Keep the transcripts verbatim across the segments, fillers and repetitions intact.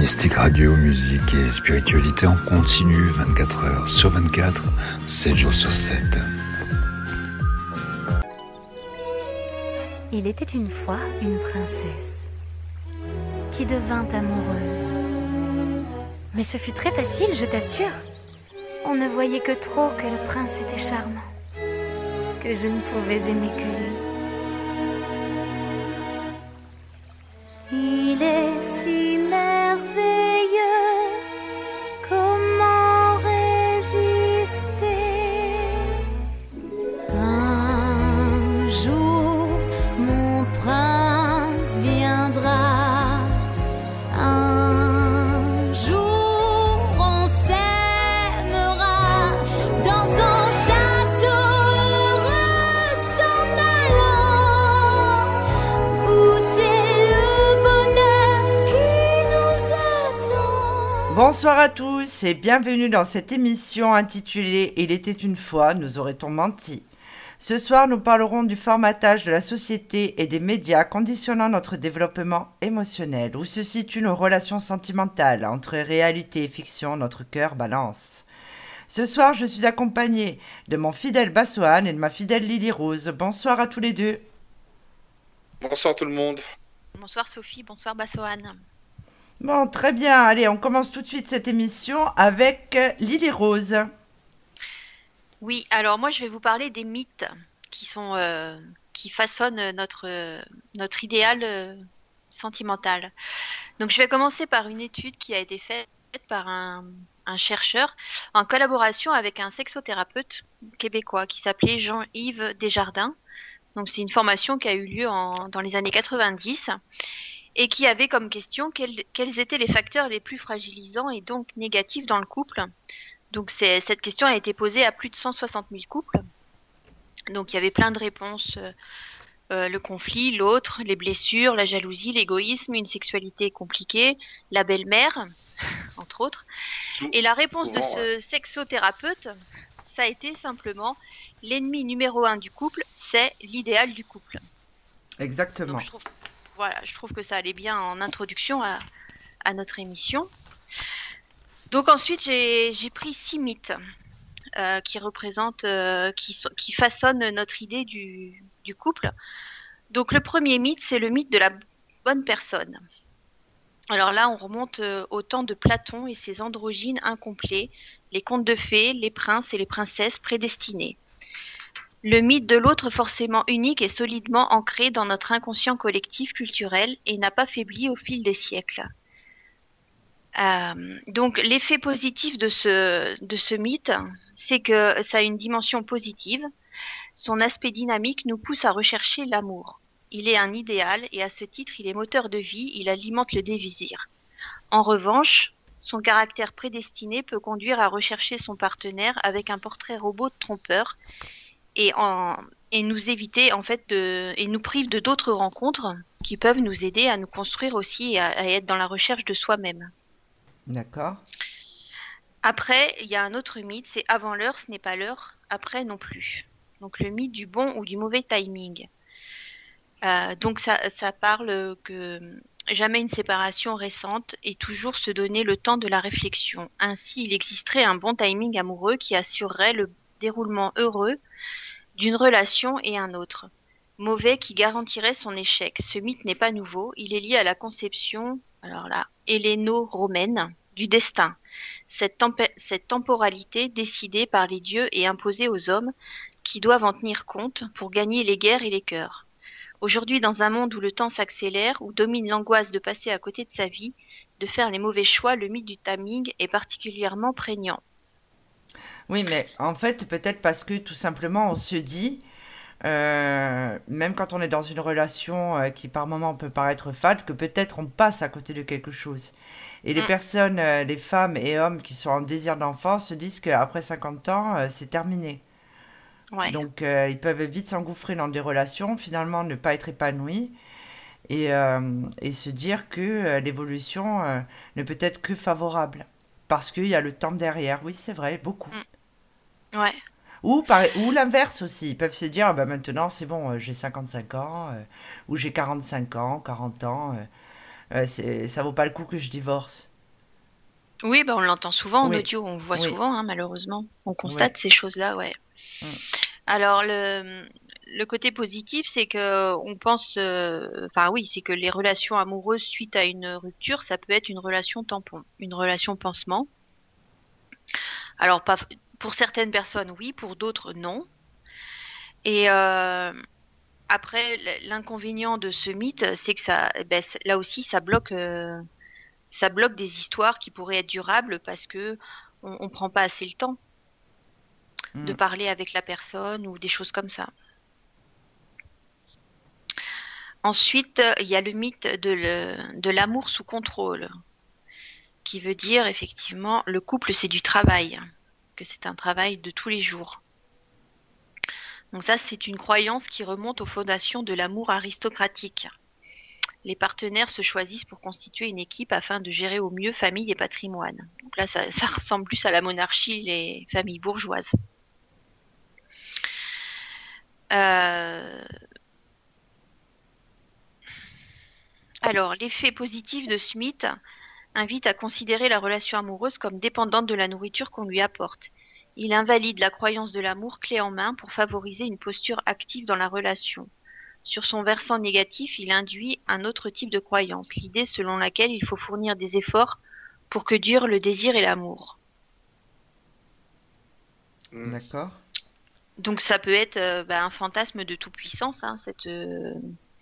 Mystique Radio, musique et spiritualité en continu, vingt-quatre heures sur vingt-quatre, sept jours sur sept. Il était une fois une princesse qui devint amoureuse. Mais ce fut très facile, je t'assure. On ne voyait que trop que le prince était charmant, que je ne pouvais aimer que lui. Il est si merveilleux, comment résister? Un jour, mon prince viendra. Un jour, on s'aimera dans son château heureux, s'en allant goûter le bonheur qui nous attend. Bonsoir à tous et bienvenue dans cette émission intitulée « Il était une fois, nous aurait-on menti ?» Ce soir, nous parlerons du formatage de la société et des médias conditionnant notre développement émotionnel, où se situent nos relations sentimentales, entre réalité et fiction, notre cœur balance. Ce soir, je suis accompagnée de mon fidèle Bassoane et de ma fidèle Lily Rose. Bonsoir à tous les deux. Bonsoir tout le monde. Bonsoir Sophie, bonsoir Bassoane. Bon, très bien. Allez, on commence tout de suite cette émission avec euh, Lily Rose. Oui, alors moi je vais vous parler des mythes qui sont euh, qui façonnent notre euh, notre idéal euh, sentimental. Donc je vais commencer par une étude qui a été faite par un, un chercheur en collaboration avec un sexothérapeute québécois qui s'appelait Jean-Yves Desjardins. Donc c'est une formation qui a eu lieu en, dans les années quatre-vingt-dix et qui avait comme question quels, quels étaient les facteurs les plus fragilisants et donc négatifs dans le couple. Donc c'est, cette question a été posée à plus de cent soixante mille couples. Donc il y avait plein de réponses. Euh, euh, le conflit, l'autre, les blessures, la jalousie, l'égoïsme, une sexualité compliquée, la belle-mère, entre autres. Et la réponse de ce sexothérapeute, ça a été simplement l'ennemi numéro un du couple, c'est l'idéal du couple. Exactement. Donc je trouve, voilà, je trouve que ça allait bien en introduction à, à notre émission. Donc ensuite, j'ai, j'ai pris six mythes euh, qui représentent, euh, qui, so- qui façonnent notre idée du, du couple. Donc le premier mythe, c'est le mythe de la bonne personne. Alors là, on remonte euh, au temps de Platon et ses androgynes incomplets, les contes de fées, les princes et les princesses prédestinés. Le mythe de l'autre forcément unique est solidement ancré dans notre inconscient collectif culturel et n'a pas faibli au fil des siècles. Euh, donc l'effet positif de ce, de ce mythe, c'est que ça a une dimension positive. Son aspect dynamique nous pousse à rechercher l'amour. Il est un idéal et à ce titre, il est moteur de vie, il alimente le désir. En revanche, son caractère prédestiné peut conduire à rechercher son partenaire avec un portrait robot trompeur et, en, et nous éviter en fait de, et nous prive de d'autres rencontres qui peuvent nous aider à nous construire aussi et à, à être dans la recherche de soi-même. D'accord. Après, il y a un autre mythe, c'est avant l'heure, ce n'est pas l'heure, après non plus. Donc le mythe du bon ou du mauvais timing. Euh, donc ça, ça parle que jamais une séparation récente et toujours se donner le temps de la réflexion. Ainsi, il existerait un bon timing amoureux qui assurerait le déroulement heureux d'une relation et un autre. Mauvais qui garantirait son échec. Ce mythe n'est pas nouveau, il est lié à la conception, alors là, helléno-romaine, du destin. Cette, tempé- cette temporalité décidée par les dieux et imposée aux hommes qui doivent en tenir compte pour gagner les guerres et les cœurs. Aujourd'hui, dans un monde où le temps s'accélère, où domine l'angoisse de passer à côté de sa vie, de faire les mauvais choix, le mythe du timing est particulièrement prégnant. Oui, mais en fait, peut-être parce que tout simplement, on se dit, euh, même quand on est dans une relation euh, qui par moment peut paraître fade, que peut-être on passe à côté de quelque chose. Et les Mm. personnes, euh, les femmes et hommes qui sont en désir d'enfant se disent qu'après cinquante ans, euh, c'est terminé. Ouais. Donc, euh, ils peuvent vite s'engouffrer dans des relations, finalement ne pas être épanouis et, euh, et se dire que euh, l'évolution euh, ne peut être que favorable. Parce qu'il y a le temps derrière. Oui, c'est vrai, beaucoup. Mm. Ouais. Ou, par- ou l'inverse aussi. Ils peuvent se dire, ah ben maintenant c'est bon, euh, j'ai cinquante-cinq ans, euh, ou j'ai quarante-cinq ans, quarante ans, euh, euh, c'est, ça vaut pas le coup que je divorce. Oui, bah, on l'entend souvent en Oui, audio, on le voit oui, souvent, hein, malheureusement. On oui. constate ces choses-là, ouais. Mm. Alors, le, le côté positif, c'est que on pense, euh, enfin oui, c'est que les relations amoureuses suite à une rupture, ça peut être une relation tampon, une relation pansement. Alors, pas, pour certaines personnes, oui, pour d'autres, non. Et euh, après, l- l'inconvénient de ce mythe, c'est que ça, eh ben, c- là aussi, ça bloque, euh, ça bloque des histoires qui pourraient être durables parce que on, on prend pas assez le temps de Mm. parler avec la personne ou des choses comme ça. Ensuite, il y a le mythe de le- de l'amour sous contrôle, qui veut dire effectivement le couple, c'est du travail, que c'est un travail de tous les jours. Donc ça, c'est une croyance qui remonte aux fondations de l'amour aristocratique. Les partenaires se choisissent pour constituer une équipe afin de gérer au mieux famille et patrimoine. Donc là, ça, ça ressemble plus à la monarchie, les familles bourgeoises. Euh, alors, l'effet positif de ce mythe invite à considérer la relation amoureuse comme dépendante de la nourriture qu'on lui apporte. Il invalide la croyance de l'amour clé en main pour favoriser une posture active dans la relation. Sur son versant négatif, il induit un autre type de croyance, l'idée selon laquelle il faut fournir des efforts pour que durent le désir et l'amour. Mm. D'accord. Donc ça peut être euh, bah, un fantasme de toute-puissance, hein, cette, euh,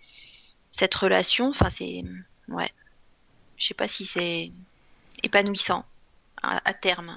cette relation. Enfin, c'est... Ouais. Je sais pas si c'est épanouissant à, à terme.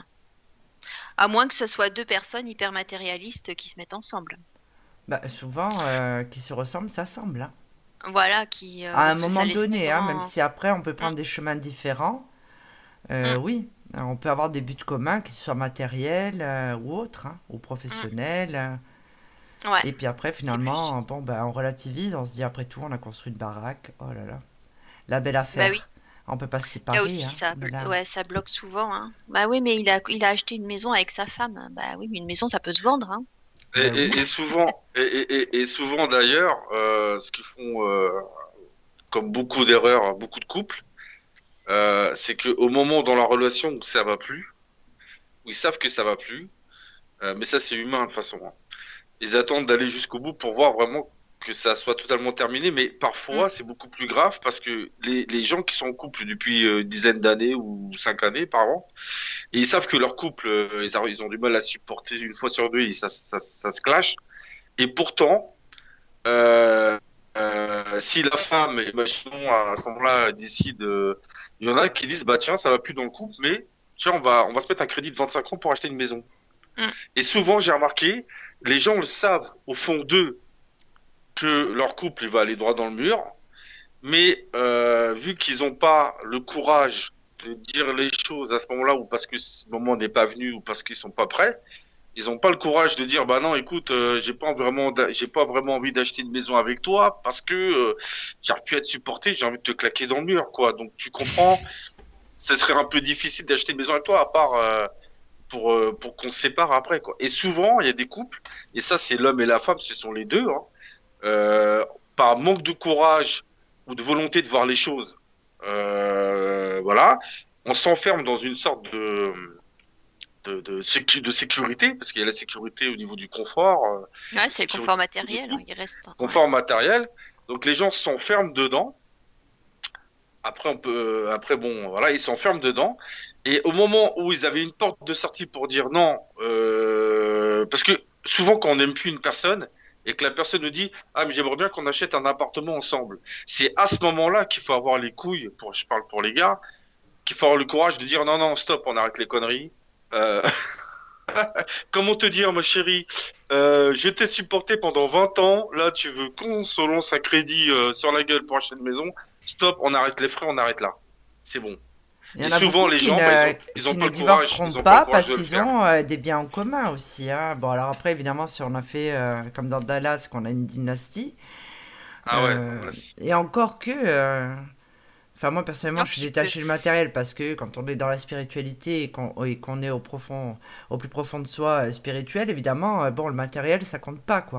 À moins que ce soit deux personnes hyper matérialistes qui se mettent ensemble. Bah, souvent, euh, qui se ressemblent, ça semble, hein. Voilà, qui, euh, À un parce que ça moment laisse pas donné, hein, même grand... si après on peut Mm, prendre des chemins différents, euh, mm, oui, on peut avoir des buts communs, qu'ils soient matériels euh, ou autres, hein, ou mm. professionnels. euh, Ouais, et puis après, c'est plus... finalement, bon, bah, on relativise, on se dit après tout, on a construit une baraque, oh là là, la belle Bah oui, affaire. On peut pas se là séparer, aussi, hein, ça, mais blo- là, ouais, ça bloque souvent, hein. Bah oui, mais il a, il a acheté une maison avec sa femme. Bah oui, mais une maison, ça peut se vendre, hein. Et, bah oui, et- et souvent, et, et- et- et souvent d'ailleurs, euh, ce qu'ils font, euh, comme beaucoup d'erreurs, beaucoup de couples, euh, c'est qu'au moment dans la relation où ça va plus, où ils savent que ça va plus, euh, mais ça c'est humain de toute façon, hein. Ils attendent d'aller jusqu'au bout pour voir vraiment que ça soit totalement terminé, mais Mm, parfois c'est beaucoup plus grave parce que les, les gens qui sont en couple depuis euh, une dizaine d'années ou cinq années par an, et ils savent que leur couple, euh, ils, a- ils ont du mal à supporter une fois sur deux, et ça, ça, ça se clash. Et pourtant, euh, euh, si la femme, imaginons à ce moment-là, décide, euh, il y en a qui disent, bah tiens, ça va plus dans le couple, mais tiens, on va, on va se mettre un crédit de vingt-cinq ans pour acheter une maison. mm. Et souvent, j'ai remarqué, les gens le savent au fond d'eux que leur couple il va aller droit dans le mur, mais euh, vu qu'ils n'ont pas le courage de dire les choses à ce moment-là, ou parce que ce moment n'est pas venu, ou parce qu'ils sont pas prêts, ils n'ont pas le courage de dire bah non, écoute, euh, j'ai pas vraiment, d'a- j'ai pas vraiment envie d'acheter une maison avec toi parce que euh, j'arrive plus à te supporter, j'ai envie de te claquer dans le mur, quoi. Donc tu comprends, ce serait un peu difficile d'acheter une maison avec toi, à part euh, pour euh, pour qu'on se sépare après, quoi. Et souvent, il y a des couples, et ça c'est l'homme et la femme, ce sont les deux, hein, euh, par manque de courage ou de volonté de voir les choses, euh, voilà, on s'enferme dans une sorte de de, de, sécu- de sécurité, parce qu'il y a la sécurité au niveau du confort, euh, Ouais, c'est le sécurité confort du matériel, hein, couple, il reste. Ouais. confort matériel. Donc les gens s'enferment dedans. Après, on peut, après bon, voilà, ils s'enferment dedans. Et au moment où ils avaient une porte de sortie pour dire non, euh, parce que souvent quand on n'aime plus une personne et que la personne nous dit ah mais j'aimerais bien qu'on achète un appartement ensemble, c'est à ce moment-là qu'il faut avoir les couilles, pour, je parle pour les gars, qu'il faut avoir le courage de dire non non stop, on arrête les conneries. Euh, Comment te dire, ma chérie, euh, je t'ai supporté pendant vingt ans. Là, tu veux qu'on se lance un crédit euh, sur la gueule pour acheter une maison. Stop, on arrête les frais, on arrête là. C'est bon. il y Et en a souvent, beaucoup les qui gens, bah, ils ne, ont, ils ont qui pas ne le courage. divorceront Ils ont pas le pas courage parce de le qu'ils faire. ont euh, des biens en commun aussi, hein. Bon, alors après, évidemment, si on a fait euh, comme dans Dallas, qu'on a une dynastie, Ah ouais. euh, Voilà, c'est- et encore que, euh, enfin, moi personnellement, Non, je suis puis que... détaché du matériel parce que quand on est dans la spiritualité et qu'on et qu'on est au profond, au plus profond de soi euh, spirituel, évidemment, euh, bon, le matériel, ça compte pas, quoi.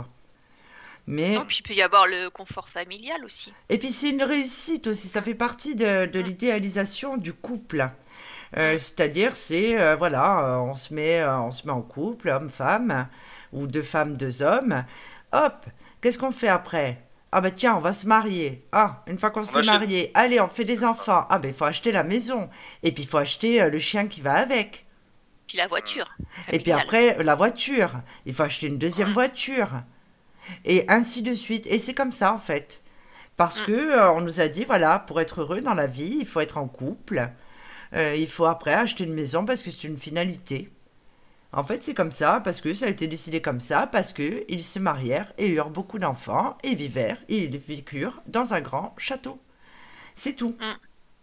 Non, Mais puis il peut y avoir le confort familial aussi. et puis c'est une réussite aussi, ça fait partie de, de Mm, l'idéalisation du couple. Euh, c'est-à-dire, c'est, euh, voilà, euh, on se met, euh, on se met en couple, homme-femme, ou deux femmes, deux hommes. Hop, qu'est-ce qu'on fait après? Ah ben tiens, on va se marier. Ah, une fois qu'on On s'est achète. marié, allez, on fait des enfants. Ah ben il faut acheter la maison. Et puis il faut acheter euh, le chien qui va avec. Puis la voiture Et puis familiale. après, la voiture. Il faut acheter une deuxième Ouais. voiture. Et ainsi de suite. Et c'est comme ça, en fait. Parce Mm. que euh, on nous a dit, voilà, pour être heureux dans la vie, il faut être en couple. Euh, il faut après acheter une maison parce que c'est une finalité. En fait, c'est comme ça, parce que ça a été décidé comme ça, parce que ils se marièrent et eurent beaucoup d'enfants, et vivèrent, et ils vécurent dans un grand château. C'est tout. Mm.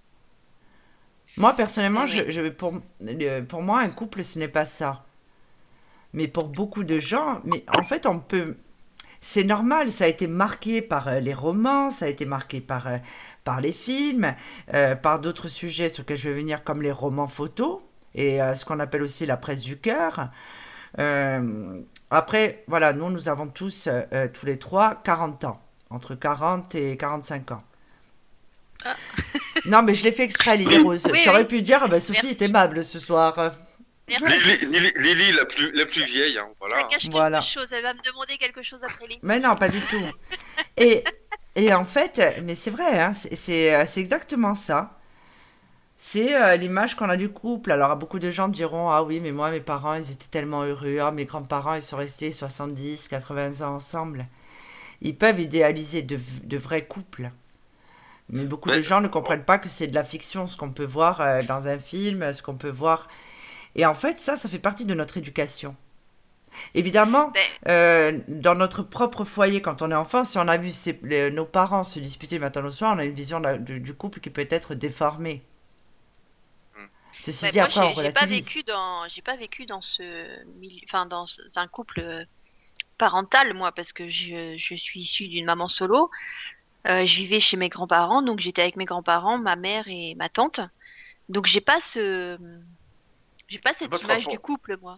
Moi, personnellement, Eh oui. je, je- pour, le- pour moi, un couple, ce n'est pas ça. Mais pour beaucoup de gens, mais en fait, on peut... C'est normal, ça a été marqué par euh, les romans, ça a été marqué par, euh, par les films, euh, par d'autres sujets sur lesquels je vais venir, comme les romans photos, et euh, ce qu'on appelle aussi la presse du cœur. Euh, après, voilà, nous, nous avons tous, euh, euh, tous les trois, quarante ans, entre quarante et quarante-cinq ans. Ah. Non, mais je l'ai fait exprès, Lily Rose. Oui, tu aurais oui. pu dire, ah ben, Sophie Merci. est aimable ce soir. Merci. Lily, Lily- Lily, la plus, la plus vieille, hein, Ça voilà. cache Voilà. quelque chose. Elle va me demander quelque chose après les. Mais non, pas du tout. Et, et en fait, mais c'est vrai, hein, c'est c'est, euh, c'est exactement ça. C'est euh, l'image qu'on a du couple. Alors, beaucoup de gens diront, ah oui, mais moi, mes parents, ils étaient tellement heureux. Ah, mes grands-parents, ils sont restés soixante-dix, quatre-vingts ans ensemble. Ils peuvent idéaliser de, de vrais couples. Mais beaucoup de Mais- gens ne comprennent pas que c'est de la fiction, ce qu'on peut voir euh, dans un film, ce qu'on peut voir. Et en fait, ça, ça fait partie de notre éducation. Évidemment, Ben, euh, dans notre propre foyer, quand on est enfant, si on a vu ses- les- nos parents se disputer le matin au soir, on a une vision de la- du, du couple qui peut être déformée. Hmm. Ceci ben, dit, moi, après, on j'ai j'ai pas relativise. vécu dans, j'ai pas vécu dans ce, mili- enfin, dans ce- un couple euh, parental, moi, parce que je, je suis issue d'une maman solo. Euh, je vivais chez mes grands-parents, donc j'étais avec mes grands-parents, ma mère et ma tante. Donc j'ai pas ce, j'ai pas cette pas ce image rapport. du couple, moi.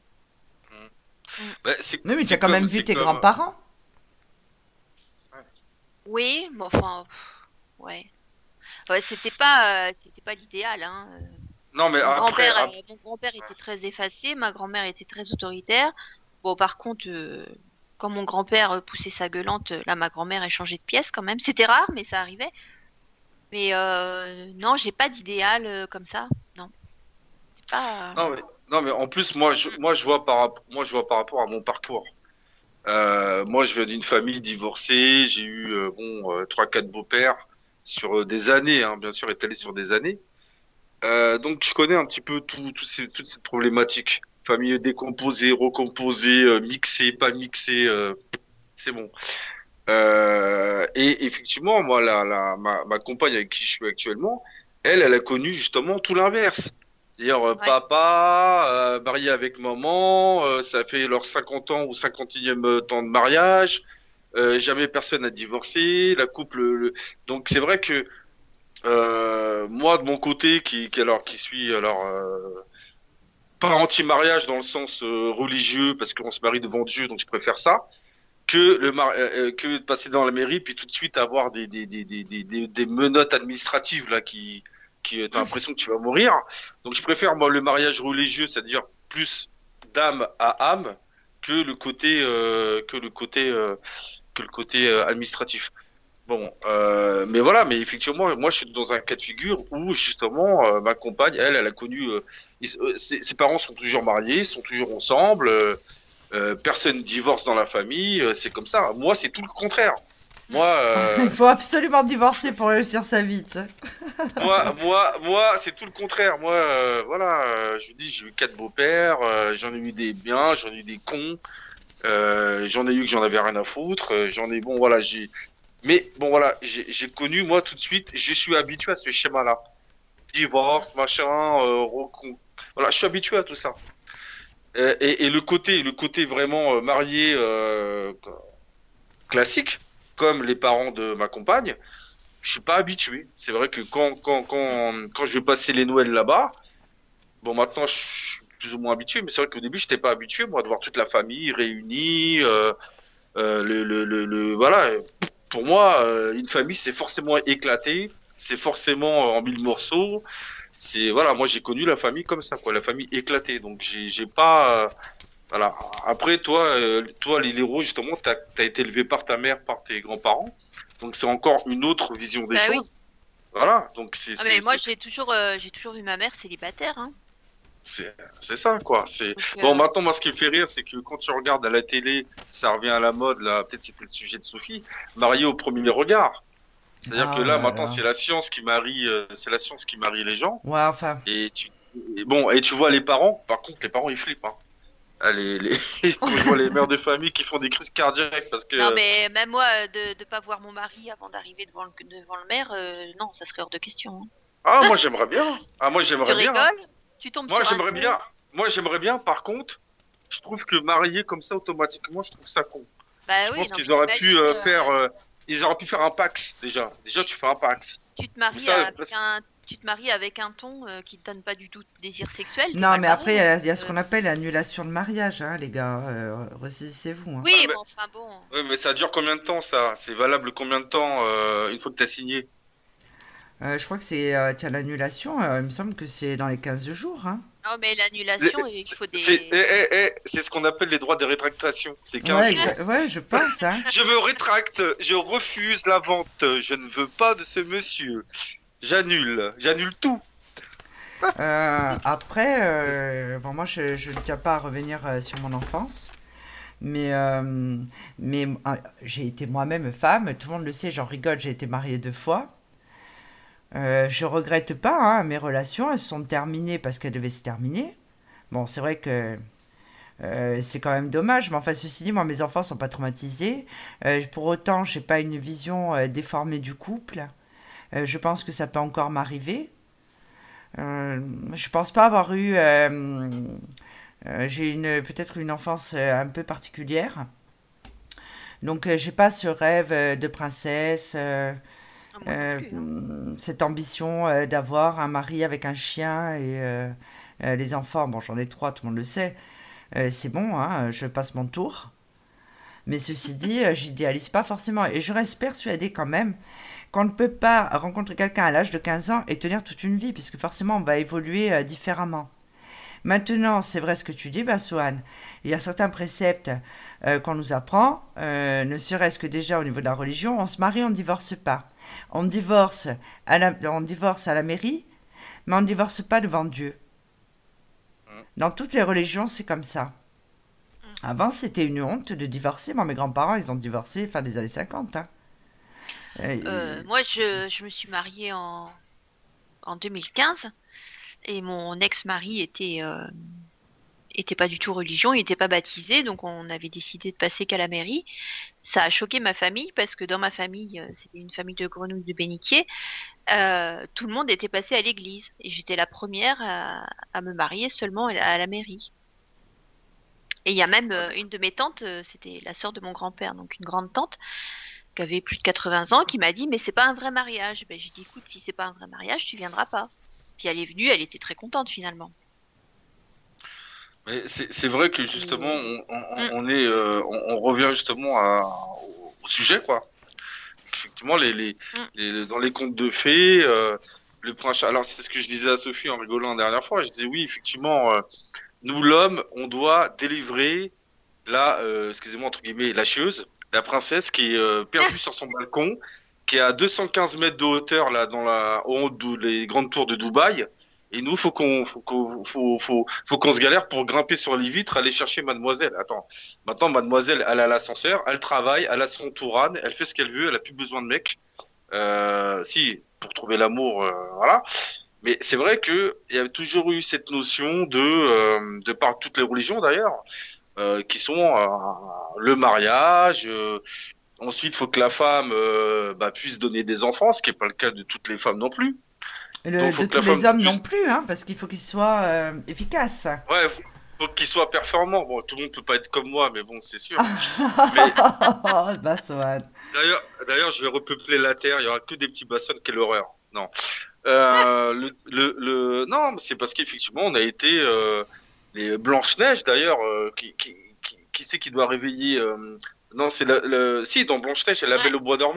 Bah, c'est- Oui, mais tu c'est as quand comme- même vu c'est tes comme- grands-parents. Oui, mais enfin, pff, ouais. Ouais, c'était pas, euh, c'était pas l'idéal, hein. Euh, Non, mais Mon après, grand-père, ap- euh, mon grand-père était très effacé, ma grand-mère était très autoritaire. Bon, par contre, euh, quand mon grand-père euh, poussait sa gueulante, euh, là, ma grand-mère a changé de pièce quand même. C'était rare, mais ça arrivait. Mais euh, non, j'ai pas d'idéal euh, comme ça. Non, c'est pas. non, mais, non, mais en plus, moi, je, moi, je vois par, rap- moi, je vois par rapport à mon parcours. Euh, moi, je viens d'une famille divorcée. J'ai eu euh, bon euh, trois, quatre beaux-pères sur euh, des années, hein, bien sûr, étalés sur des années. Euh, donc, je connais un petit peu tout, tout ces, toute cette problématique. Famille décomposée, recomposée, euh, mixée, pas mixée, euh, c'est bon. Euh, et effectivement, moi, la, la, ma, ma compagne avec qui je suis actuellement, elle, elle a connu justement tout l'inverse. C'est-à-dire euh, Ouais. papa, euh, marié avec maman, euh, ça fait leurs cinquante ans ou cinquantième temps de mariage, euh, jamais personne n'a divorcé, la couple. Le... Donc c'est vrai que euh, moi, de mon côté, qui, qui, alors, qui suis alors euh, pas anti-mariage dans le sens euh, religieux, parce qu'on se marie devant Dieu, donc je préfère ça que le mar- euh, que de passer dans la mairie puis tout de suite avoir des des des des des, des, des menottes administratives là qui qui t'as l'impression que tu vas mourir. Donc je préfère moi le mariage religieux, c'est-à-dire plus d'âme à âme que le côté euh, que le côté euh, que le côté euh, administratif. Bon, euh, mais voilà, mais effectivement, moi je suis dans un cas de figure où justement euh, ma compagne, elle, elle a connu, euh, ils- euh, ses, ses parents sont toujours mariés, sont toujours ensemble. euh, euh, personne divorce dans la famille, euh, c'est comme ça. Moi, c'est tout le contraire. Moi, euh, Il faut absolument divorcer pour réussir sa vie. tu sais. moi, moi, moi, c'est tout le contraire. Moi, euh, voilà, euh, je vous dis, j'ai eu quatre beaux-pères, euh, j'en ai eu des biens, j'en ai eu des cons, euh, j'en ai eu que j'en avais rien à foutre, euh, j'en ai, bon, voilà, j'ai, mais bon, voilà, j'ai j'ai connu, moi, tout de suite, je suis habitué à ce schéma-là. Divorce, machin, euh, recon... voilà, je suis habitué à tout ça. Euh, et, et le côté, le côté vraiment euh, marié euh, classique, comme les parents de ma compagne, je suis pas habitué. C'est vrai que quand, quand, quand, quand je vais passer les Noëls là-bas, bon, maintenant je suis plus ou moins habitué, mais c'est vrai qu'au début, je n'étais pas habitué, moi, de voir toute la famille réunie. Euh, euh, le, le, le, le- voilà. Pour moi, euh, une famille, c'est forcément éclaté, c'est forcément en mille morceaux. c'est voilà, moi j'ai connu la famille comme ça, quoi, la famille éclatée. Donc j'ai j'ai pas, euh, voilà. Après toi, euh, toi les héros justement, t'as as été élevé par ta mère, par tes grands-parents. Donc c'est encore une autre vision des Bah oui. choses. Voilà, donc c'est Ah, mais c'est moi, c'est j'ai toujours, euh, j'ai toujours vu ma mère célibataire. Hein. c'est c'est ça quoi. C'est Donc, bon euh, maintenant moi ce qui me fait rire c'est que quand tu regardes à la télé, ça revient à la mode là. Peut-être c'était le sujet de Sophie, mariée au premier regard. C'est-à-dire que Ah là là maintenant là. c'est la science qui marie, euh, c'est la science qui marie les gens. Ouais, enfin. Et tu et bon et tu vois les parents. Par contre les parents ils flippent. Hein. Ah, les, les... quand je vois les mères de famille qui font des crises cardiaques parce Non, que mais même moi, euh, de ne pas voir mon mari avant d'arriver devant le, devant le maire, euh, non, ça serait hors de question. Hein. ah moi j'aimerais bien. Ah moi Tu j'aimerais bien. Hein. rigoles? Tu tombes Moi sur un j'aimerais con. bien. Moi j'aimerais bien. Par contre, je trouve que marier comme ça automatiquement, je trouve ça con. Bah Je oui, pense non, qu'ils mais auraient pu t'imagines, euh, euh, faire, euh, ils auraient pu faire un Pax déjà. Déjà tu fais un Pax. tu te Comme maries ça, avec parce- un, tu te maries avec un ton euh, qui te donne pas du tout de désir sexuel. t'es Non, mal mais après, il y barré. a, il y a ce Euh, qu'on appelle l'annulation de mariage, hein, les gars. Euh, ressaisissez-vous. Hein. Oui, Ah, mais... mais enfin bon. Ouais, mais ça dure combien de temps ça? C'est valable combien de temps euh, une fois que t'as signé? Euh, je crois que c'est euh, tiens, l'annulation, euh, il me semble que c'est dans les quinze jours. Hein. Non, mais Les- l'annulation, il faut C'est des. eh, eh, eh, c'est ce qu'on appelle les droits de rétractation. C'est quinze Ouais, jours. exa- ouais, je pense. Hein. Je me rétracte, je refuse la vente, je ne veux pas de ce monsieur. J'annule, j'annule tout. Euh, après, euh, bon, moi, je, je ne tiens pas à revenir euh, sur mon enfance. Mais, euh, mais euh, j'ai été moi-même femme, tout le monde le sait, j'en rigole, j'ai été mariée deux fois. Euh, je regrette pas, hein, mes relations, elles se sont terminées parce qu'elles devaient se terminer. Bon, c'est vrai que euh, c'est quand même dommage, mais enfin, ceci dit, moi, mes enfants sont pas traumatisés. Euh, pour autant, j'ai pas une vision euh, déformée du couple. Euh, je pense que ça peut encore m'arriver. Euh, je pense pas avoir eu. Euh, euh, j'ai une peut-être une enfance euh, un peu particulière. Donc, euh, j'ai pas ce rêve euh, de princesse. euh, Ah, moi non euh, plus. Hein. mm, cette ambition euh, d'avoir un mari avec un chien et euh, euh, les enfants, bon j'en ai trois, tout le monde le sait, Euh, c'est bon, hein, je passe mon tour. Mais ceci dit, euh, j'idéalise pas forcément et je reste persuadée quand même qu'on ne peut pas rencontrer quelqu'un à l'âge de quinze ans et tenir toute une vie, puisque forcément on va évoluer euh, différemment. Maintenant, c'est vrai ce que tu dis, Bassoane. Il y a certains préceptes euh, qu'on nous apprend, euh, ne serait-ce que déjà au niveau de la religion. On se marie, on ne divorce pas. On divorce à la, on divorce à la mairie, mais on ne divorce pas devant Dieu. Dans toutes les religions, c'est comme ça. Avant, c'était une honte de divorcer. Moi, mes grands-parents, ils ont divorcé fin des années cinquante. Hein. Euh, Euh, moi, je, je me suis mariée en, en deux mille quinze et mon ex-mari était, euh, était pas du tout religion, il n'était pas baptisé, donc on avait décidé de passer qu'à la mairie. Ça a choqué ma famille parce que dans ma famille, euh, c'était une famille de grenouilles de bénitier, euh, tout le monde était passé à l'église et j'étais la première à, à me marier seulement à la, à la mairie. Et il y a même euh, une de mes tantes, euh, c'était la sœur de mon grand-père, donc une grande tante, qui avait plus de quatre-vingts ans, qui m'a dit mais c'est pas un vrai mariage. Ben, j'ai dit écoute, si c'est pas un vrai mariage, tu viendras pas. Puis elle est venue, elle était très contente finalement. Mais c'est c'est vrai que justement, Et... on, on, Mm. on est, euh, on, on revient justement à, au, au sujet, quoi. Effectivement, les, les, Mm. les- dans les contes de fées, euh, le prince. Alors, c'est ce que je disais à Sophie en rigolant la dernière fois. Je disais oui, effectivement, euh, nous, l'homme, on doit délivrer la, euh, excusez-moi, entre guillemets, la chieuse, la princesse qui est euh, perdue sur son balcon, qui est à deux cent quinze mètres de hauteur, là, dans la, au haut des grandes tours de Dubaï. Et nous, faut qu'on, faut qu'on, faut, faut, faut qu'on se galère pour grimper sur les vitres, aller chercher mademoiselle. Attends. Maintenant, mademoiselle, elle a l'ascenseur, elle travaille, elle a son Tourane, elle fait ce qu'elle veut, elle a plus besoin de mec. Euh, si, pour trouver l'amour, euh, voilà. Mais c'est vrai que il y a toujours eu cette notion de, euh, de par toutes les religions d'ailleurs, euh, qui sont euh, le mariage. Euh, ensuite, il faut que la femme euh, bah, puisse donner des enfants, ce qui n'est pas le cas de toutes les femmes non plus. le- Donc, de faut que la tous les femme hommes puisse... non plus, hein, parce qu'il faut qu'ils soient euh, efficaces. Ouais, faut, faut qu'il soit performant. Bon, tout le monde peut pas être comme moi, mais bon, c'est sûr. Mais Bassoane. d'ailleurs, d'ailleurs, je vais repeupler la terre. Il y aura que des petits bassons. Quelle horreur. Non. Euh, le, le, le... Non, mais c'est parce qu'effectivement, on a été euh, les Blanche-Neige, d'ailleurs. Euh, qui, qui, qui, qui c'est qui doit réveiller euh... Non, c'est la, le... Si, dans Blanche-Neige, c'est la Ouais. Belle au bois dormant.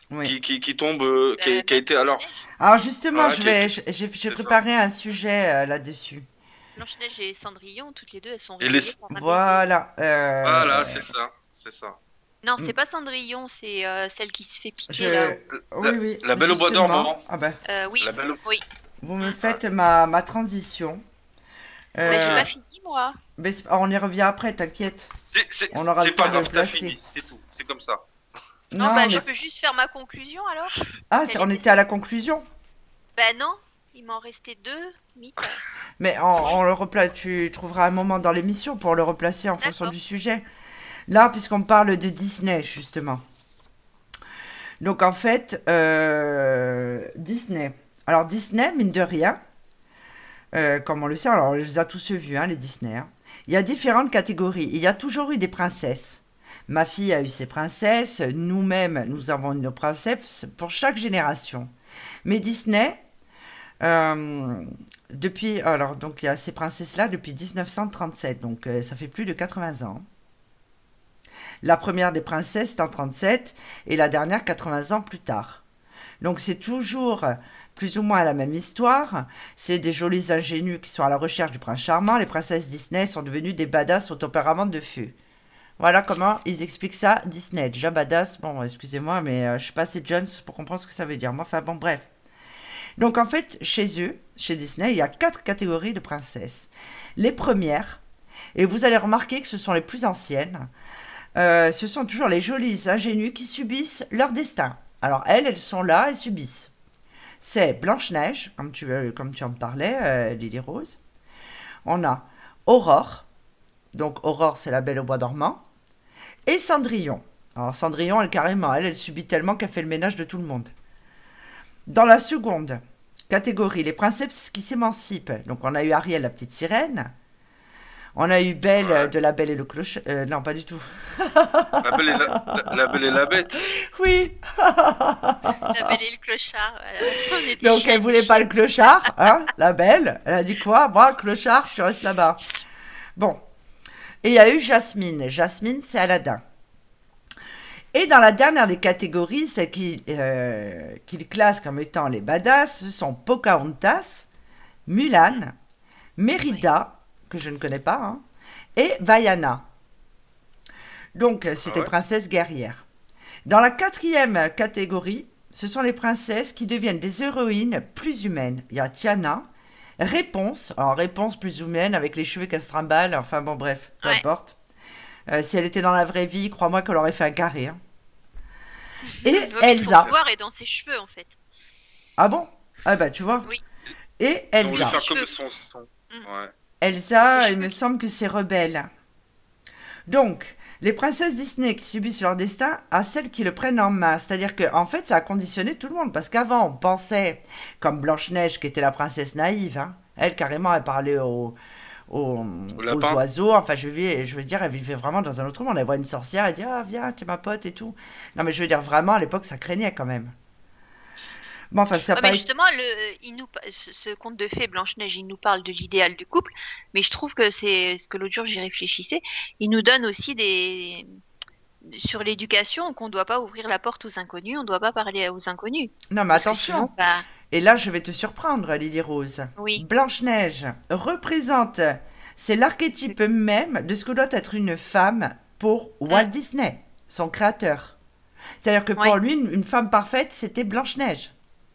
Oui. qui, qui, qui tombe, euh, qui, a, Bah, qui a été alors. Blanche-Neige. Alors justement, Voilà, je qui- vais, qui- j'ai j'ai c'est ça. préparé un sujet euh, là-dessus. Blanche-Neige et Cendrillon, toutes les deux, elles sont Et les- réveillées par un bébé. Voilà. euh, Voilà, c'est ça, c'est ça. Non, Mm. c'est pas Cendrillon, c'est euh, celle qui se fait piquer je... là. Oui, oui. La Belle au bois justement. dormant. Ah ben, Euh, oui, La belle. oui. vous me faites ma, ma transition. Euh, Mais j'ai pas fini, moi. mais c'est- on y revient après, t'inquiète. C'est- C'est On aura c'est le pas temps de grave, le t'as placer. fini, c'est tout, c'est comme ça. Non, Non, bah, mais- je peux juste faire ma conclusion alors. Ah, quelle on était était à la conclusion. Bah non, il m'en restait deux mythes. Mais on, on le repla... tu trouveras un moment dans l'émission pour le replacer en fonction D'accord. du sujet. Là, puisqu'on parle de Disney, justement. Donc, en fait, euh, Disney. Alors, Disney, mine de rien, euh, comme on le sait, alors on les a tous vus, hein, les Disney. Hein. Il y a différentes catégories. Il y a toujours eu des princesses. Ma fille a eu ses princesses. Nous-mêmes, nous avons une princesse pour chaque génération. Mais Disney, euh, depuis, alors, donc il y a ces princesses-là depuis mille neuf cent trente-sept, donc euh, ça fait plus de quatre-vingts ans. La première des princesses c'est en trente-sept et la dernière quatre-vingts ans plus tard. Donc c'est toujours plus ou moins la même histoire. C'est des jolis ingénus qui sont à la recherche du prince charmant. Les princesses Disney sont devenues des badass au tempérament de feu. Voilà comment ils expliquent ça, Disney. Déjà badass, bon excusez-moi, mais euh, je suis pas assez Jones pour comprendre ce que ça veut dire. Moi, enfin bon, bref. Donc en fait, chez eux, chez Disney, il y a quatre catégories de princesses. Les premières, et vous allez remarquer que ce sont les plus anciennes, euh, ce sont toujours les jolies ingénues qui subissent leur destin. Alors elles, elles sont là et subissent. C'est Blanche-Neige, comme tu, euh, comme tu en parlais, euh, Lily Rose. On a Aurore, donc Aurore c'est la Belle au bois dormant, et Cendrillon. Alors Cendrillon, elle carrément, elle, elle subit tellement qu'elle fait le ménage de tout le monde. Dans la seconde catégorie, les princesses qui s'émancipent. Donc on a eu Ariel, la petite sirène. On a eu Belle Ouais. euh, de la Belle et le clochard. Euh, non, pas du tout. La belle et la, la- la belle et la bête. Oui. La Belle et le clochard. Voilà. On est des Donc chiens, elle voulait des pas chiens. le clochard, hein, la Belle. Elle a dit quoi? Moi, clochard, tu restes là-bas. Bon. Et il y a eu Jasmine. Jasmine, c'est Aladdin. Et dans la dernière des catégories, celle qu'il euh, qu'il classe comme étant les badass, ce sont Pocahontas, Mulan, Mérida, que je ne connais pas, hein, et Vaiana. Donc, euh, c'est Ah des ouais. princesses guerrières. Dans la quatrième catégorie, ce sont les princesses qui deviennent des héroïnes plus humaines. Il y a Tiana, Réponse, alors Réponse plus humaine avec les cheveux qu'elle se trimballe, enfin bon bref, peu Ouais. importe. Euh, si elle était dans la vraie vie, crois-moi qu'elle aurait fait un carré. Hein. Et Donc, Elsa. Son pouvoir est dans ses cheveux en fait. Ah bon? Ah bah tu vois. Oui. Et On voulait Elsa. faire Cheveux. comme son son. Mm. Ouais. Elsa, Ses il me cheveux. semble que c'est rebelle. Donc, les princesses Disney qui subissent leur destin à celles qui le prennent en main. C'est-à-dire que, en fait, ça a conditionné tout le monde. Parce qu'avant, on pensait, comme Blanche-Neige, qui était la princesse naïve, hein, elle, carrément, elle parlait aux, aux, aux lapin. oiseaux. Enfin, je veux, je veux dire, elle vivait vraiment dans un autre monde. Elle voit une sorcière, elle dit, ah, viens, t'es ma pote et tout. Non, mais je veux dire, vraiment, à l'époque, ça craignait quand même. Bon, enfin, ça a Ouais, pas mais été- justement, le, il nous, pa- ce, ce conte de fées Blanche-Neige, il nous parle de l'idéal du couple, mais je trouve que c'est ce que l'autre jour j'y réfléchissais. Il nous donne aussi des sur l'éducation qu'on ne doit pas ouvrir la porte aux inconnus, on ne doit pas parler aux inconnus. Non, mais Parce que attention. sinon, bah, Et là, je vais te surprendre, Lily Rose. Oui. Blanche-Neige représente, c'est l'archétype même de ce que doit être une femme pour Walt Mm. Disney, son créateur. C'est-à-dire que pour Ouais. lui, une, une femme parfaite, c'était Blanche-Neige.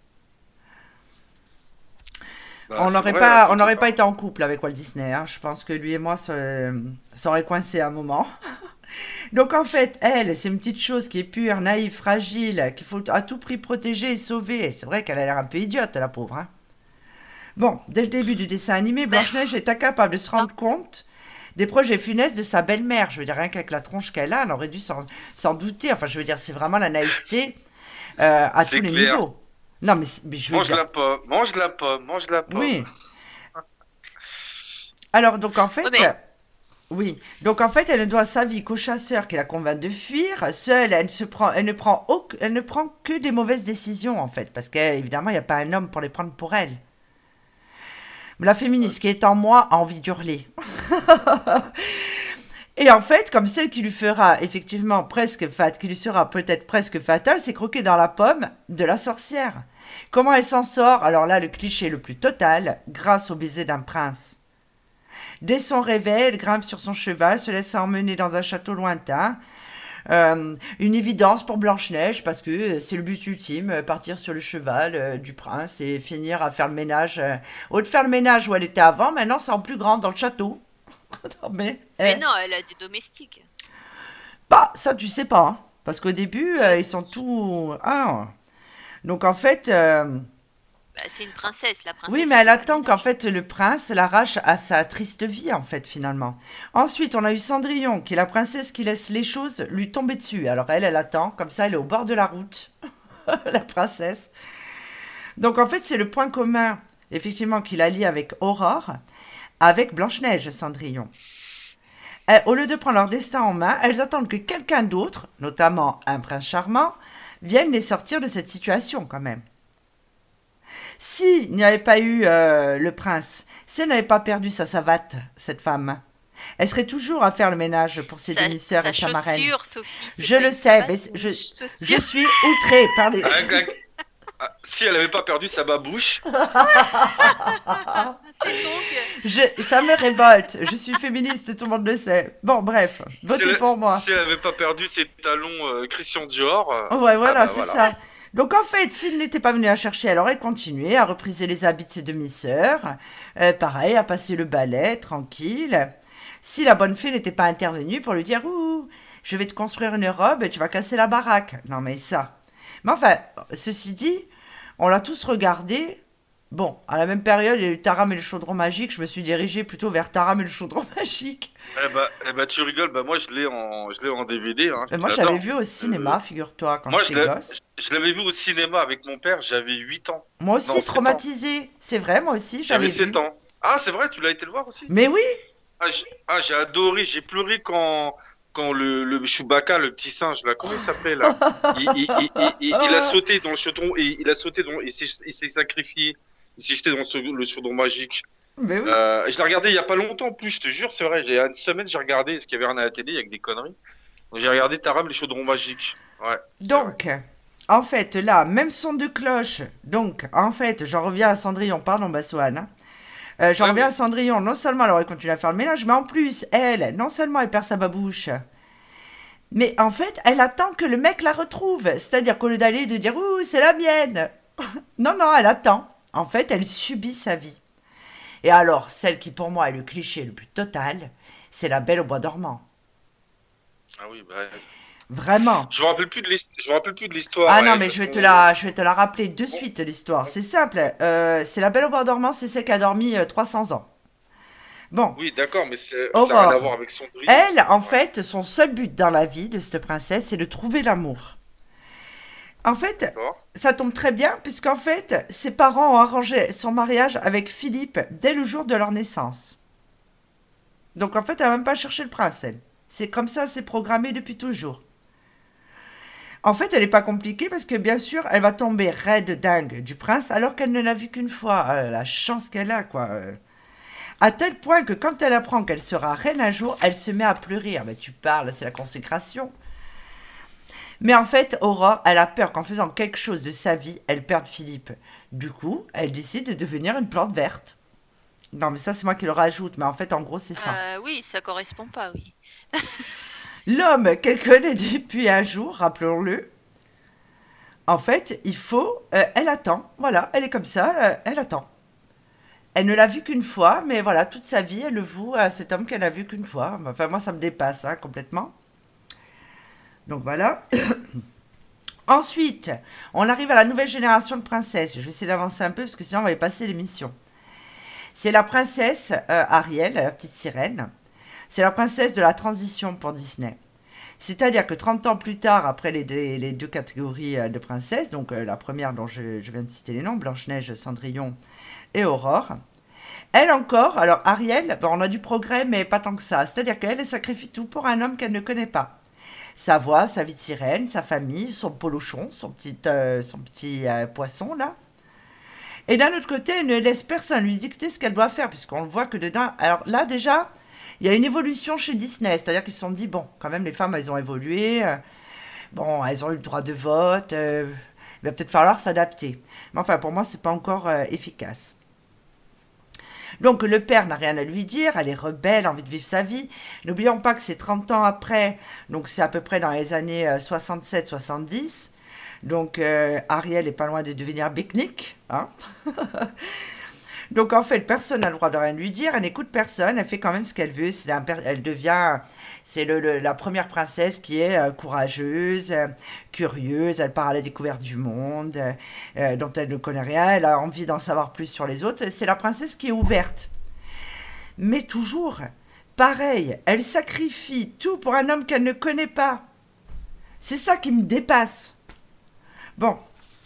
Bah, on c'est n'aurait vrai, pas, hein, on n'aurait quelque pas part. été en couple avec Walt Disney. Hein. Je pense que lui et moi, ça, ça aurait coincé un moment. Donc en fait, elle, c'est une petite chose qui est pure, naïve, fragile, qu'il faut à tout prix protéger et sauver. C'est vrai qu'elle a l'air un peu idiote, la pauvre. Hein. Bon, dès le début du dessin animé, Blanche-Neige est incapable de se rendre compte des projets funestes de sa belle-mère. Je veux dire, rien qu'avec la tronche qu'elle a, elle aurait dû s'en s'en douter. Enfin, je veux dire, c'est vraiment la naïveté euh, à tous C'est les clair. niveaux. Non, mais, c'est- mais je veux Mange dire... la pomme, mange la pomme, mange la pomme. Oui. Alors, donc en fait... Ouais, mais- Oui, donc en fait, elle ne doit sa vie qu'au chasseur qui la convainc de fuir. Seule, elle, se prend, elle, ne prend auc- elle ne prend que des mauvaises décisions, en fait, parce qu'évidemment, il n'y a pas un homme pour les prendre pour elle. La féministe qui est en moi a envie d'hurler. Et en fait, comme celle qui lui fera effectivement presque fat, qui lui sera peut-être presque fatale, c'est croquer dans la pomme de la sorcière. Comment elle s'en sort? Alors là, le cliché le plus total, grâce au baiser d'un prince. Dès son réveil, elle grimpe sur son cheval, se laisse emmener dans un château lointain. Euh, une évidence pour Blanche-Neige, parce que c'est le but ultime, partir sur le cheval euh, du prince et finir à faire le ménage. Euh, au lieu de faire le ménage où elle était avant, maintenant c'est en plus grande dans le château. non, mais, Mais eh, non, elle a des domestiques. bah, ça tu sais pas, hein, parce qu'au début, euh, ils sont tous... Ah. Donc en fait... euh, Bah, c'est une princesse, la princesse. Oui, mais elle elle fait pas le attend qu'en ménage. fait le prince l'arrache à sa triste vie, en fait, finalement. Ensuite, on a eu Cendrillon, qui est la princesse qui laisse les choses lui tomber dessus. Alors elle, elle attend, comme ça, elle est au bord de la route, la princesse. Donc en fait, c'est le point commun, effectivement, qui la lie avec Aurore, avec Blanche-Neige, Cendrillon. Euh, au lieu de prendre leur destin en main, elles attendent que quelqu'un d'autre, notamment un prince charmant, vienne les sortir de cette situation, quand même. S'il n'y avait pas eu euh, le prince, si elle n'avait pas perdu sa savate, cette femme, elle serait toujours à faire le ménage pour ses Sa, demi-sœurs sa et sa marraine. chaussure, Sophie. c'est Je pas le une sais, savate, mais c'est une je, chaussure. je suis outrée par les... Ah, ah, ah, si elle avait pas perdu sa babouche, C'est donc. Je, ça me révolte. Je suis féministe, tout le monde le sait. Bon, bref, si votez elle, pour moi. si elle avait pas perdu ses talons euh, Christian Dior, euh, Ouais, voilà, ah bah c'est voilà. ça. Donc en fait, s'il n'était pas venu la chercher, elle aurait continué à repriser les habits de ses demi-sœurs. Euh, pareil, à passer le balai, tranquille. Si la bonne fée n'était pas intervenue pour lui dire « Ouh, je vais te construire une robe et tu vas casser la baraque. » Non mais ça. Mais enfin, ceci dit, on l'a tous regardé. Bon, à la même période, il y a eu Taram et le chaudron magique. Je me suis dirigée plutôt vers Taram et le chaudron magique. Eh bah, eh bah, tu rigoles, bah moi je l'ai en, je l'ai en D V D. Hein, Mais moi, je j'adore. l'avais vu au cinéma, figure-toi, quand Moi je j'étais l'ai- gosse. je l'avais vu au cinéma avec mon père, j'avais huit ans. Moi aussi, Non, sept ans. traumatisée. C'est vrai, moi aussi, j'avais J'avais vu. sept ans. Ah, c'est vrai, tu l'as été le voir aussi? Mais oui, Ah, j'ai ah, j'ai adoré, j'ai pleuré quand, quand le, le Chewbacca, le petit singe, là, comment il s'appelait là? Il, il, il, il, il- il a sauté dans le chaudron, et il a sauté dans, il s'est il s'est sacrifié, il s'est jeté dans ce- le chaudron magique. mais oui. Euh, je l'ai regardé il y a pas longtemps en plus, je te jure, c'est vrai, j'ai une semaine, j'ai regardé ce qu'il y avait rien à la télé avec des conneries. Donc j'ai regardé Taram, les chaudrons magiques. Ouais. c'est vrai. Donc, en fait, là, même son de cloche. Donc, en fait, j'en reviens à Cendrillon, pardon, Bassoane. Hein. Euh, j'en Ouais, reviens mais- à Cendrillon, non seulement elle aurait continué à faire le ménage, mais en plus, elle, non seulement elle perd sa babouche, mais en fait, elle attend que le mec la retrouve. C'est-à-dire qu'au lieu d'aller et de dire « Ouh, c'est la mienne !» Non, non, elle attend. En fait, elle subit sa vie. Et alors, celle qui pour moi est le cliché le plus total, c'est la Belle au bois dormant. Ah oui, bah, Vraiment. je me rappelle plus de l'hist- je me rappelle plus de l'histoire. Ah ouais, non, mais parce je vais te qu'on- la, je vais te la rappeler de suite, l'histoire. C'est simple. Euh, c'est la Belle au bois dormant, c'est celle qui a dormi euh, trois cents ans. Bon, Oui, d'accord, mais c'est- ça Aurore. n'a rien à voir avec son bris. elle, en Ouais. fait, son seul but dans la vie de cette princesse, c'est de trouver l'amour. En fait, D'accord. ça tombe très bien, puisqu'en fait, ses parents ont arrangé son mariage avec Philippe dès le jour de leur naissance. Donc en fait, elle n'a même pas cherché le prince, elle. C'est comme ça, c'est programmé depuis toujours. En fait, elle n'est pas compliquée parce que bien sûr, elle va tomber raide dingue du prince alors qu'elle ne l'a vu qu'une fois. Ah, la chance qu'elle a, quoi. Euh, À tel point que quand elle apprend qu'elle sera reine un jour, elle se met à pleurer. Ah, mais tu parles, c'est la consécration. Mais en fait, Aurore, elle a peur qu'en faisant quelque chose de sa vie, elle perde Philippe. Du coup, elle décide de devenir une plante verte. Non, mais ça, c'est moi qui le rajoute. Mais en fait, en gros, c'est ça. Euh, oui, ça correspond pas, oui. L'homme qu'elle connaît depuis un jour, rappelons-le, en fait, il faut... euh, elle attend, voilà, elle est comme ça, euh, elle attend. Elle ne l'a vu qu'une fois, mais voilà, toute sa vie, elle le voue à cet homme qu'elle a vu qu'une fois. Enfin, moi, ça me dépasse, hein, complètement. Donc, voilà. Ensuite, on arrive à la nouvelle génération de princesses. Je vais essayer d'avancer un peu, parce que sinon, on va y passer l'émission. C'est la princesse euh, Ariel, la petite sirène. C'est la princesse de la transition pour Disney. C'est-à-dire que trente ans plus tard, après les, les, les deux catégories de princesses, donc euh, la première dont je, je viens de citer les noms, Blanche-Neige, Cendrillon et Aurore, elle encore, alors Ariel, bon, on a du progrès, mais pas tant que ça. C'est-à-dire qu'elle, elle sacrifie tout pour un homme qu'elle ne connaît pas. Sa voix, sa vie de sirène, sa famille, son polochon, son petit, euh, son petit euh, poisson, là. Et d'un autre côté, elle ne laisse personne lui dicter ce qu'elle doit faire, puisqu'on le voit que dedans... Alors là, déjà... il y a une évolution chez Disney, c'est-à-dire qu'ils se sont dit, bon, quand même, les femmes, elles ont évolué, euh, bon, elles ont eu le droit de vote, euh, il va peut-être falloir s'adapter. Mais enfin, pour moi, c'est pas encore euh, efficace. Donc le père n'a rien à lui dire, elle est rebelle, envie de vivre sa vie. N'oublions pas que c'est trente ans après, donc c'est à peu près dans les années euh, soixante-sept soixante-dix. Donc euh, Ariel est pas loin de devenir Becknick. Hein. Donc en fait, personne n'a le droit de rien lui dire, elle n'écoute personne, elle fait quand même ce qu'elle veut. C'est un, elle devient, c'est le, le, la première princesse qui est euh, courageuse, euh, curieuse, elle part à la découverte du monde, euh, dont elle ne connaît rien, elle a envie d'en savoir plus sur les autres. C'est la princesse qui est ouverte. Mais toujours, pareil, elle sacrifie tout pour un homme qu'elle ne connaît pas. C'est ça qui me dépasse. Bon,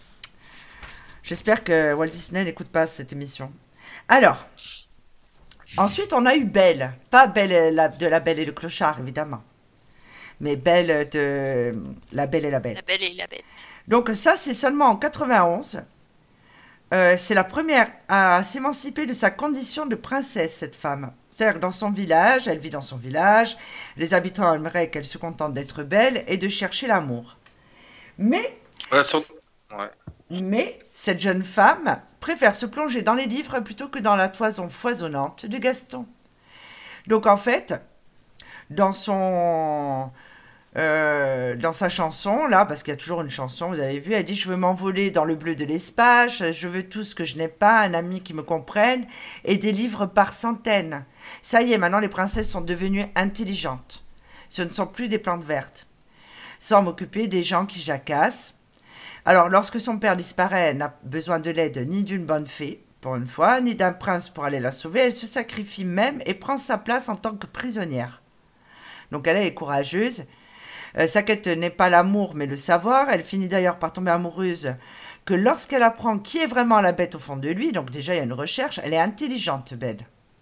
j'espère que Walt Disney n'écoute pas cette émission. Alors, ensuite, on a eu Belle. Pas Belle la, de La Belle et le Clochard, évidemment. Mais Belle de La Belle et la Bête. La Belle et la Bête. Donc ça, c'est seulement en quatre-vingt-onze. Euh, c'est la première à s'émanciper de sa condition de princesse, cette femme. C'est-à-dire que dans son village, elle vit dans son village. Les habitants aimeraient qu'elle se contente d'être belle et de chercher l'amour. Mais... Ouais, sur... ouais. Mais cette jeune femme préfère se plonger dans les livres plutôt que dans la toison foisonnante de Gaston. Donc en fait, dans son, euh, dans sa chanson, là, parce qu'il y a toujours une chanson, vous avez vu, elle dit « Je veux m'envoler dans le bleu de l'espace, je veux tout ce que je n'ai pas, un ami qui me comprenne, et des livres par centaines. » Ça y est, maintenant les princesses sont devenues intelligentes. Ce ne sont plus des plantes vertes. Sans m'occuper des gens qui jacassent. Alors, lorsque son père disparaît, elle n'a besoin de l'aide ni d'une bonne fée, pour une fois, ni d'un prince pour aller la sauver. Elle se sacrifie même et prend sa place en tant que prisonnière. Donc, elle est courageuse. Euh, sa quête n'est pas l'amour, mais le savoir. Elle finit d'ailleurs par tomber amoureuse que lorsqu'elle apprend qui est vraiment la bête au fond de lui. Donc, déjà, il y a une recherche. Elle est intelligente, Belle.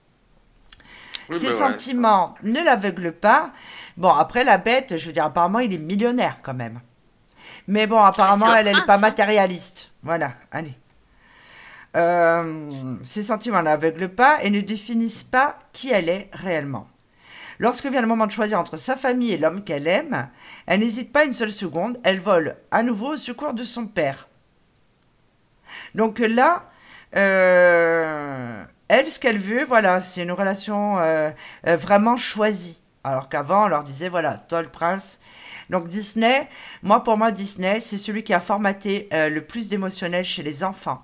Oui, Ses bah ouais, sentiments ne l'aveuglent pas. Bon, après, la bête, je veux dire, apparemment, il est millionnaire quand même. Mais bon, apparemment, elle n'est pas matérialiste. Voilà, allez. Euh, ses sentiments ne l'aveuglent pas et ne définissent pas qui elle est réellement. Lorsque vient le moment de choisir entre sa famille et l'homme qu'elle aime, elle n'hésite pas une seule seconde. Elle vole à nouveau au secours de son père. Donc là, euh, elle, ce qu'elle veut, voilà, c'est une relation euh, euh, vraiment choisie. Alors qu'avant, on leur disait, voilà, toi le prince. Donc Disney, moi pour moi Disney, c'est celui qui a formaté euh, le plus d'émotionnel chez les enfants.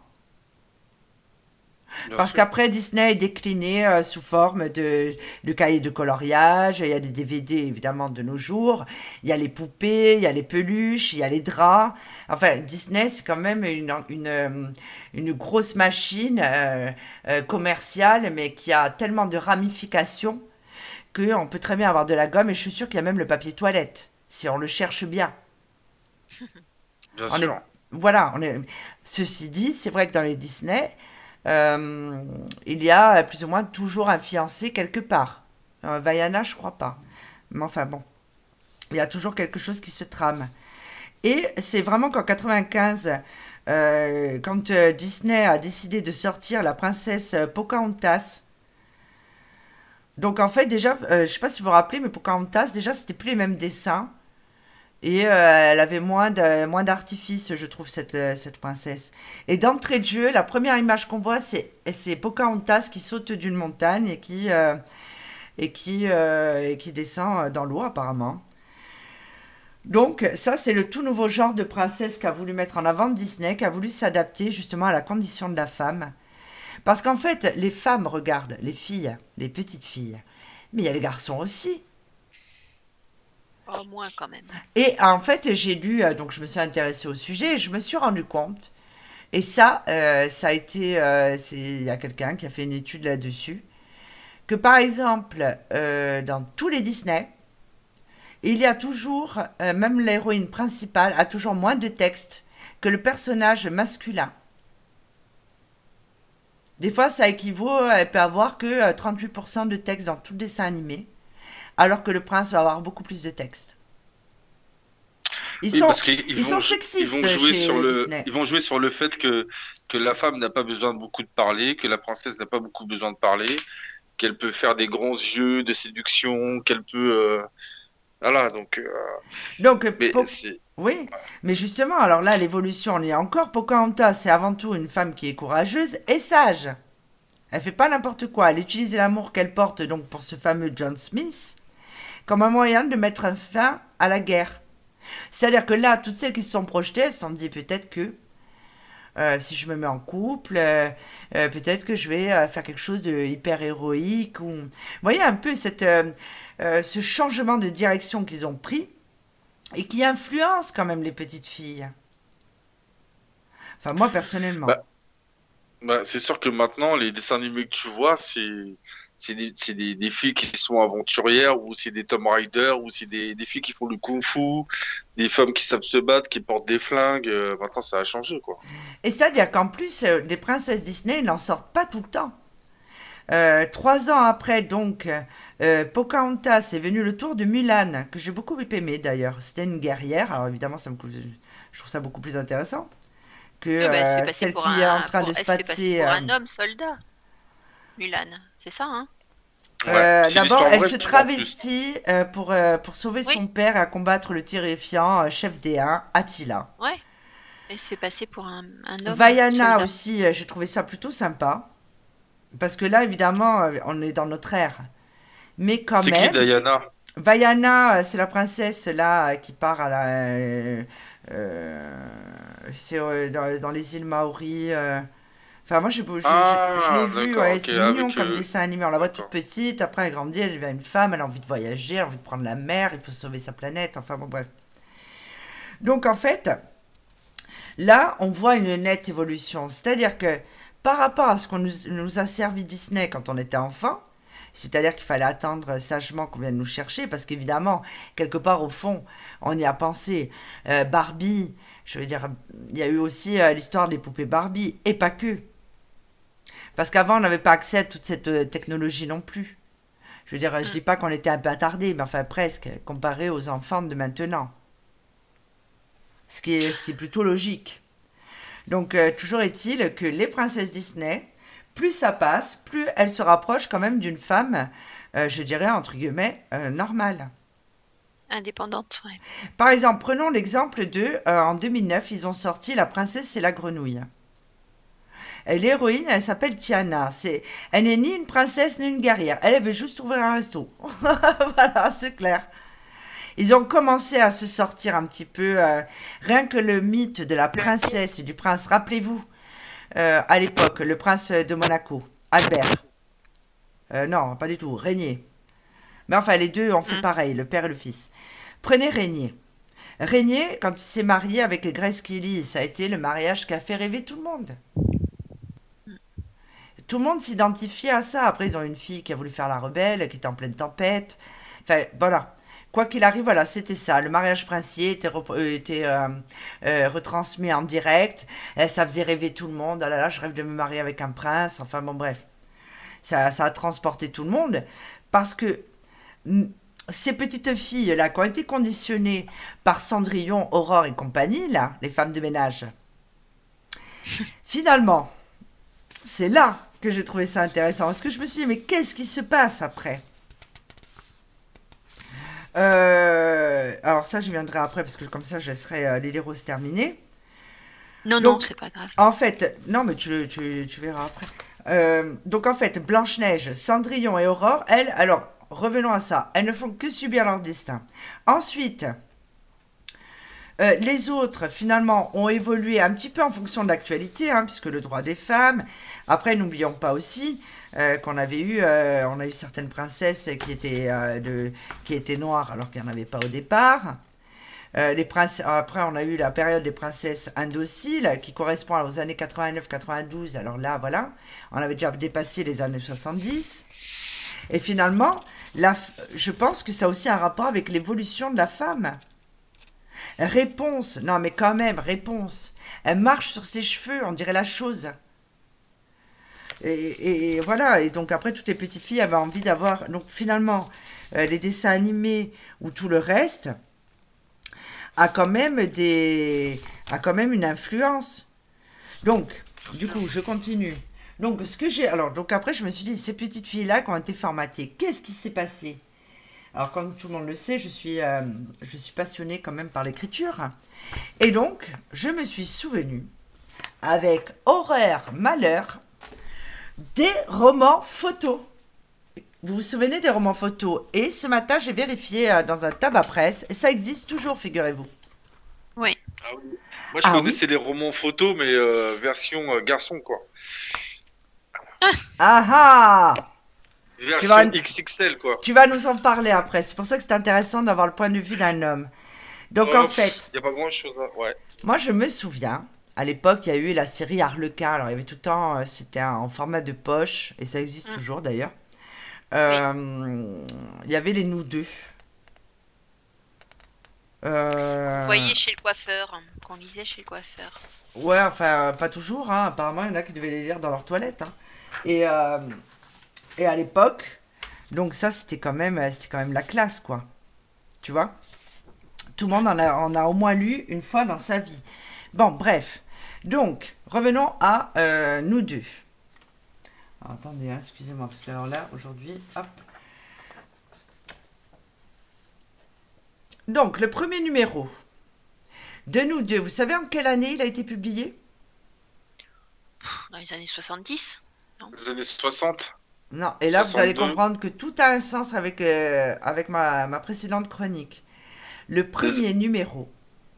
bien Parce sûr. qu'après Disney est décliné euh, sous forme de, de cahiers de coloriage, il y a des D V D évidemment de nos jours, il y a les poupées, il y a les peluches, il y a les draps. Enfin Disney c'est quand même une, une, euh, une grosse machine euh, euh, commerciale mais qui a tellement de ramifications qu'on peut très bien avoir de la gomme et je suis sûre qu'il y a même le papier toilette. Si on le cherche bien. Bien On sûr. est, voilà, on est, ceci dit, c'est vrai que dans les Disney, euh, il y a plus ou moins toujours un fiancé quelque part. Euh, Vaiana, je crois pas. Mais enfin bon, il y a toujours quelque chose qui se trame. Et c'est vraiment qu'en quatre-vingt-quinze, euh, quand euh, Disney a décidé de sortir la princesse Pocahontas. Donc en fait déjà, euh, je ne sais pas si vous vous rappelez, mais Pocahontas, déjà c'était plus les mêmes dessins. Et euh, elle avait moins de, moins d'artifice, je trouve, cette, euh, cette princesse. Et d'entrée de jeu, la première image qu'on voit, c'est, c'est Pocahontas qui saute d'une montagne et qui, euh, et qui, euh, et qui descend dans l'eau, apparemment. Donc, ça, c'est le tout nouveau genre de princesse qu'a voulu mettre en avant Disney, qui a voulu s'adapter justement à la condition de la femme. Parce qu'en fait, les femmes regardent les filles, les petites filles. Mais il y a les garçons aussi. Oh, moins quand même. Et en fait, j'ai lu, euh, donc je me suis intéressée au sujet et je me suis rendu compte, et ça, euh, ça a été, euh, c'est, il y a quelqu'un qui a fait une étude là-dessus, que par exemple, euh, dans tous les Disney, il y a toujours, euh, même l'héroïne principale a toujours moins de texte que le personnage masculin. Des fois, ça équivaut, elle peut avoir que euh, trente-huit pour cent de texte dans tout le dessin animé, alors que le prince va avoir beaucoup plus de texte. Ils Oui, sont, parce qu'ils ils vont, sont ils sexistes vont jouer chez sur le, Disney. ils vont jouer sur le fait que, que la femme n'a pas besoin de beaucoup de parler, que la princesse n'a pas beaucoup besoin de parler, qu'elle peut faire des grands yeux de séduction, qu'elle peut... euh, Voilà, donc... euh, Donc, euh, Mais Po- c'est... oui, mais justement, alors là, l'évolution, on y est encore. Pocahontas, c'est avant tout une femme qui est courageuse et sage. Elle fait pas n'importe quoi. Elle utilise l'amour qu'elle porte donc pour ce fameux John Smith comme un moyen de mettre un fin à la guerre. C'est-à-dire que là, toutes celles qui se sont projetées, elles se sont dit peut-être que euh, si je me mets en couple, euh, euh, peut-être que je vais euh, faire quelque chose de hyper héroïque. Ou... Vous voyez un peu cette, euh, euh, ce changement de direction qu'ils ont pris et qui influence quand même les petites filles. Enfin, moi personnellement. Bah, bah, c'est sûr que maintenant, les dessins animés que tu vois, c'est... C'est des, c'est des, des filles qui sont aventurières, ou c'est des Tomb Raider, ou c'est des, des filles qui font le kung-fu, des femmes qui savent se battre, qui portent des flingues. euh, maintenant, ça a changé, quoi. Et c'est-à-dire qu'en plus, euh, des princesses Disney ils n'en sortent pas tout le temps. Euh, trois ans après, donc, euh, Pocahontas est venu le tour de Mulan, que j'ai beaucoup aimé d'ailleurs. C'était une guerrière, alors évidemment, ça me, cou- je trouve ça beaucoup plus intéressant que Euh, bah, elle se fait euh, passer celle pour qui est en un, train pour- de se elle se fait passer passer. pour euh, un homme soldat, Mulan. C'est ça, hein? Ouais, euh, c'est D'abord, l'histoire elle vraie, se je trouve, en plus. travestit euh, pour, euh, pour sauver Oui, son père et à combattre le terrifiant euh, chef des Huns, Attila. ouais. Elle se fait passer pour un, un homme Vaiana soldat. aussi, euh, j'ai trouvé ça plutôt sympa. Parce que là, évidemment, euh, on est dans notre ère. Mais quand C'est qui, même, Diana? Vaiana, euh, c'est la princesse là euh, qui part à la. euh, euh, c'est euh, dans, dans les îles Maoris. euh. Enfin, moi, je, je, je- je l'ai Ah, vue, d'accord, ouais, ok, c'est mignon avec... comme euh, dessin animé. On la voit toute D'accord. petite, après elle grandit, elle devient une femme, elle a envie de voyager, elle a envie de prendre la mer, il faut sauver sa planète, enfin bon, bref. Donc, en fait, là, on voit une nette évolution. C'est-à-dire que par rapport à ce qu'on nous, nous a servi Disney quand on était enfant, c'est-à-dire qu'il fallait attendre sagement qu'on vienne nous chercher, parce qu'évidemment, quelque part au fond, on y a pensé. Euh, Barbie, je veux dire, il y a eu aussi euh, l'histoire des poupées Barbie, et pas que. Parce qu'avant, on n'avait pas accès à toute cette euh, technologie non plus. Je veux dire, je Mm. dis pas qu'on était un peu attardés, mais enfin presque, comparé aux enfants de maintenant. Ce qui est, ce qui est plutôt logique. Donc, euh, toujours est-il que les princesses Disney, plus ça passe, plus elles se rapprochent quand même d'une femme, euh, je dirais, entre guillemets, euh, normale. Indépendante, ouais. Par exemple, prenons l'exemple de, euh, en deux mille neuf, ils ont sorti La princesse et la grenouille. Et l'héroïne, elle s'appelle Tiana. C'est, elle n'est ni une princesse ni une guerrière. Elle, elle veut juste ouvrir un resto. Voilà, c'est clair. Ils ont commencé à se sortir un petit peu, euh, rien que le mythe de la princesse et du prince. Rappelez-vous, euh, à l'époque, le prince de Monaco, Albert. Euh, non, pas du tout, Régnier. Mais enfin, les deux ont fait Mm. pareil, le père et le fils. Prenez Régnier. Régnier, quand il s'est marié avec Grace Kelly, ça a été le mariage qui a fait rêver tout le monde. Tout le monde s'identifiait à ça. Après, ils ont une fille qui a voulu faire la rebelle, qui était en pleine tempête. Enfin, voilà. Quoi qu'il arrive, voilà, c'était ça. Le mariage princier était, repro- euh, était euh, euh, retransmis en direct. Et ça faisait rêver tout le monde. Ah là là, je rêve de me marier avec un prince. Enfin, bon, bref. Ça, ça a transporté tout le monde. Parce que mm, ces petites filles-là, qui ont été conditionnées par Cendrillon, Aurore et compagnie, là, les femmes de ménage, finalement, c'est là que j'ai trouvé ça intéressant. Parce que je me suis dit, mais qu'est-ce qui se passe après? Euh, alors ça, je viendrai après, parce que comme ça, je laisserai euh, les roses terminer. Non, non, Donc, c'est pas grave. en fait, non, mais tu, tu, tu verras après. Euh, donc, en fait, Blanche-Neige, Cendrillon et Aurore, elles, alors, revenons à ça, elles ne font que subir leur destin. Ensuite, euh, les autres, finalement, ont évolué un petit peu en fonction de l'actualité, hein, puisque le droit des femmes. Après, n'oublions pas aussi euh, qu'on avait eu, euh, on a eu certaines princesses qui étaient, euh, de, qui étaient noires, alors qu'il n'y en avait pas au départ. Euh, les princes, après, on a eu la période des princesses indociles qui correspond aux années quatre-vingt-neuf quatre-vingt-douze. Alors là, voilà, on avait déjà dépassé les années soixante-dix. Et finalement, la, je pense que ça a aussi un rapport avec l'évolution de la femme. Réponse, non mais quand même, réponse. Elle marche sur ses cheveux, on dirait la chose. Et, et, et voilà, et donc après, toutes les petites filles avaient envie d'avoir... Donc finalement, euh, les dessins animés ou tout le reste a quand même des a quand même une influence. Donc, du coup, je continue. Donc, ce que j'ai... Alors, donc après, je me suis dit, ces petites filles-là qui ont été formatées, qu'est-ce qui s'est passé? Alors, comme tout le monde le sait, je suis, euh, je suis passionnée quand même par l'écriture. Et donc, je me suis souvenue, avec horreur, malheur, des romans photos. Vous vous souvenez des romans photos? Et ce matin, j'ai vérifié euh, dans un tabac presse, et ça existe toujours, figurez-vous. Oui. Ah oui. Moi, je Ah connaissais les romans photos, mais euh, version euh, garçon, quoi. Ah ah! Version vas- X X L, quoi. Tu vas nous en parler après. C'est pour ça que c'est intéressant d'avoir le point de vue d'un homme. Donc, Euh, en fait, Il n'y a pas grand-chose à... Ouais. moi, je me souviens, à l'époque, il y a eu la série Harlequin. Alors, il y avait tout le temps, euh, c'était un- en format de poche, et ça existe Mm. toujours d'ailleurs. Euh, Il y avait les Nous deux. Euh, Vous voyez chez le coiffeur, hein, qu'on lisait chez le coiffeur. Ouais, enfin, euh, pas toujours. Hein. Apparemment, il y en a qui devaient les lire dans leur toilette. Hein. Et, euh, et à l'époque, donc ça, c'était quand même, euh, c'était quand même la classe, quoi. Tu vois? Tout le monde en a, en a au moins lu une fois dans sa vie. Bon, bref. Donc, revenons à euh, Nous deux. Alors, attendez, hein, excusez-moi, parce que alors là, aujourd'hui, hop. Donc, le premier numéro de Nous deux, vous savez en quelle année il a été publié? Dans les années soixante-dix. Les années soixante. Non, et là, vous allez soixante-deux. comprendre que tout a un sens avec, euh, avec ma, ma précédente chronique. Le premier numéro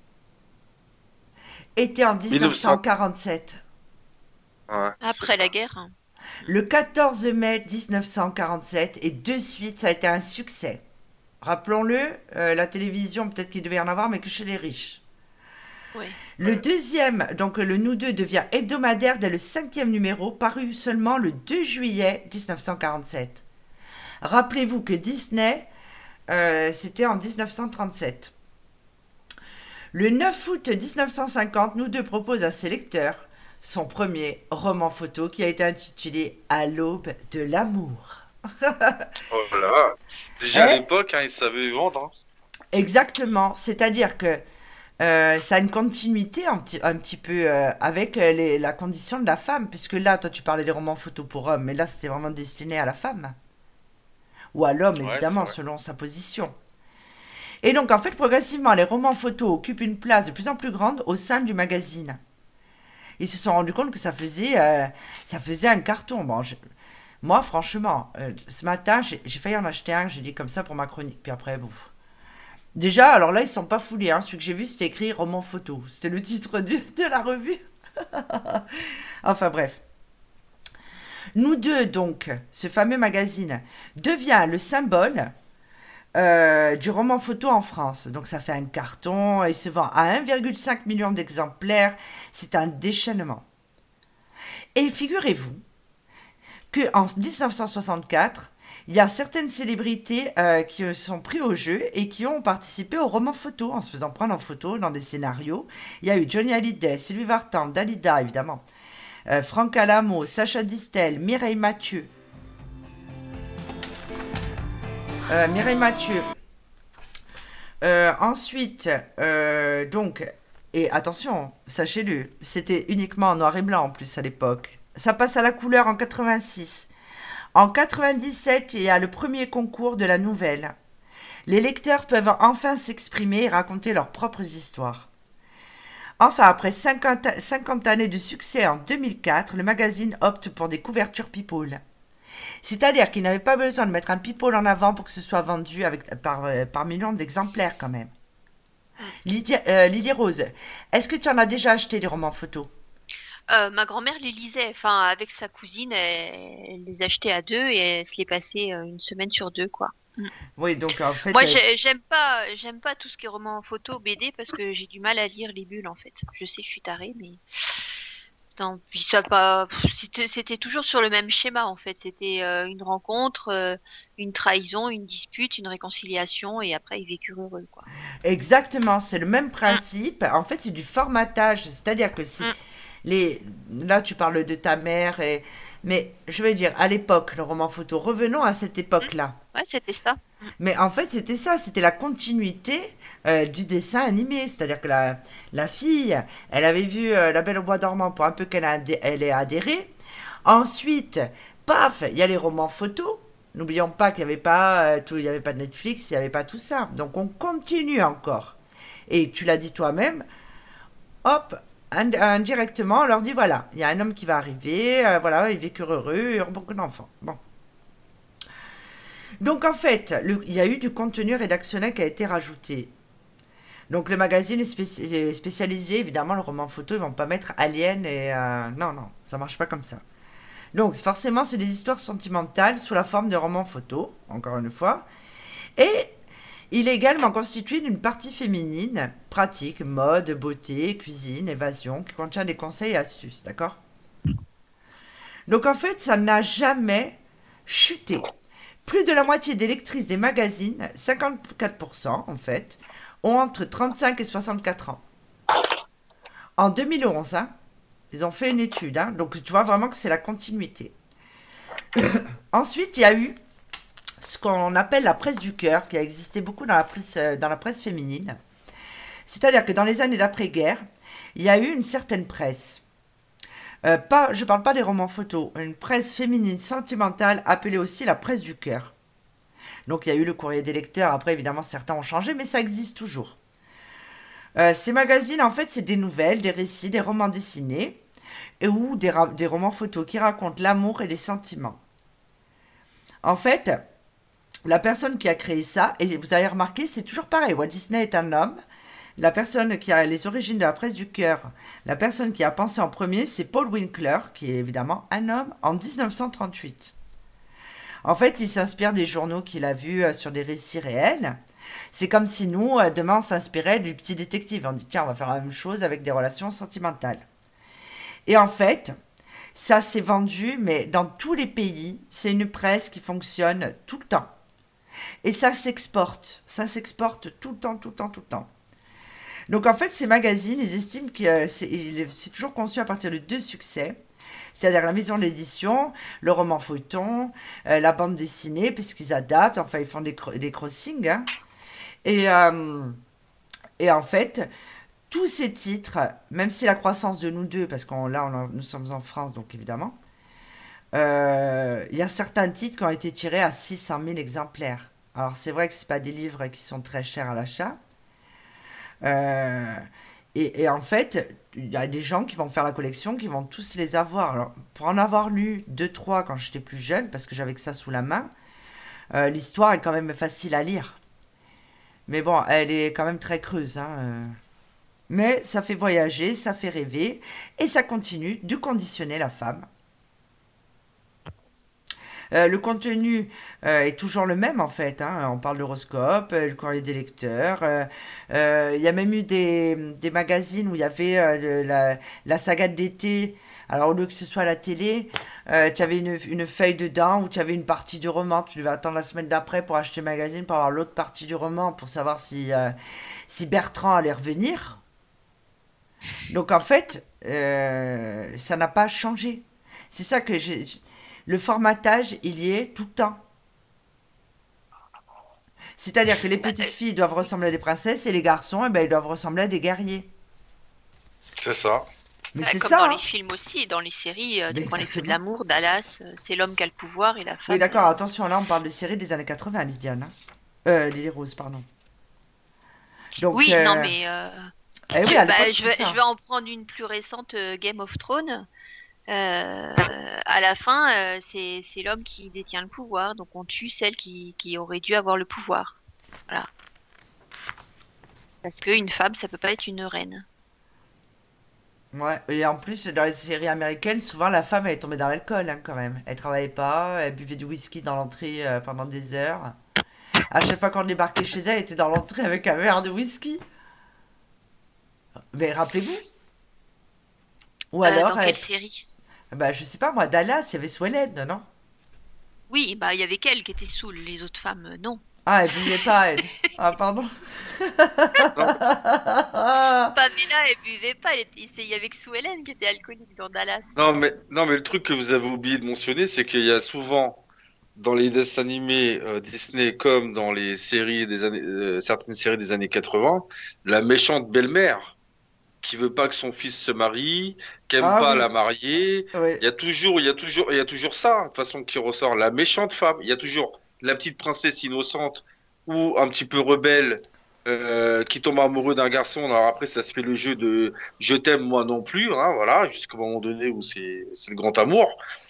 était en dix-neuf cent quarante-sept. Ouais, c'est Après ça. la guerre. hein. Le quatorze mai mille neuf cent quarante-sept, et de suite, ça a été un succès. Rappelons-le, euh, la télévision, peut-être qu'il devait y en avoir, mais que chez les riches. Ouais. Le deuxième, donc le Nous deux, devient hebdomadaire dès le cinquième numéro, paru seulement le deux juillet mille neuf cent quarante-sept. Rappelez-vous que Disney, euh, c'était en mille neuf cent trente-sept. Le neuf août mille neuf cent cinquante, Nous deux propose à ses lecteurs son premier roman photo qui a été intitulé À l'aube de l'amour. Oh là. Déjà à Eh l'époque, hein, ils savaient vendre. Hein. Exactement, c'est-à-dire que euh, ça a une continuité un petit, un petit peu euh, avec euh, les- la condition de la femme, puisque là, toi, tu parlais des romans photos pour hommes, mais là, c'était vraiment destiné à la femme. Ou à l'homme, Ouais, évidemment, c'est vrai. selon sa position. Et donc, en fait, progressivement, les romans photos occupent une place de plus en plus grande au sein du magazine. Ils se sont rendus compte que ça faisait, euh, ça faisait un carton. Bon, je- moi, franchement, euh, ce matin, j'ai j'ai failli en acheter un, j'ai dit comme ça pour ma chronique, puis après, bon. Déjà, alors là, ils ne sont pas foulés. Hein. Celui que j'ai vu, c'était écrit roman photo. C'était le titre du- de la revue. Enfin, bref. Nous deux, donc, ce fameux magazine, devient le symbole euh, du roman photo en France. Donc, ça fait un carton. Il se vend à un virgule cinq million d'exemplaires. C'est un déchaînement. Et figurez-vous qu'en dix-neuf cent soixante-quatre, il y a certaines célébrités euh, qui se sont pris au jeu et qui ont participé au roman photo en se faisant prendre en photo dans des scénarios. Il y a eu Johnny Hallyday, Sylvie Vartan, Dalida évidemment, euh, Franck Alamo, Sacha Distel, Mireille Mathieu. Euh, Mireille Mathieu. Euh, ensuite, euh, donc, et attention, sachez-le, c'était uniquement en noir et blanc en plus à l'époque. Ça passe à la couleur en quatre-vingt-six. En quatre-vingt-dix-sept, il y a le premier concours de la nouvelle. Les lecteurs peuvent enfin s'exprimer et raconter leurs propres histoires. Enfin, après cinquante, cinquante années de succès en deux mille quatre, le magazine opte pour des couvertures people. C'est-à-dire qu'il n'avait pas besoin de mettre un people en avant pour que ce soit vendu avec, par, euh, par millions d'exemplaires quand même. Lydie, euh, Lydie Rose, est-ce que tu en as déjà acheté des romans photos? Euh, ma grand-mère les lisait, enfin avec sa cousine, elle, elle les achetait à deux et elle se les passait euh, une semaine sur deux, quoi. Oui, donc en fait... Moi, euh, j'ai- j'aime pas, j'aime pas tout ce qui est roman photo, B D, parce que j'ai du mal à lire les bulles, en fait. Je sais, je suis tarée, mais non, puis ça pas, pff, c'était c'était toujours sur le même schéma, en fait. C'était euh, une rencontre, euh, une trahison, une dispute, une réconciliation, et après ils vécurent heureux, quoi. Exactement, c'est le même principe. En fait, c'est du formatage, c'est-à-dire que c'est Mm. les. Là, tu parles de ta mère, et... mais je veux dire, à l'époque, le roman photo, revenons à cette époque-là. Ouais, c'était ça. Mais en fait, c'était ça, c'était la continuité euh, du dessin animé. C'est-à-dire que la, la fille, elle avait vu euh, La Belle au bois dormant pour un peu qu'elle a adhé- elle ait adhéré. Ensuite, paf, il y a les romans photos. N'oublions pas qu'il n'y avait pas euh, tout, il y avait pas de Netflix, il n'y avait pas tout ça. Donc on continue encore. Et tu l'as dit toi-même, hop, ind- indirectement, on leur dit voilà, il y a un homme qui va arriver, euh, voilà, il vécu heureux, il aura beaucoup d'enfants. Bon. Donc en fait, le- il y a eu du contenu rédactionnel qui a été rajouté. Donc le magazine est spéci- est spécialisé, évidemment, le roman photo, ils vont pas mettre Alien et... euh, non, non, ça marche pas comme ça. Donc forcément, c'est des histoires sentimentales sous la forme de romans photos, encore une fois. Et il est également constitué d'une partie féminine, pratique, mode, beauté, cuisine, évasion, qui contient des conseils et astuces, d'accord? Donc en fait, ça n'a jamais chuté. Plus de la moitié des lectrices des magazines, cinquante-quatre pour cent en fait, ont entre trente-cinq et soixante-quatre ans. En deux mille onze, hein, ils ont fait une étude, hein, donc tu vois vraiment que c'est la continuité. Ensuite, il y a eu ce qu'on appelle la presse du cœur, qui a existé beaucoup dans la presse, euh, dans la presse féminine. C'est-à-dire que dans les années d'après-guerre, il y a eu une certaine presse. Euh, pas, je ne parle pas des romans photos, une presse féminine sentimentale appelée aussi la presse du cœur. Donc il y a eu le courrier des lecteurs, après évidemment certains ont changé, mais ça existe toujours. Euh, ces magazines, en fait, c'est des nouvelles, des récits, des romans dessinés, et, ou des, ra- des romans photos qui racontent l'amour et les sentiments. En fait, la personne qui a créé ça, et vous avez remarqué, c'est toujours pareil, Walt Disney est un homme, la personne qui a les origines de la presse du cœur, la personne qui a pensé en premier, c'est Paul Winkler, qui est évidemment un homme, en dix-neuf cent trente-huit. En fait, il s'inspire des journaux qu'il a vus euh, sur des récits réels. C'est comme si nous, euh, demain, on s'inspirait du Petit Détective. On dit, tiens, on va faire la même chose avec des relations sentimentales. Et en fait, ça s'est vendu, mais dans tous les pays, c'est une presse qui fonctionne tout le temps. Et ça s'exporte. Ça s'exporte tout le temps, tout le temps, tout le temps. Donc en fait, ces magazines, ils estiment que euh, c'est il- c'est toujours conçu à partir de deux succès. C'est-à-dire la maison d'édition, le roman feuilleton, euh, la bande dessinée, puisqu'ils adaptent, enfin ils font des, cro- des crossings. Hein. Et, euh, et en fait, tous ces titres, même si la croissance de nous deux, parce qu'on là on en- nous sommes en France, donc évidemment, euh, il y a certains titres qui ont été tirés à six cent mille exemplaires. Alors c'est vrai que c'est pas des livres qui sont très chers à l'achat. Euh, et, et en fait, il y a des gens qui vont faire la collection, qui vont tous les avoir. Alors, pour en avoir lu deux, trois quand j'étais plus jeune, parce que j'avais que ça sous la main, euh, l'histoire est quand même facile à lire. Mais bon, elle est quand même très creuse. Hein, euh. Mais ça fait voyager, ça fait rêver, et ça continue de conditionner la femme. Euh, le contenu euh, est toujours le même en fait. Hein. On parle d'horoscope, euh, le courrier des lecteurs. euh, euh, Il y a même eu des, des magazines où il y avait euh, le- la, la saga de l'été. Alors au lieu que ce soit à la télé, euh, tu avais une, une feuille dedans où tu avais une partie du roman. Tu devais attendre la semaine d'après pour acheter le magazine, pour avoir l'autre partie du roman, pour savoir si, euh, si Bertrand allait revenir. Donc en fait, euh, ça n'a pas changé. C'est ça que j'ai... Le formatage, il y est tout le temps. C'est-à-dire que les Bah, petites euh, filles doivent ressembler à des princesses et les garçons, eh ben, ils doivent ressembler à des guerriers. C'est ça. Mais bah, c'est comme ça, dans les hein. films aussi, et dans les séries, euh, Mais du point les feux de exactement. l'amour, Dallas, euh, c'est l'homme qui a le pouvoir et la Oui, femme. d'accord, euh, attention, là, on parle de séries des années quatre-vingts, Lydiane. Hein. Euh, Lily Rose, pardon. Donc, Oui, non, euh, mais euh, eh oui, à bah, l'époque, je c'était vais, je vais ça. en prendre une plus récente, euh, Game of Thrones. Euh, à la fin, euh, c'est c'est l'homme qui détient le pouvoir, donc on tue celle qui, qui aurait dû avoir le pouvoir. Voilà. Parce qu'une femme, ça peut pas être une reine. Ouais, et en plus, dans les séries américaines, souvent, la femme, elle est tombée dans l'alcool, hein, quand même. Elle travaillait pas, elle buvait du whisky dans l'entrée euh, pendant des heures. À chaque fois qu'on débarquait chez elle, elle était dans l'entrée avec un verre de whisky. Mais rappelez-vous. Ou Euh, alors, dans quelle elle... série? bah, je sais pas, moi, Dallas, il y avait Swellen, non? Oui, bah il y avait qu'elle qui était saoule, les autres femmes, euh, non. Ah, elle buvait pas, elle. Ah, pardon. Non, Pamela, elle buvait pas, elle était... c'est- il y avait que Sue Ellen qui était alcoolique dans Dallas. non, mais, non, mais le truc que vous avez oublié de mentionner, c'est qu'il y a souvent, dans les dessins animés euh, Disney, comme dans les séries des années, euh, certaines séries des années quatre-vingts, la méchante belle-mère. qui veut pas que son fils se marie, qui aime Ah pas oui, la marier. oui. Il y a toujours, il y a toujours, il y a toujours ça, de toute façon, qui ressort. La méchante femme. Il y a toujours la petite princesse innocente ou un petit peu rebelle euh, qui tombe amoureux d'un garçon. Alors après, ça se fait le jeu de je t'aime, moi non plus. Hein, voilà, jusqu'au moment donné où c'est c'est le grand amour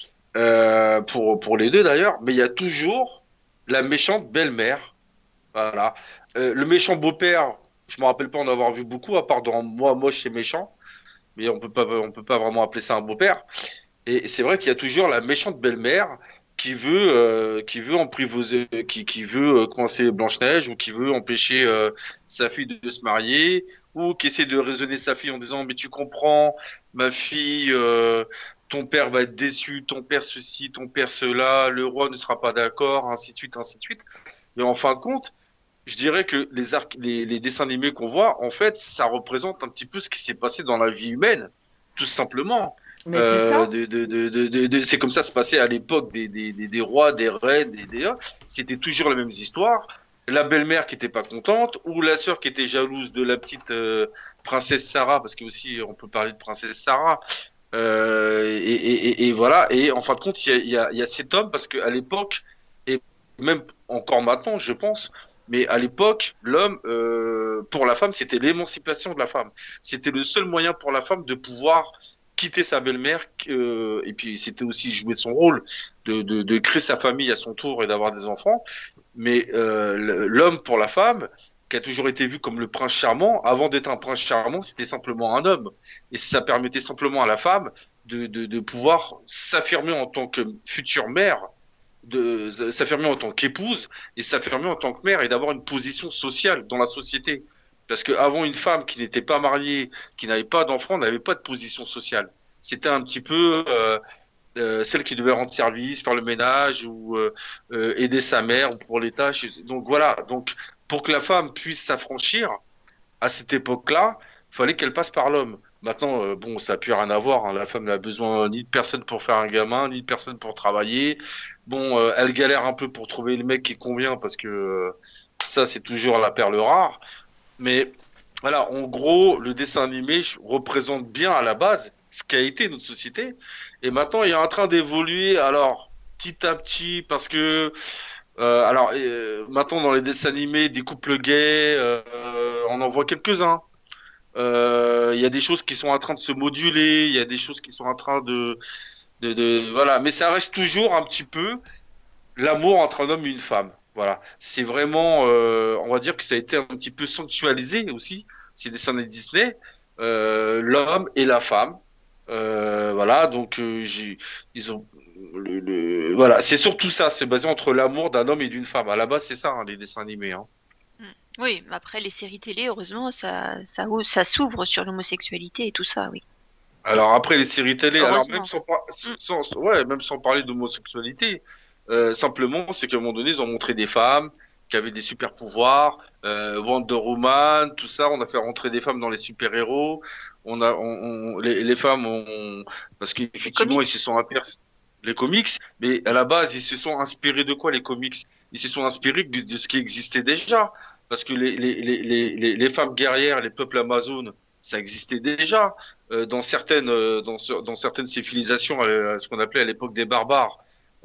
euh, pour pour les deux d'ailleurs. Mais il y a toujours la méchante belle-mère. Voilà. Euh, le méchant beau-père. Je me rappelle pas en avoir vu beaucoup, à part dans Moi, moche et méchant, mais on peut pas, on peut pas vraiment appeler ça un beau-père. Et c'est vrai qu'il y a toujours la méchante belle-mère qui veut, euh, qui veut emprivoiser, qui, qui veut euh, coincer Blanche-Neige ou qui veut empêcher euh, sa fille de, de se marier ou qui essaie de raisonner sa fille en disant mais tu comprends, ma fille, euh, ton père va être déçu, ton père ceci, ton père cela, le roi ne sera pas d'accord, ainsi de suite, ainsi de suite. Et en fin de compte, je dirais que les, arc- les, les dessins animés qu'on voit, en fait, ça représente un petit peu ce qui s'est passé dans la vie humaine, tout simplement. Mais c'est Euh, ça. de, de, de, de, de- de- c'est comme ça se passait à l'époque des, des, des, des rois, des reines, des, des... C'était toujours les mêmes histoires. La belle-mère qui était pas contente, ou la sœur qui était jalouse de la petite euh, princesse Sarah, parce que aussi on peut parler de princesse Sarah. Euh, et, et, et, et voilà. Et en fin de compte, il y a, il y a, il y a cet homme, parce qu'à l'époque, et même encore maintenant, je pense, mais à l'époque, l'homme, euh, pour la femme, c'était l'émancipation de la femme. C'était le seul moyen pour la femme de pouvoir quitter sa belle-mère, euh, et puis c'était aussi jouer son rôle de, de, de créer sa famille à son tour et d'avoir des enfants. Mais euh, le- l'homme pour la femme, qui a toujours été vu comme le prince charmant, avant d'être un prince charmant, c'était simplement un homme. Et ça permettait simplement à la femme de, de, de pouvoir s'affirmer en tant que future mère, de s'affirmer en tant qu'épouse et s'affirmer en tant que mère et d'avoir une position sociale dans la société. Parce qu'avant, une femme qui n'était pas mariée, qui n'avait pas d'enfant, n'avait pas de position sociale. C'était un petit peu euh, euh, celle qui devait rendre service, faire le ménage ou euh, euh, aider sa mère ou pour les tâches. Donc voilà. Donc pour que la femme puisse s'affranchir à cette époque-là, il fallait qu'elle passe par l'homme. Maintenant, euh, bon, ça n'a plus rien à voir. Hein. La femme n'a besoin ni de personne pour faire un gamin, ni de personne pour travailler. Bon, euh, elle galère un peu pour trouver le mec qui convient parce que euh, ça, c'est toujours la perle rare. Mais voilà, en gros, le dessin animé représente bien à la base ce qu'a été notre société. Et maintenant, il est en train d'évoluer. Alors, petit à petit, parce que euh, alors euh, maintenant dans les dessins animés, des couples gays, euh, on en voit quelques-uns. Euh, Il y a des choses qui sont en train de se moduler, il y a des choses qui sont en train de, de, de- voilà. Mais ça reste toujours un petit peu l'amour entre un homme et une femme. Voilà. C'est vraiment, euh, on va dire que ça a été un petit peu sanctualisé aussi, ces dessins animés Disney, euh, l'homme et la femme. Euh, voilà. Donc, euh, j'ai, ils ont, le, le- voilà. C'est surtout ça. C'est basé entre l'amour d'un homme et d'une femme. À la base, c'est ça, hein, les dessins animés. Hein. Mm. Oui, mais après les séries télé, heureusement, ça, ça, ou- ça s'ouvre sur l'homosexualité et tout ça, oui. Alors après les séries télé, alors même Heureusement. sans, par- Mm. sans- ouais, même sans parler d'homosexualité, euh, simplement c'est qu'à un moment donné ils ont montré des femmes qui avaient des super pouvoirs, euh, Wonder Woman, tout ça, on a fait rentrer des femmes dans les super héros, on a, on, on- les, les femmes ont, parce Les qu'effectivement ils comics. se sont inspirés les comics, mais à la base ils se sont inspirés de quoi les comics? Ils se sont inspirés de, de ce qui existait déjà, parce que les les les les, les les femmes guerrières, les peuples amazones, ça existait déjà euh, dans certaines euh, dans, ce- dans certaines civilisations, euh, ce qu'on appelait à l'époque des barbares.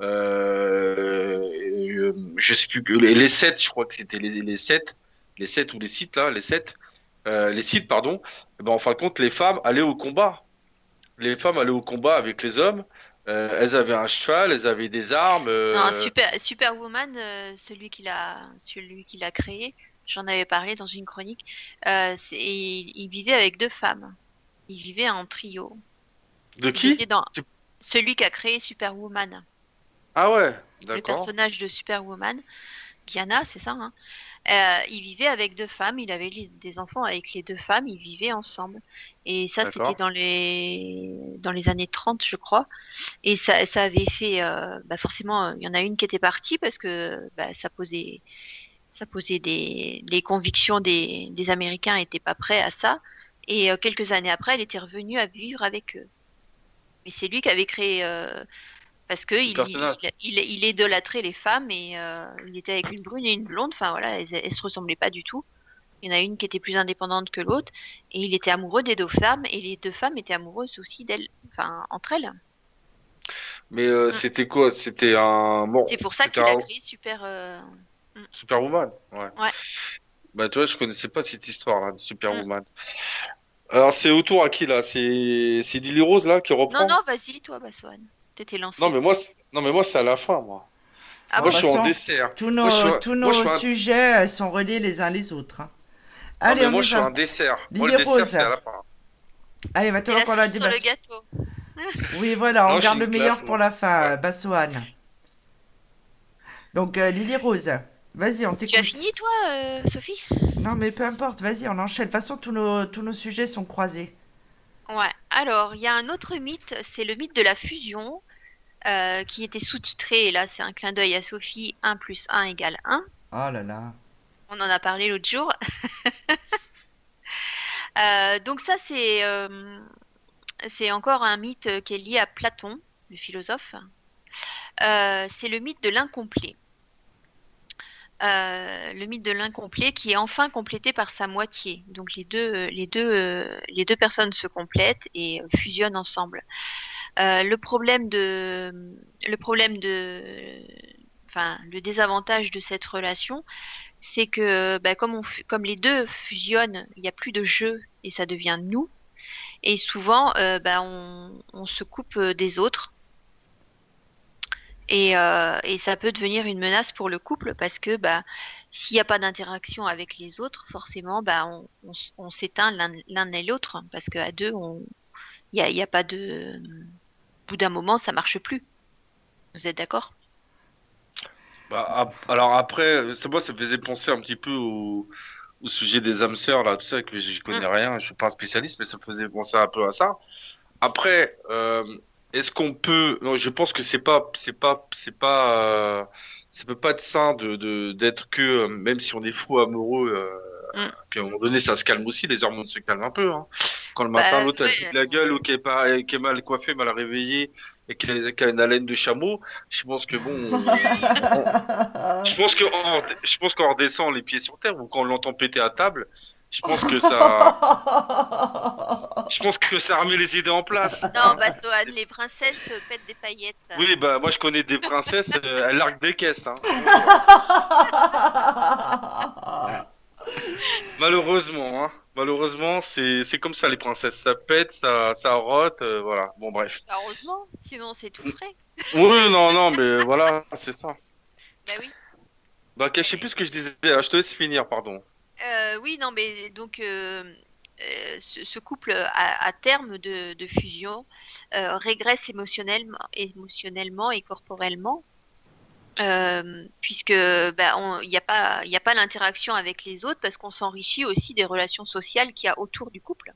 Euh, euh, je sais plus les, les Seth, je crois que c'était les les Seth, les Seth ou les Sith là, les Seth, euh, les Sith pardon. Eh ben, en fin de compte, les femmes allaient au combat. Les femmes allaient au combat avec les hommes. Euh, elles avaient un cheval, elles avaient des armes. Non, euh, Super, Superwoman, euh, celui qui l'a, celui qui l'a créé, j'en avais parlé dans une chronique. Euh, c'est- il, il vivait avec deux femmes. Il vivait en trio. De Ils étaient qui? dans Tu- celui qui a créé Superwoman, Ah ouais, le d'accord. personnage de Superwoman, Diana, c'est ça, hein. Euh, il vivait avec deux femmes, il avait les- des enfants avec les deux femmes, ils vivaient ensemble. Et ça, c'était D'accord. dans les dans les années trente, je crois. Et ça, ça avait fait, euh, bah forcément, il y en a une qui était partie parce que bah, ça posait, ça posait des, les convictions des, des Américains n'étaient pas prêts à ça. Et euh, quelques années après, elle était revenue à vivre avec eux. Mais c'est lui qui avait créé, euh, parce que Le il, il, personnage. il, il idolâtrait les femmes et euh, il était avec une brune et une blonde. Enfin voilà, elles, elles se ressemblaient pas du tout. Il y en a une qui était plus indépendante que l'autre, et il était amoureux des deux femmes, et les deux femmes étaient amoureuses aussi d'elle, enfin entre elles. Mais euh, Mm. c'était quoi? C'était un. Bon, C'est pour ça c'était qu'il a un créé Super. euh, Superwoman. Ouais. Ouais. Bah, tu vois, je connaissais pas cette histoire-là de Mm. Superwoman. Alors, c'est autour à qui là? C'est c'est Lily Rose là qui Non, reprend? non, vas-y, toi, Bassoane. T'étais Non, lancé. mais moi, c'est- non, mais moi, c'est à la fin, moi. Ah Bon, Moi, bon? je suis en passons. dessert. Tous Moi, je suis nos, un- tous moi, je nos suis un- sujets euh, sont reliés les uns les autres. hein. Non, Allez, mais on moi, y je suis va. un dessert. Moi, Lily le dessert, Rose. c'est à la fin. Allez, C'est maintenant la qu'on a cerise sur le débattu. gâteau. Oui, voilà, on Non, je suis garde une le meilleur classe, pour moi. la fin, Ouais. euh, Bassoane. Donc, euh, Lily Rose, vas-y, on Tu as t'écoute. fini, toi, euh, Sophie? Non, mais peu importe, vas-y, on enchaîne. De toute façon, tous nos, tous nos sujets sont croisés. Ouais. Alors, il y a un autre mythe, c'est le mythe de la fusion, euh, qui était sous-titré, et là, c'est un clin d'œil à Sophie, un plus un égale un. Oh là là. On en a parlé l'autre jour. Euh, donc ça, c'est euh, c'est encore un mythe qui est lié à Platon, le philosophe. Euh, c'est le mythe de l'incomplet. Euh, le mythe de l'incomplet qui est enfin complété par sa moitié. Donc les deux, les deux, euh, les deux personnes se complètent et fusionnent ensemble. Euh, le problème de, le problème de, enfin le désavantage de cette relation, c'est que bah, comme, on, comme les deux fusionnent, il n'y a plus de jeu et ça devient nous. Et souvent, euh, bah, on, on se coupe des autres. Et, euh, et ça peut devenir une menace pour le couple parce que bah, s'il n'y a pas d'interaction avec les autres, forcément, bah, on, on, on s'éteint l'un et l'autre parce qu'à deux, il n'y a, y a pas de... Au bout d'un moment, ça marche plus. Vous êtes d'accord? Bah, ap- alors après, c'est moi, ça me faisait penser un petit peu au, au sujet des âmes sœurs, là, tout ça, que je connais Mm. rien, je suis pas un spécialiste, mais ça me faisait penser un peu à ça. Après, euh, est-ce qu'on peut... Non, je pense que c'est pas, c'est pas, c'est pas, euh, ça peut pas être sain de, de, d'être que, euh, même si on est fou amoureux, euh, Mm. puis à un moment donné, ça se calme aussi, les hormones se calment un peu, hein. Quand le matin, Bah, l'autre a ouais. de la gueule ou qui est pas, qui est mal coiffé, mal réveillé, et qui a, qui a une haleine de chameau, je pense que bon, on- on- je pense que en- je pense qu'on redescend les pieds sur terre ou quand on l'entend péter à table, je pense que ça, je pense que ça remet les idées en place. Non, hein. bah, Sohan, les princesses euh, pètent des paillettes. Oui, bah moi je connais des princesses, euh, elles larguent des caisses. Hein. Malheureusement, hein. Malheureusement, c'est c'est comme ça les princesses, ça pète, ça ça rote, euh, voilà. Bon bref. Heureusement, sinon c'est tout frais. Oui, non, non, mais voilà, c'est ça. Bah oui. Bah, je sais plus ce que je disais. Ah, je te laisse finir, pardon. Euh, oui, non, mais donc euh, euh, ce, ce couple à, à terme de, de fusion euh, régresse émotionnellement, émotionnellement et corporellement. Euh, puisque bah, on- il n'y a pas, il y a pas l'interaction avec les autres parce qu'on s'enrichit aussi des relations sociales qu'il y a autour du couple.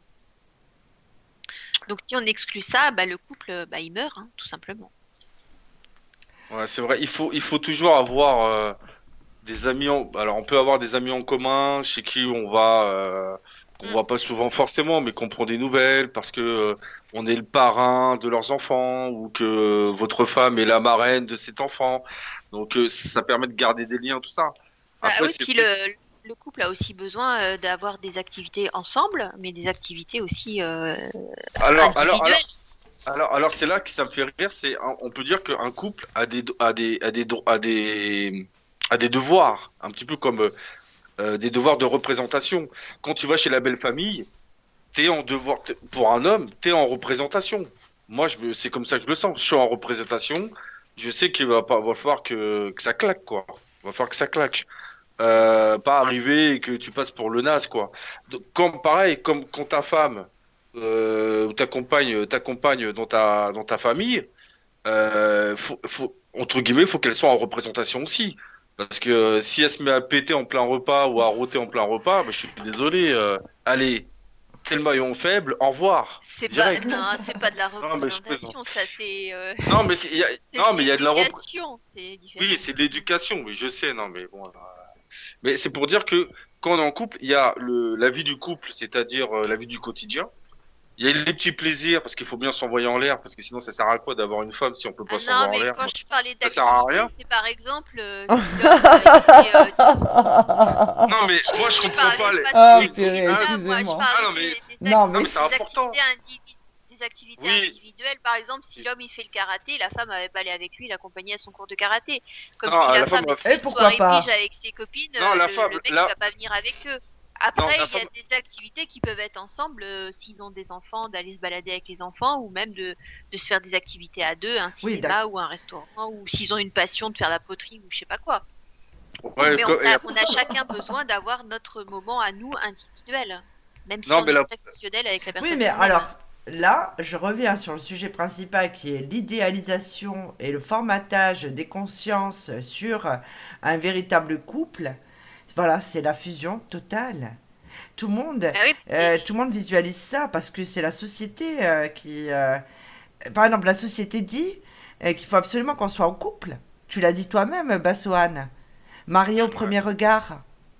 Donc si on exclut ça, bah, le couple bah, il meurt, hein, tout simplement. Ouais, c'est vrai. Il faut, il faut toujours avoir euh, des amis. En... Alors, on peut avoir des amis en commun chez qui on va, euh, qu'on Mm. voit pas souvent forcément, mais qu'on prend des nouvelles parce que euh, on est le parrain de leurs enfants ou que euh, votre femme est la marraine de cet enfant. Donc, euh, ça permet de garder des liens, tout ça. Bah Après, oui, c'est puis le, le couple a aussi besoin euh, d'avoir des activités ensemble, mais des activités aussi euh, alors, alors, individuelles. alors, alors, alors, c'est là que ça me fait rire. C'est, on peut dire qu'un couple a des, a des, a des, dro- a des, a des devoirs, un petit peu comme euh, des devoirs de représentation. Quand tu vas chez la belle famille, t'es en devoir, t'es- pour un homme, t'es en représentation. Moi, je me, c'est comme ça que je le sens. Je suis en représentation. Je sais qu'il va pas, va falloir que, que ça claque, quoi. Il va falloir que ça claque. Euh, pas arriver et que tu passes pour le naze, quoi. Donc, comme pareil, comme quand ta femme euh, ou ta compagne t'accompagne dans ta dans ta famille, euh, faut, faut, entre guillemets, faut qu'elle soit en représentation aussi. Parce que euh, si elle se met à péter en plein repas ou à rôter en plein repas, bah, je suis désolé. euh, allez, c'est le maillon faible, au revoir. C'est pas, Direct. non, c'est pas de la Non, mais je représentation, ça c'est. euh, Non, mais c'est- il y a, c'est non, mais il y a de la représentation. l'éducation, c'est différent. Oui, c'est de l'éducation, oui, je sais, non, mais bon. euh, Mais c'est pour dire que quand on est en couple, il y a le, la vie du couple, c'est-à-dire euh, la vie du quotidien, Il y a les petits plaisirs, parce qu'il faut bien s'envoyer en l'air, parce que sinon ça sert à quoi d'avoir une femme si on peut pas Ah s'envoyer non, en mais l'air? quand je parlais Ça sert à d'activité, rien. c'est par exemple euh, si l'homme euh, il fait, euh, Non, mais moi je je comprends pas parlais les. pas de Ah, ces purée, activités-là, moi je excusez-moi. parlais Ah non, mais des, c'est- des, Non, ac- non, mais mais c'est des important. activités indivi- des activités Oui. individuelles. Par exemple, si l'homme il fait le karaté, la femme elle va aller avec lui l'accompagner à son cours de karaté. Comme Non, si la la femme femme va- elle fait Et une pourquoi soirée pas? pige avec ses copines, Non, euh, la le, femme, le mec la- il va pas venir avec eux. Non, Après, la il y a femme. des activités qui peuvent être ensemble, euh, s'ils ont des enfants, d'aller se balader avec les enfants, ou même de, de se faire des activités à deux, un Oui, cinéma ou un restaurant, ou s'ils ont une passion de faire la poterie ou je sais pas quoi. Ouais, Mais on co- et a, après- on a chacun besoin d'avoir notre moment à nous individuel, même si Non, on mais est la- très fusionnel avec la personne. Oui, mais qu'on aime. alors là, je reviens sur le sujet principal qui est l'idéalisation et le formatage des consciences sur un véritable couple. Voilà, c'est la fusion totale. Tout le monde, Ah oui, euh, et- tout le monde visualise ça parce que c'est la société euh, qui. euh, Par exemple, la société dit euh, qu'il faut absolument qu'on soit en couple. Tu l'as dit toi-même, Bassoane. Marié au premier regard.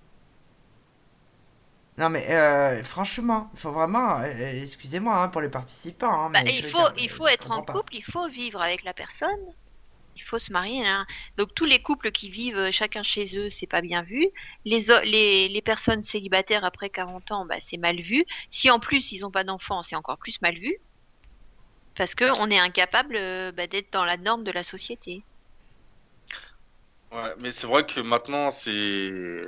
Non mais euh, franchement, il faut vraiment, euh, excusez-moi hein, pour les participants, hein, bah, mais je il veux faut, dire, il euh, faut je être en comprends pas. couple, il faut vivre avec la personne, il faut se marier. Hein. Donc tous les couples qui vivent chacun chez eux, c'est pas bien vu. Les, o- les, les personnes célibataires après quarante ans, bah, c'est mal vu. Si en plus ils n'ont pas d'enfants, c'est encore plus mal vu. Parce qu'on est incapable euh, bah, d'être dans la norme de la société. Ouais, mais c'est vrai que maintenant c'est.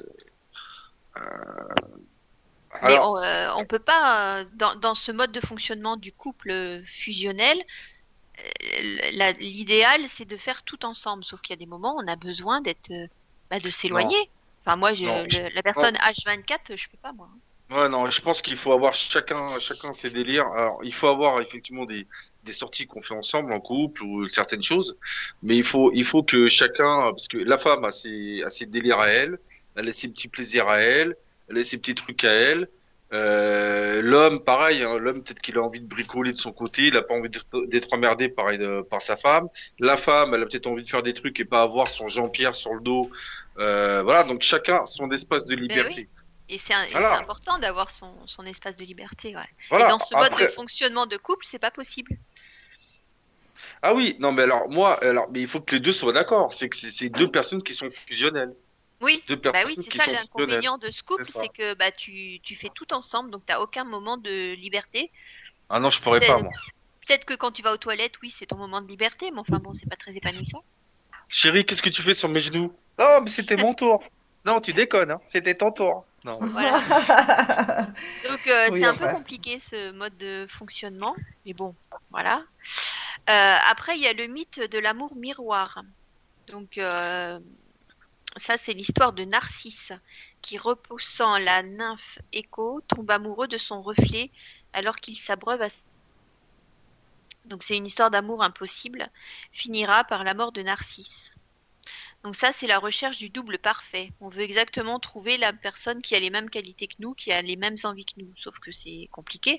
Mais Alors, on, euh, on peut pas, euh, dans, dans ce mode de fonctionnement du couple euh, fusionnel, euh, la- l'idéal c'est de faire tout ensemble. Sauf qu'il y a des moments où on a besoin d'être, euh, bah, de non, s'éloigner. Enfin, moi, je, non, je- le- la non, personne H vingt-quatre, je peux pas, moi. ouais, non, je pense qu'il faut avoir chacun, chacun ses délires. Alors, il faut avoir effectivement des, des sorties qu'on fait ensemble en couple ou certaines choses, mais il faut, il faut que chacun, parce que la femme a ses, a ses délires à elle, elle a ses petits plaisirs à elle, elle a ses petits trucs à elle. Euh, l'homme, pareil, hein, l'homme peut-être qu'il a envie de bricoler de son côté, il a pas envie d'être d'être emmerdé par, euh, par sa femme. La femme, elle a peut-être envie de faire des trucs et pas avoir son Jean-Pierre sur le dos. Euh, voilà, donc chacun son espace de Mais oui. liberté. Et c'est un- et c'est Voilà, important d'avoir son, son espace de liberté. Ouais. Et voilà. dans ce mode de Après, fonctionnement de couple, c'est pas possible. ah oui, non, mais alors, moi, alors, mais il faut que les deux soient d'accord. C'est que c'est c'est deux personnes qui sont fusionnelles. Oui, Deux bah oui, personnes c'est qui ça sont fusionnelles. l'inconvénient de ce C'est couple, ça. c'est que bah, tu, tu fais tout ensemble, donc tu n'as aucun moment de liberté. Ah non, je pourrais pas, Peut-être moi. peut-être que quand tu vas aux toilettes, oui, c'est ton moment de liberté, mais enfin bon, c'est pas très épanouissant. Chérie, qu'est-ce que tu fais sur mes genoux? Non, mais c'était mon tour. Non, tu déconnes, hein. C'était ton tour. Non. Voilà. Donc euh, Oui, c'est un peu enfin. compliqué ce mode de fonctionnement, mais bon, voilà. Euh, après, il y a le mythe de l'amour miroir. Donc euh, ça, c'est l'histoire de Narcisse qui, repoussant la nymphe Écho, tombe amoureux de son reflet alors qu'il s'abreuve à... Donc c'est une histoire d'amour impossible, finira par la mort de Narcisse. Donc ça, c'est la recherche du double parfait. On veut exactement trouver la personne qui a les mêmes qualités que nous, qui a les mêmes envies que nous, sauf que c'est compliqué.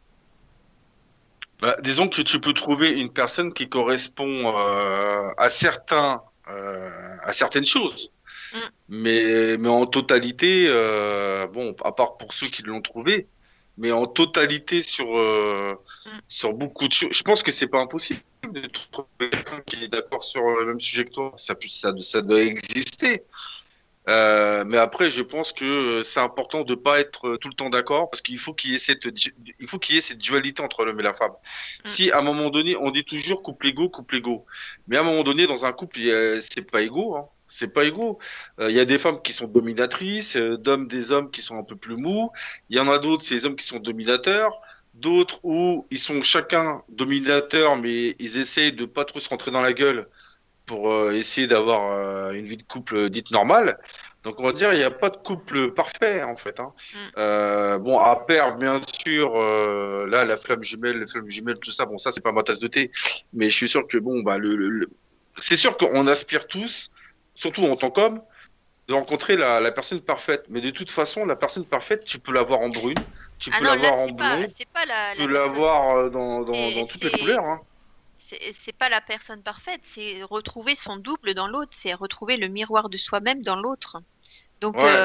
Bah, disons que tu peux trouver une personne qui correspond euh, à certains, euh, à certaines choses. Mm. Mais, mais en totalité, euh, bon, à part pour ceux qui l'ont trouvé, mais en totalité sur, euh, Mm. sur beaucoup de choses, je pense que c'est pas impossible de trouver quelqu'un qui est d'accord sur le même sujet que toi. Ça, peut- ça, ça doit exister. Euh, mais après, je pense que c'est important de pas être tout le temps d'accord parce qu'il faut qu'il y ait cette, du- il faut qu'il y ait cette dualité entre l'homme et la femme. Si à un moment donné, on dit toujours couple égaux, couple égaux, mais à un moment donné, dans un couple, il y a- c'est pas égaux, hein. C'est pas égaux. Euh, Il y a des femmes qui sont dominatrices, euh, d'hommes, des hommes qui sont un peu plus mous. Il y en a d'autres, c'est les hommes qui sont dominateurs. D'autres où ils sont chacun dominateurs, mais ils essayent de pas trop se rentrer dans la gueule pour euh, essayer d'avoir euh, une vie de couple dite normale. Donc on va dire il n'y a pas de couple parfait en fait. Hein. Mm. Euh, bon, à perdre bien sûr, euh, là la flamme jumelle, les flammes jumelles, tout ça, bon ça c'est pas ma tasse de thé, mais je suis sûr que bon bah le, le- le- c'est sûr qu'on aspire tous, surtout en tant qu'homme, de rencontrer la, la personne parfaite. Mais de toute façon, la personne parfaite, tu peux l'avoir en brune, tu Ah peux non, l'avoir là, en c'est pas, blond, c'est pas la, tu la peux personne. l'avoir euh, dans, dans, Et dans toutes les c'est- couleurs. Hein. C'est c'est pas la personne parfaite, c'est retrouver son double dans l'autre, c'est retrouver le miroir de soi-même dans l'autre. Donc, Ouais. euh,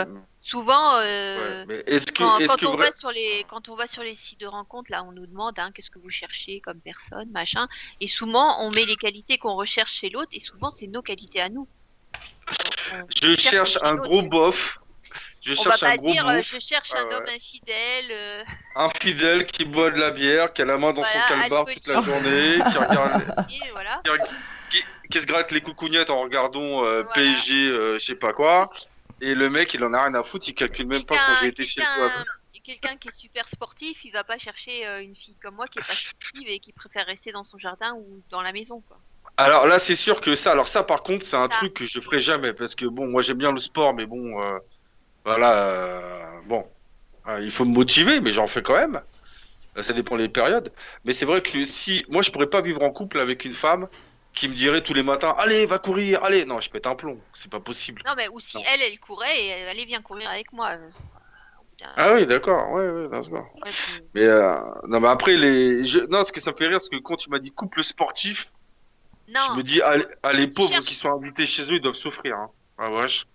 Souvent, euh, Ouais, mais est-ce que, quand, est-ce quand que on vrai... va sur les, quand on va sur les sites de rencontres, là, on nous demande hein, qu'est-ce que vous cherchez comme personne, machin. Et souvent, on met les qualités qu'on recherche chez l'autre, et souvent, c'est nos qualités à nous. On, on je cherche cherche chez un l'autre. gros bof, je On va cherche un pas gros dire euh, beauf, je cherche ouais, un homme ouais. infidèle, euh, Infidèle qui boit de la bière, qui a la main dans son voilà, calbar toute la alcoolique, journée, qui regarde, et voilà. qui, reg- qui- qui se gratte les coucougnettes en regardant euh, Voilà. P S G, euh, je sais pas quoi. Et le mec, il en a rien à foutre, il calcule même pas quand j'ai Quelqu'un été chez toi. quelqu'un- quelqu'un qui est super sportif, il va pas chercher euh, une fille comme moi qui est pas sportive et qui préfère rester dans son jardin ou dans la maison, quoi. Alors là, c'est sûr que ça, alors ça, par contre, c'est un Ça. truc que je ferai jamais parce que bon, moi j'aime bien le sport, mais bon, euh, voilà, euh, bon, euh, il faut me motiver, mais j'en fais quand même. Euh, Ça dépend des périodes. Mais c'est vrai que si, moi, je pourrais pas vivre en couple avec une femme qui me dirait tous les matins, allez, va courir, allez. Non, je pète un plomb, c'est pas possible. Non, mais ou si Non. elle, elle courait et elle allait bien courir avec moi. euh, au bout d'un- Ah oui, d'accord, ouais, ouais, d'accord. ouais, puis- Mais euh, non, mais après les, je... non, ce que ça me fait rire, parce que quand tu m'as dit couple sportif, je Non, me dis, ah, les- ah, les tu pauvres cherches- qui sont invités chez eux, ils doivent souffrir. Hein. Ah wesh.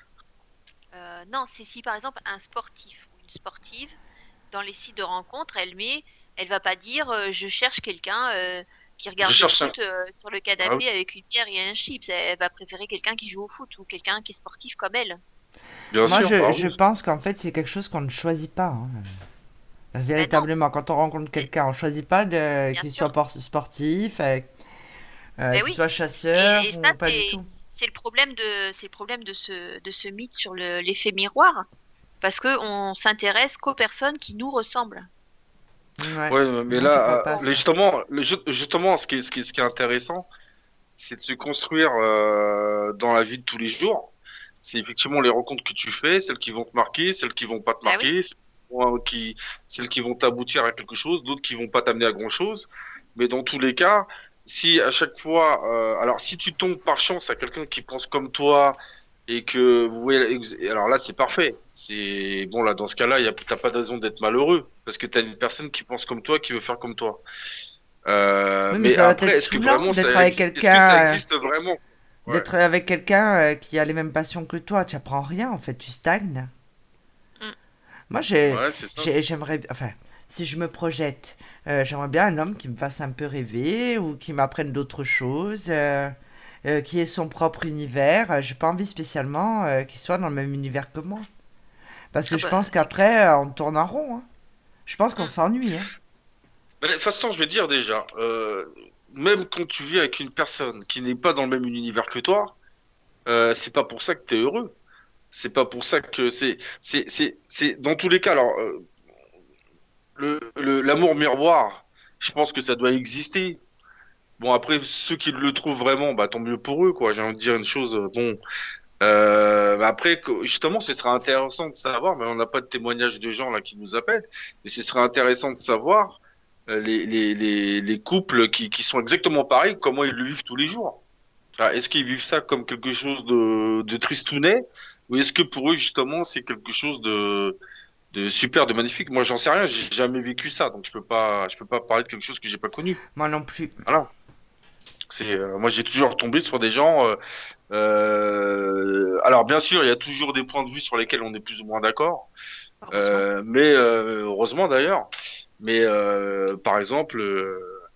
euh, non, c'est si par exemple un sportif ou une sportive, dans les sites de rencontres, elle met, elle va pas dire euh, je cherche quelqu'un euh, qui regarde Je le cherche un- foot euh, sur le canapé avec une bière et un chips. Elle va préférer quelqu'un qui joue au foot ou quelqu'un qui est sportif comme elle. Bien Moi, sûr. je, bah je oui. pense qu'en fait, c'est quelque chose qu'on ne choisit pas. hein. Euh, Véritablement, quand on rencontre quelqu'un, on ne choisit pas de- Bien qu'il sûr. soit por- sportif, euh, euh, Ben qu'il oui. soit chasseur, Et- et ou ça, pas du c'est- tout. C'est le problème de, c'est le problème de ce, de ce mythe sur le- l'effet miroir, parce que on s'intéresse qu'aux personnes qui nous ressemblent. Ouais. Ouais, mais Non, je là, crois euh, pas à mais ça. justement, le- ju- justement, ce qui est, ce qui est, ce qui est intéressant, c'est de se construire euh, dans la vie de tous les jours. C'est effectivement les rencontres que tu fais, celles qui vont te marquer, celles qui vont pas te Bah marquer, celles qui vont- qui, celles qui vont t'aboutir à quelque chose, d'autres qui vont pas t'amener à grand chose. Mais dans tous les cas, si à chaque fois, euh, alors si tu tombes par chance à quelqu'un qui pense comme toi et que vous voyez, et alors là c'est parfait. C'est bon là dans ce cas-là, il y a, t'as pas de raison d'être malheureux parce que t'as une personne qui pense comme toi, qui veut faire comme toi. Euh, Oui, mais mais ça va après, être est-ce que saoulant vraiment ça, d'être avec ex- est-ce que quelqu'un, ça euh, existe vraiment? Ouais. D'être avec quelqu'un euh, qui a les mêmes passions que toi, tu apprends rien en fait, tu stagnes. Mm. Moi, j'ai, Ouais, c'est ça. j'ai- j'aimerais, enfin, si je me projette, euh, j'aimerais bien un homme qui me fasse un peu rêver ou qui m'apprenne d'autres choses, euh, euh, qui ait son propre univers. Euh, J'ai pas envie spécialement euh, qu'il soit dans le même univers que moi, parce que Ah je bah, pense c'est qu'après, euh, on tourne en rond. hein. Je pense qu'on Mm. s'ennuie. hein. Mais de toute façon, je vais te dire déjà, euh, même quand tu vis avec une personne qui n'est pas dans le même univers que toi, euh, c'est pas pour ça que tu es heureux. C'est pas pour ça que c'est, c'est, c'est, c'est, dans tous les cas, alors, euh, le, le, l'amour miroir, je pense que ça doit exister. Bon, après, ceux qui le trouvent vraiment, bah, tant mieux pour eux, quoi. J'ai envie de dire une chose, euh, bon, euh, mais après, que- justement, ce serait intéressant de savoir, mais on n'a pas de témoignages de gens là qui nous appellent, mais ce serait intéressant de savoir euh, les, les, les, les couples qui, qui sont exactement pareils, comment ils le vivent tous les jours. Ah, est-ce qu'ils vivent ça comme quelque chose de, de tristounet, ou est-ce que pour eux, justement, c'est quelque chose de, de super, de magnifique? Moi, j'en sais rien, j'ai jamais vécu ça, donc je peux pas, je peux pas parler de quelque chose que j'ai pas connu. Moi non plus. Voilà. C'est, euh, moi, j'ai toujours tombé sur des gens. Euh, euh, alors, bien sûr, il y a toujours des points de vue sur lesquels on est plus ou moins d'accord. heureusement. Euh, mais euh, heureusement d'ailleurs. Mais euh, par exemple, euh,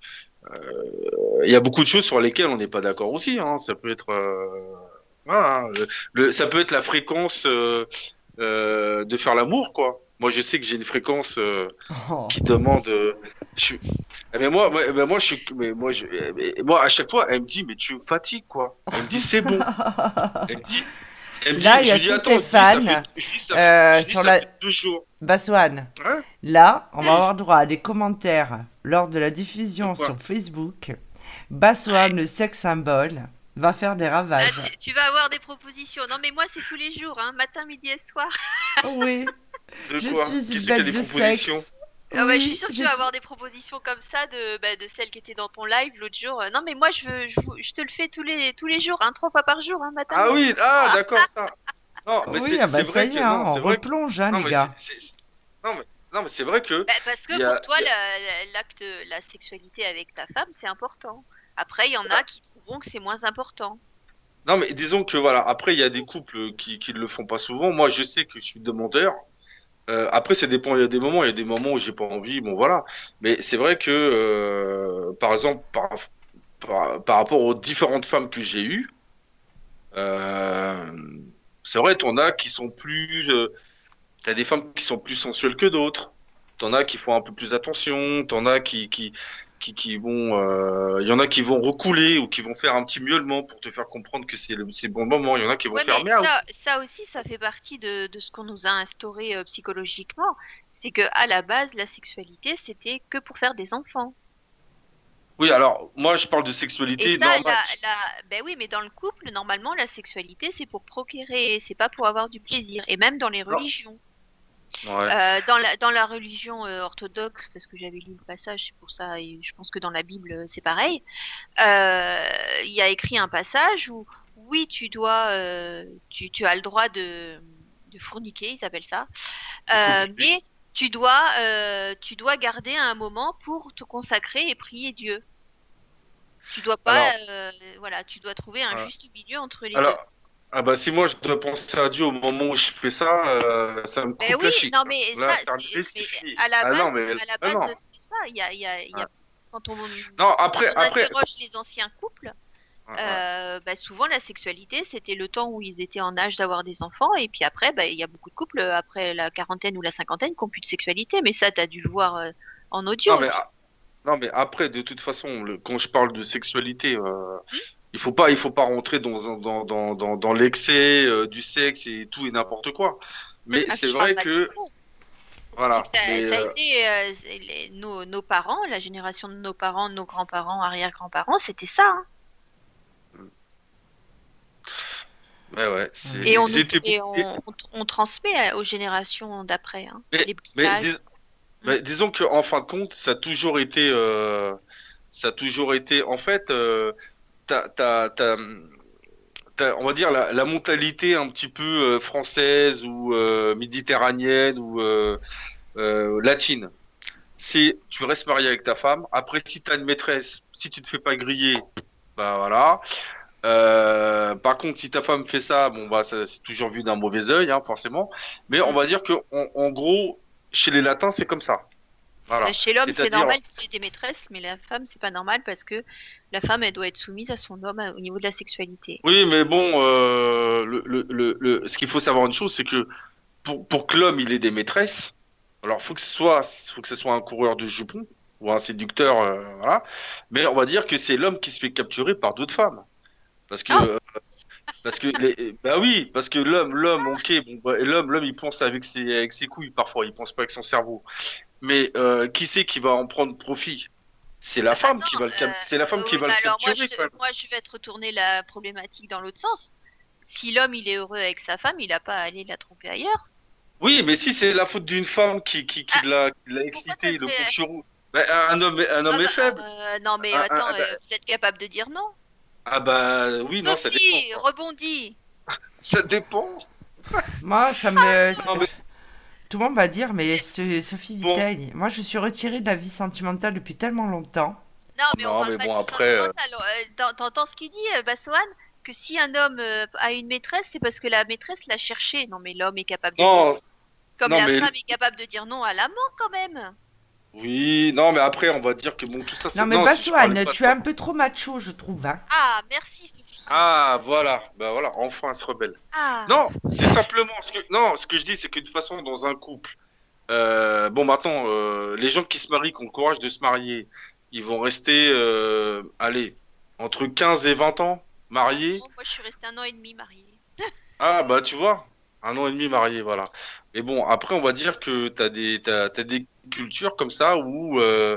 euh, il y a beaucoup de choses sur lesquelles on n'est pas d'accord aussi. Hein. Ça peut être, euh, voilà, hein, le, le- ça peut être la fréquence euh, euh, de faire l'amour, quoi. Moi, je sais que j'ai une fréquence euh, Oh. qui demande. euh, je suis- Eh ben moi, moi, eh ben moi, je suis, mais moi, je, eh ben, moi, à chaque fois, elle me dit, mais tu me fatigues, quoi. Elle me dit, c'est bon. Elle me dit, elle me dit, Là, il y je a lui dis, tous attends, tes je dis, ça fans, fait, je dis, ça, euh, je dis, sur ça la- fait deux jours. Baswan, Hein. là, on va avoir droit à des commentaires lors de la diffusion De quoi sur Facebook. Baswan, le sex symbole, va faire des Là, ravages. tu, tu vas avoir des propositions. Non, mais moi, c'est tous les jours, hein, matin, midi et soir. Oui, De je quoi? suis Qui une c'est qui a bête des de propositions? sexe. Ah ouais, je Oui, suis sûre que je tu vas suis- avoir des propositions comme ça de, bah, de celles qui étaient dans ton live l'autre jour. Euh, Non, mais moi, je, veux, je, vous- je te le fais tous les, tous les jours, hein, trois fois par jour, hein, matin. Ah midi. oui, ah d'accord, ça. Non, mais Oui, c'est ah bah c'est ça vrai y que est, hein, non, on c'est vrai que replonge, hein, non, les mais gars. c'est- c'est- non, mais non, mais c'est vrai que Bah, parce que il y a- pour toi, il y a- la- la- l'acte, la sexualité avec ta femme, c'est important. Après, il y en a qui trouveront que c'est moins important. Non, mais disons que voilà, après, il y a des couples qui qui ne le font pas souvent. Moi, je sais que je suis demandeur. Euh, après, ça dépend. Il y a des moments, il y a des moments où j'ai pas envie. Bon, voilà. Mais c'est vrai que, euh, par exemple, par, par, par rapport aux différentes femmes que j'ai eues, euh, c'est vrai, t'en as qui sont plus. Euh, t'as des femmes qui sont plus sensuelles que d'autres. T'en as qui font un peu plus attention. T'en as qui qui qui, qui vont. euh, Il y en a qui vont recouler ou qui vont faire un petit miaulement pour te faire comprendre que c'est le, c'est le bon moment. Il y en a qui vont Ouais, faire mais miaou. ça, ça aussi, ça fait partie de, de ce qu'on nous a instauré euh, psychologiquement. C'est que à la base, la sexualité, c'était que pour faire des enfants. Oui, alors moi je parle de Et sexualité ça, normale. la, la... Ben oui, mais dans le couple, normalement, la sexualité, c'est pour procréer, c'est pas pour avoir du plaisir. Et même dans les Non. religions. Ouais. Euh, dans la, dans la religion euh, orthodoxe, parce que j'avais lu le passage, c'est pour ça, et je pense que dans la Bible, euh, c'est pareil, euh, il y a écrit un passage où, oui, tu dois, euh, tu, tu as le droit de, de fourniquer, ils appellent ça, euh, Écoute, mais tu dois, euh, tu dois garder un moment pour te consacrer et prier Dieu. Tu dois pas, alors, euh, voilà, tu dois trouver un euh, juste milieu entre les deux. alors, ah bah si moi je dois penser à Dieu au moment où je fais ça, euh, ça me Ben coupe oui, la chic. non mais La ça, éternité, c'est, c'est mais fini. à la Ah base, non, mais à la ah base, non. c'est ça. Il y a, il y a, il y Ah. a, quand on, Non, quand après, on après, interroge les anciens couples, ouais, ouais. euh, bah, souvent la sexualité, c'était le temps où ils étaient en âge d'avoir des enfants, et puis après, bah, il y a beaucoup de couples après la quarantaine ou la cinquantaine qui n'ont plus de sexualité, mais ça, tu as dû le voir euh, en audio Non mais aussi. ah, non mais après, de toute façon, le- quand je parle de sexualité, euh, Hmm. il faut pas, il faut pas rentrer dans un- dans dans dans, dans l'excès euh, du sexe et tout et n'importe quoi. Mais Ah, c'est je parle vrai pas du que tout. C'est voilà. que ça, Mais ça a euh, été euh, c'est les- nos, nos parents, la génération de nos parents, de nos grands-parents, arrière-grands-parents, c'était ça, hein. ouais ouais, c'est Et on, ils nous- étaient et et- on, on, on transmet aux générations d'après, hein, mais les mais bricages. dis- mais disons que en fin de compte, ça a toujours été euh, ça a toujours été en fait euh, t'as, t'as, t'as, t'as, on va dire la, la mentalité un petit peu euh, française ou euh, méditerranéenne ou euh, euh, latine. C'est tu restes marié avec ta femme. Après, si tu as une maîtresse, si tu te fais pas griller, bah voilà. Euh, par contre, si ta femme fait ça, bon bah ça, c'est toujours vu d'un mauvais œil, hein, forcément. Mais on Mm. va dire que en, en gros, chez les latins, c'est comme ça. Bah, Voilà. chez l'homme, c'est C'est-à-dire, normal qu'il y ait des maîtresses, mais la femme, c'est pas normal parce que la femme, elle doit être soumise à son homme euh, au niveau de la sexualité. oui, mais bon, euh, le, le, le, le- ce qu'il faut savoir une chose, c'est que pour, pour que l'homme il ait des maîtresses, alors faut que ce soit, faut que ce soit un coureur de jupons ou un séducteur, euh, voilà. Mais on va dire que c'est l'homme qui se fait capturer par d'autres femmes, parce que Ah, euh, parce que les, bah oui, parce que l'homme, l'homme, ok, bon, bah, l'homme, l'homme, il pense avec ses avec ses couilles parfois, il pense pas avec son cerveau. Mais euh, qui c'est qui va en prendre profit? C'est la femme qui attends, va le cap- euh, c'est la femme euh, qui oui, va mais le alors moi, je, capturer quand même. moi, je vais te retourner la problématique dans l'autre sens. Si l'homme, il est heureux avec sa femme, il n'a pas à aller la tromper ailleurs. Oui, mais si c'est la faute d'une femme qui, qui, qui Ah, l'a, qui l'a pourquoi excité, ça le pauvre serait... chirou, ben, un homme, un Ah homme est bah, faible. euh, non, mais Un- un- attends, ah, ben, euh, vous êtes capable de dire non? ah bah oui, non, ça dépend. Sophie, rebondis. Ça dépend. Moi, ça me. Non, mais Tout le monde va dire, mais c'est- Sophie bon, Vitaigne, moi je suis retirée de la vie sentimentale depuis tellement longtemps. Non, mais on non, parle mais pas bon, du après, euh, sentimental. Euh, t'en- T'entends ce qu'il dit, euh, Bassoane? Que si un homme euh, a une maîtresse, c'est parce que la maîtresse l'a cherché. Non, mais l'homme est capable de dire non, non. Comme non, la mais femme est capable de dire non à l'amant, quand même. oui, non, mais après, on va dire que bon, tout ça, c'est Non mais non, si je parlais Bassoane, pas de tu es ça. un peu trop macho, je trouve, hein. Ah, merci, Sophie. Ah, voilà, bah voilà, enfin, elle se rebelle. Ah, Non, c'est simplement ce que, non, ce que je dis, c'est que de toute façon, dans un couple, euh, bon, maintenant, euh, les gens qui se marient, qui ont le courage de se marier, ils vont rester, euh, allez, entre quinze et vingt ans mariés. non, moi je suis restée un an et demi mariée. Ah, bah, tu vois, un an et demi marié, voilà. Mais bon, après, on va dire que t'as des, t'as, t'as des cultures comme ça où, euh,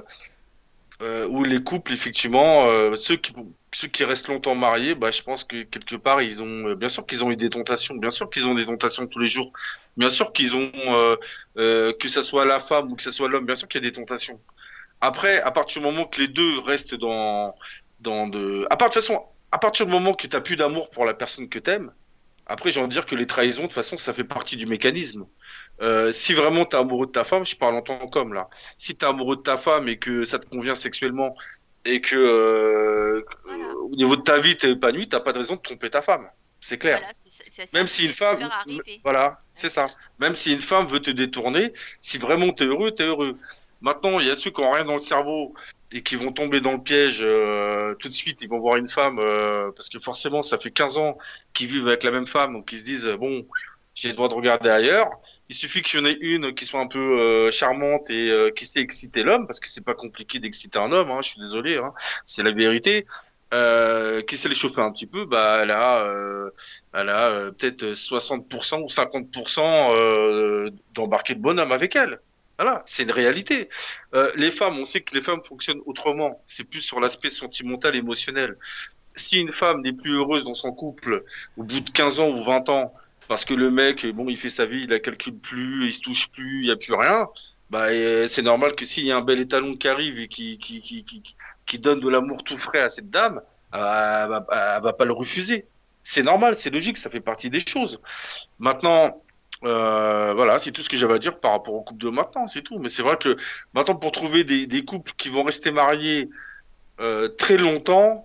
euh, où les couples, effectivement, euh, ceux qui, ceux qui restent longtemps mariés, bah, je pense que quelque part, ils ont, euh, bien sûr qu'ils ont eu des tentations, bien sûr qu'ils ont des tentations tous les jours, bien sûr qu'ils ont, euh, euh, que ça soit la femme ou que ça soit l'homme, bien sûr qu'il y a des tentations. Après, à partir du moment que les deux restent dans, dans de, à partir de toute façon, à partir du moment que tu n'as plus d'amour pour la personne que t'aimes, après, j'ai envie de dire que les trahisons, de toute façon, ça fait partie du mécanisme. Euh, si vraiment tu es amoureux de ta femme, je parle en tant qu'homme là. Si tu es amoureux de ta femme et que ça te convient sexuellement et que euh, Voilà. au niveau de ta vie, t'es épanoui, t'as pas de raison de tromper ta femme. C'est clair. Voilà, c'est c'est- c'est ça Même qui si une peut femme, leur arriver. voilà, c'est ça. Même si une femme veut te détourner, si vraiment t'es heureux, t'es heureux. Maintenant, il y a ceux qui ont rien dans le cerveau et qui vont tomber dans le piège euh, tout de suite. Ils vont voir une femme euh, parce que forcément, ça fait quinze ans qu'ils vivent avec la même femme, donc ils se disent bon, j'ai le droit de regarder ailleurs. Il suffit qu'il y en ait une qui soit un peu euh, charmante et euh, qui sait exciter l'homme, parce que c'est pas compliqué d'exciter un homme. Hein, je suis désolé, hein, c'est la vérité. Euh, qui sait les chauffer un petit peu, bah elle a, euh, elle a euh, peut-être soixante pour cent ou cinquante pour cent euh, d'embarquer de bonhomme avec elle. Voilà, c'est une réalité. Euh, les femmes, on sait que les femmes fonctionnent autrement. C'est plus sur l'aspect sentimental, émotionnel. Si une femme n'est plus heureuse dans son couple au bout de quinze ans ou vingt ans, parce que le mec, bon, il fait sa vie, il la calcule plus, il se touche plus, il n'y a plus rien, bah, euh, c'est normal que s'il y a un bel étalon qui arrive et qui, qui, qui, qui, qui donne de l'amour tout frais à cette dame, euh, elle va, elle va pas le refuser. C'est normal, c'est logique, ça fait partie des choses. Maintenant, euh, voilà, c'est tout ce que j'avais à dire par rapport au couple de maintenant, c'est tout. Mais c'est vrai que maintenant, pour trouver des, des couples qui vont rester mariés euh, très longtemps,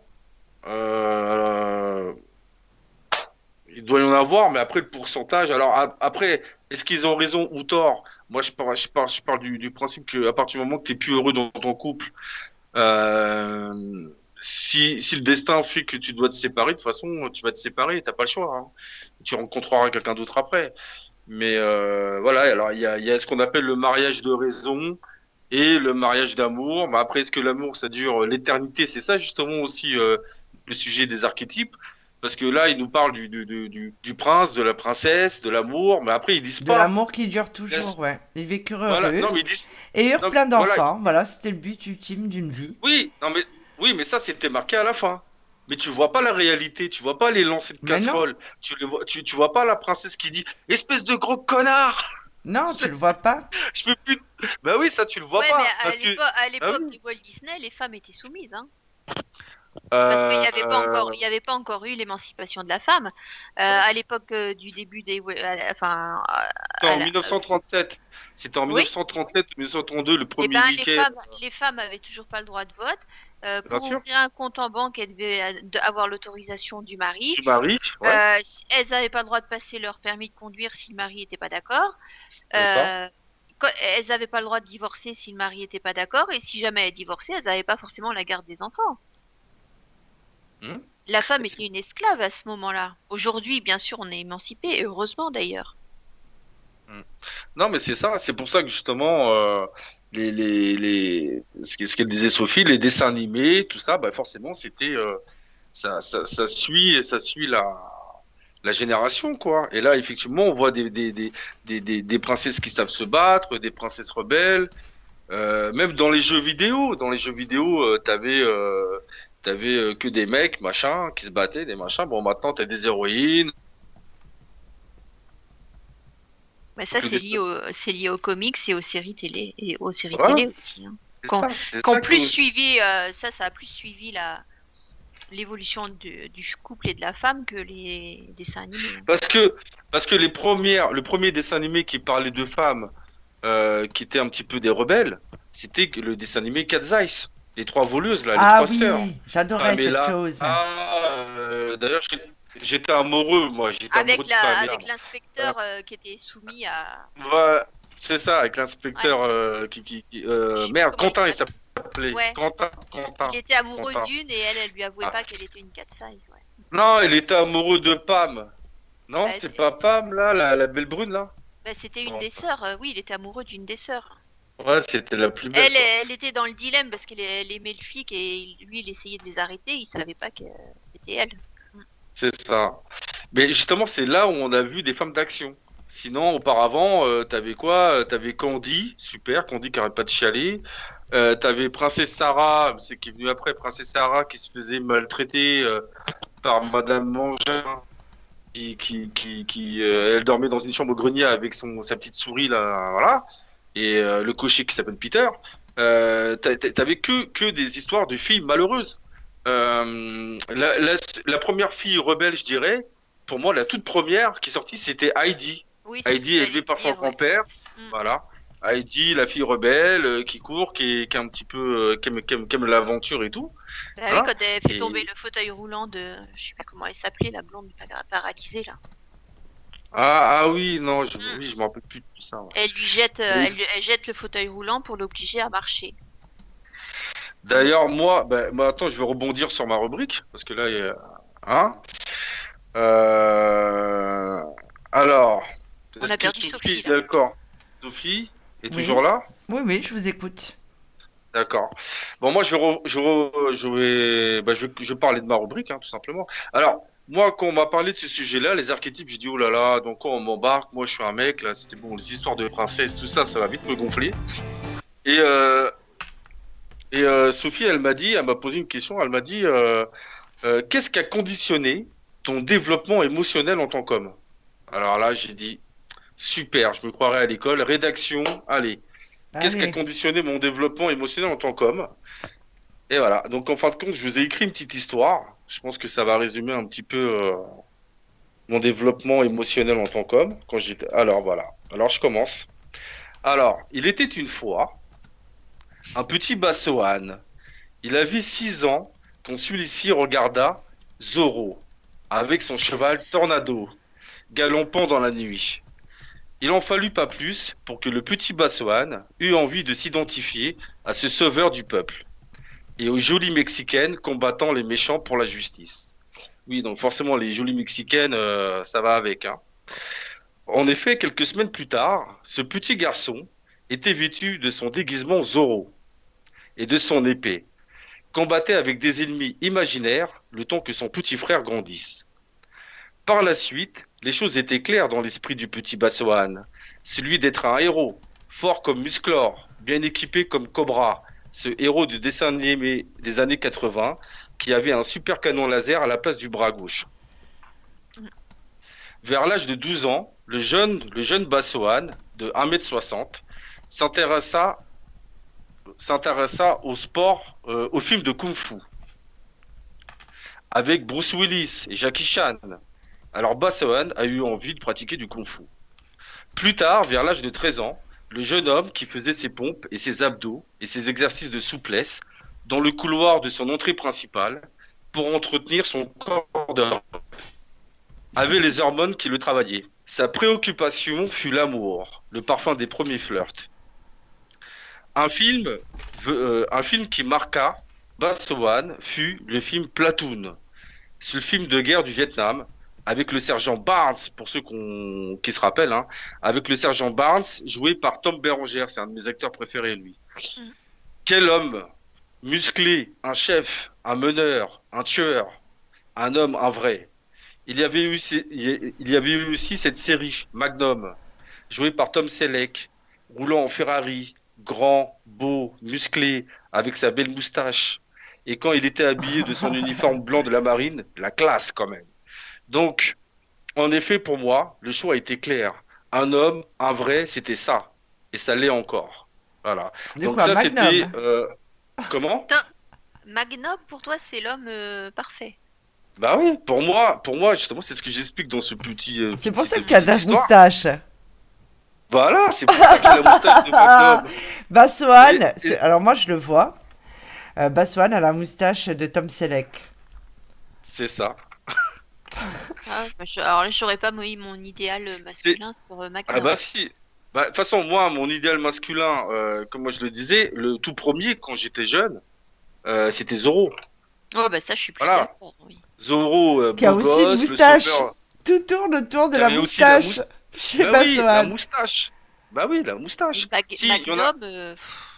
euh, il doit y en avoir, mais après le pourcentage. Alors a- après, est-ce qu'ils ont raison ou tort? Moi, je parle, je parle, je parle du, du principe que à partir du moment que tu es plus heureux dans ton couple, euh, si, si le destin fait que tu dois te séparer, de toute façon, tu vas te séparer. T'as pas le choix. Hein. Tu rencontreras quelqu'un d'autre après. Mais euh, voilà. Alors il y a, il y a ce qu'on appelle le mariage de raison et le mariage d'amour. Mais après, est-ce que l'amour ça dure l'éternité? C'est ça justement aussi euh, le sujet des archétypes. Parce que là, ils nous parlent du, du, du, du, du prince, de la princesse, de l'amour, mais après, ils disent De pas. l'amour qui dure toujours, ouais. Ils vécurent Voilà, heureux non, mais ils disent. et eurent Non, plein voilà. d'enfants. Voilà, c'était le but ultime d'une vie. Oui, non, mais, oui, mais ça, c'était marqué à la fin. Mais tu vois pas la réalité, tu vois pas les lancers de Mais non. casserole, tu, les vois, tu, tu vois pas la princesse qui dit espèce de gros connard, Non, tu le vois pas. je peux plus. Bah oui, ça, tu le vois Ouais, pas. mais à Parce que, l'époque à l'époque oui. de Walt Disney, les femmes étaient soumises, hein. Parce qu'il n'y avait pas euh, encore, il y avait pas encore eu l'émancipation de la femme. Euh, à l'époque euh, du début des, euh, enfin, euh, C'était à en la- mille neuf cent trente-sept. C'était en Oui. mille neuf cent trente-sept ou mille neuf cent trente-deux, le eh premier ben, les week-end. femmes, les femmes avaient toujours pas le droit de vote. Euh, Bien pour sûr. ouvrir un compte en banque, elles devaient euh, de- avoir l'autorisation du mari. Du mari, ouais, Euh, si- elles n'avaient pas le droit de passer leur permis de conduire si le mari n'était pas d'accord. c'est ça. Euh, quand- elles n'avaient pas le droit de divorcer si le mari n'était pas d'accord. Et si jamais elles divorçaient, elles n'avaient pas forcément la garde des enfants. Hmm. La femme C'est- était une esclave à ce moment-là. Aujourd'hui, bien sûr, on est émancipé, et heureusement d'ailleurs. Non, mais c'est ça. C'est pour ça que justement, euh, les, les, les... ce que- ce qu'elle disait Sophie, les dessins animés, tout ça, bah forcément, c'était, euh, ça, ça, ça suit, ça suit la, la génération, quoi. Et là, effectivement, on voit des, des, des, des, des, des princesses qui savent se battre, des princesses rebelles. Euh, même dans les jeux vidéo, dans les jeux vidéo, euh, t'avais, euh, t'avais euh, que des mecs, machin, qui se battaient, des machins. Bon, maintenant, t'as des héroïnes. Mais ça, Que c'est des- lié, au, c'est lié aux comics et aux séries télé, et aux séries Voilà. télé aussi. Hein. C'est Quand- ça, c'est Qu'ont ça plus que- suivi, euh, ça, ça a plus suivi la l'évolution du, du couple et de la femme que les dessins animés. hein. Parce que, parce que les premières, le premier dessin animé qui parlait de femmes, euh, qui étaient un petit peu des rebelles, c'était le dessin animé Cat's Eyes. Les trois voleuses, là, les Ah trois oui, sœurs. j'adorais Ah, mais cette là- chose. Ah, euh, d'ailleurs, j'ai- j'étais amoureux, moi. J'étais amoureux Avec de la, Pamela. avec l'inspecteur euh, qui était soumis à. Voilà, c'est ça, avec l'inspecteur euh, qui, qui, qui- euh, Je sais merde, comment il Quentin, il s'appelle. s'appelait. Ouais. Quentin, Quentin. Il était amoureux Quentin. d'une et elle, elle lui avouait Ah. pas qu'elle était une cat size. Ouais. Non, il était amoureux de Pam. Non, Bah, c'est c'est- pas Pam, là, la, la belle brune, là. Bah, c'était une Oh. des sœurs. euh, oui, il était amoureux d'une des sœurs. Ouais, c'était la plus belle. Elle, quoi. elle était dans le dilemme parce qu'elle elle aimait le flic et lui, il essayait de les arrêter. Il savait pas que c'était elle. C'est ça. Mais justement, c'est là où on a vu des femmes d'action. Sinon, auparavant, euh, t'avais quoi? T'avais Candy, super, Candy qui arrête pas de chialer. Euh, t'avais Princesse Sarah, c'est qui est venu après, Princesse Sarah qui se faisait maltraiter euh, par Madame Mangin, qui, qui, qui, qui euh, elle dormait dans une chambre au grenier avec son sa petite souris là, voilà. Et euh, le cocher qui s'appelle Peter. Euh, t'a- t'a- t'avais que que des histoires de filles malheureuses. Euh, la, la, la première fille rebelle, je dirais, pour moi, la toute première qui est sortie, c'était Heidi. Oui, c'est ce Heidi que élevée j'allais par son dire, ouais. grand-père, Mm. voilà. Heidi, la fille rebelle, euh, qui court, qui est, qui est un petit peu, euh, qui aime, qui aime- qui aime l'aventure et tout. Bah Hein. oui, quand elle fait Et- tomber le fauteuil roulant de. Je sais plus comment elle s'appelait, la blonde para- paralysée là. Ah, ah oui, non, je, Mm. oui, je me rappelle plus de ça. Ouais. Elle lui jette, euh, Oui. elle, lui- elle jette le fauteuil roulant pour l'obliger à marcher. D'ailleurs, moi, bah, moi, attends, je vais rebondir sur ma rubrique, parce que là, il y a... Hein Euh, Alors, On est-ce a que perdu Sophie Sophie, est là. d'accord? Sophie est Oui. toujours là? Oui, oui, je vous écoute. D'accord. Bon, moi, je vais, re- je, re- je vais, bah, je, vais- je vais parler de ma rubrique, hein, tout simplement. Alors, moi, quand on m'a parlé de ce sujet-là, les archétypes, j'ai dit, oh là là, donc quand on m'embarque, moi, je suis un mec, là, c'était bon, les histoires de princesse, tout ça, ça va vite me gonfler. Et, euh, et euh, Sophie, elle m'a dit, elle m'a posé une question, elle m'a dit, euh, euh, qu'est-ce qui a conditionné ton développement émotionnel en tant qu'homme? Alors là, j'ai dit, super, je me croirais à l'école, rédaction, allez. Qu'est-ce qui a Allez. conditionné mon développement émotionnel en tant qu'homme? Et voilà. Donc, en fin de compte, je vous ai écrit une petite histoire. Je pense que ça va résumer un petit peu euh, mon développement émotionnel en tant qu'homme. Quand j'étais. Alors, voilà. Alors, je commence. Alors, il était une fois un petit Bassoane. Il avait six ans quand celui-ci regarda Zorro avec son cheval Tornado galopant dans la nuit. Il en fallut pas plus pour que le petit Bassoane eût envie de s'identifier à ce sauveur du peuple et aux jolies Mexicaines combattant les méchants pour la justice. Oui, donc forcément, les jolies Mexicaines, euh, ça va avec. Hein. En effet, quelques semaines plus tard, ce petit garçon était vêtu de son déguisement Zorro et de son épée, combattait avec des ennemis imaginaires le temps que son petit frère grandisse. Par la suite, les choses étaient claires dans l'esprit du petit Bassoane, celui d'être un héros, fort comme Musclor, bien équipé comme Cobra, ce héros de dessin animé des années quatre-vingts qui avait un super canon laser à la place du bras gauche. Vers l'âge de douze ans, le jeune, le jeune Bassoane, de un mètre soixante, s'intéressa, s'intéressa au sport, euh, au film de Kung Fu, avec Bruce Willis et Jackie Chan. Alors Bassoane a eu envie de pratiquer du Kung Fu. Plus tard, vers l'âge de treize ans, le jeune homme qui faisait ses pompes et ses abdos et ses exercices de souplesse dans le couloir de son entrée principale pour entretenir son corps de avait les hormones qui le travaillaient. Sa préoccupation fut l'amour, le parfum des premiers flirts. Un film, euh, un film qui marqua Bassoane fut le film Platoon, ce film de guerre du Vietnam, avec le sergent Barnes, pour ceux qu'on, qui se rappellent, hein, avec le sergent Barnes, joué par Tom Berenger, c'est un de mes acteurs préférés, lui. Mm. Quel homme musclé, un chef, un meneur, un tueur, un homme, un vrai. Il y avait eu, il y avait eu aussi cette série, Magnum, jouée par Tom Selleck, roulant en Ferrari, grand, beau, musclé, avec sa belle moustache. Et quand il était habillé de son uniforme blanc de la marine, la classe quand même. Donc, en effet, pour moi, le choix était clair. Un homme, un vrai, c'était ça. Et ça l'est encore. Voilà. De Donc quoi, ça, Magnum c'était... Euh... Comment? Magnum, pour toi, c'est l'homme euh, parfait. Bah oui, pour moi, pour moi, justement, c'est ce que j'explique dans ce petit... Euh, c'est pour petit, ça qu'il a de la histoire. moustache. Voilà, c'est pour ça qu'il a la moustache de Magnum. Bassoane, Et- et- c'est- alors moi je le vois. Euh, Bassoane a la moustache de Tom Selleck. C'est ça. Ah, bah, je- alors là, j'aurais pas mis mon idéal masculin sur euh, Magnum. Ah bah si. Bah, de toute façon, moi, mon idéal masculin, euh, comme moi je le disais, le tout premier, quand j'étais jeune, euh, c'était Zorro. Oh, bah ça, je suis plus Voilà. d'accord, oui. Zorro, euh, Qui a beau aussi une gosse, le moustache. sauveur. Tout tourne autour de Qui la avait aussi la moustache. moustache. Chez Bah oui, la Bassoane. moustache. Bah oui, la moustache. Mag- Si, il y en a- Magnum, euh,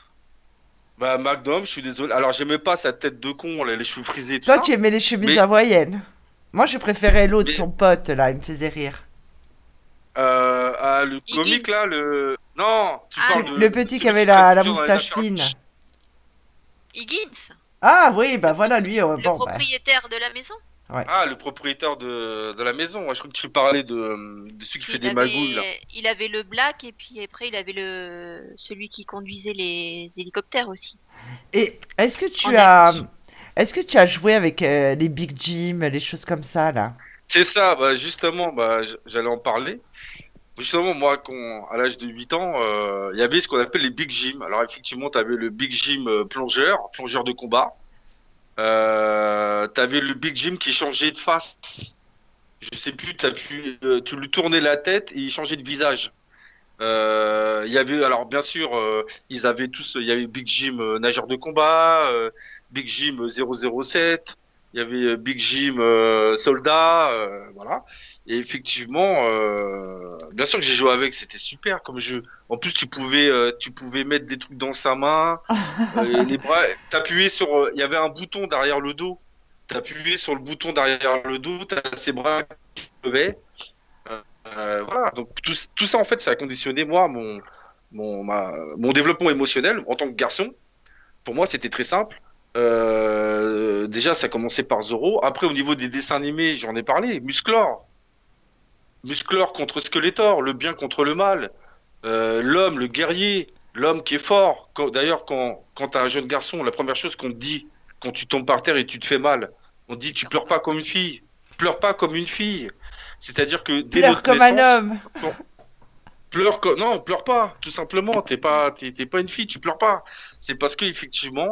Bah Magnum, je suis désolé. Alors j'aimais pas sa tête de con, les les cheveux frisés et tout Toi ça. tu aimais les chemises Mais- hawaïennes. Moi je préférais l'autre, Mais- son pote là, il me faisait rire. Euh, ah, le Higgins. comique là, le... Non, tu Ah, parles de... Le petit celui qui avait travaille la, la toujours dans les moustache affaires- fine. Higgins, Ah oui, bah voilà lui. euh, le bon, bah. propriétaire de la maison. Ah, le propriétaire de, de la maison. Ouais, je crois que tu parlais de, de celui qui fait Il des avait, magouilles là. il avait le black et puis après il avait le celui qui conduisait les hélicoptères aussi. Et est-ce que tu En as, affiche. est-ce que tu as joué avec euh, les Big Jim, les choses comme ça là? C'est ça, bah justement, bah j- j'allais en parler. Justement, moi, quand, à l'âge de huit ans, euh, il y avait ce qu'on appelle les big gym. Alors, effectivement, tu avais le big gym euh, plongeur, plongeur de combat. Euh, tu avais le big gym qui changeait de face. Je sais plus, t'as pu, euh, tu lui tournais la tête et il changeait de visage. Euh, Il y avait, alors bien sûr, euh, ils avaient tous, il y avait Big Jim euh, nageur de combat, euh, Big Jim zéro zéro sept, il y avait euh, Big Jim euh, soldat, euh, voilà. Et effectivement, euh, bien sûr que j'ai joué avec, c'était super comme jeu. En plus, tu pouvais, euh, tu pouvais mettre des trucs dans sa main, euh, et les bras, t'appuyais sur, euh, il y avait un bouton derrière le dos. T'appuyais sur le bouton derrière le dos, t'as ses bras qui se levaient. Euh, voilà, donc tout, tout ça en fait, ça a conditionné moi mon mon ma- mon développement émotionnel en tant que garçon. Pour moi, c'était très simple. Euh, déjà, ça a commencé par Zorro. Après, au niveau des dessins animés, j'en ai parlé. Musclor, Musclor contre Skeletor, le bien contre le mal. Euh, l'homme, le guerrier, l'homme qui est fort. Quand- D'ailleurs, quand quand t'as un jeune garçon, la première chose qu'on te dit quand tu tombes par terre et tu te fais mal, on te dit tu pleures pas comme une fille, pleure pas comme une fille. C'est-à-dire que dès Pleure notre comme un naissance, homme. quand- pleure comme... Non, pleure pas, tout simplement. T'es pas, t'es, t'es pas une fille, tu pleures pas. C'est parce que effectivement,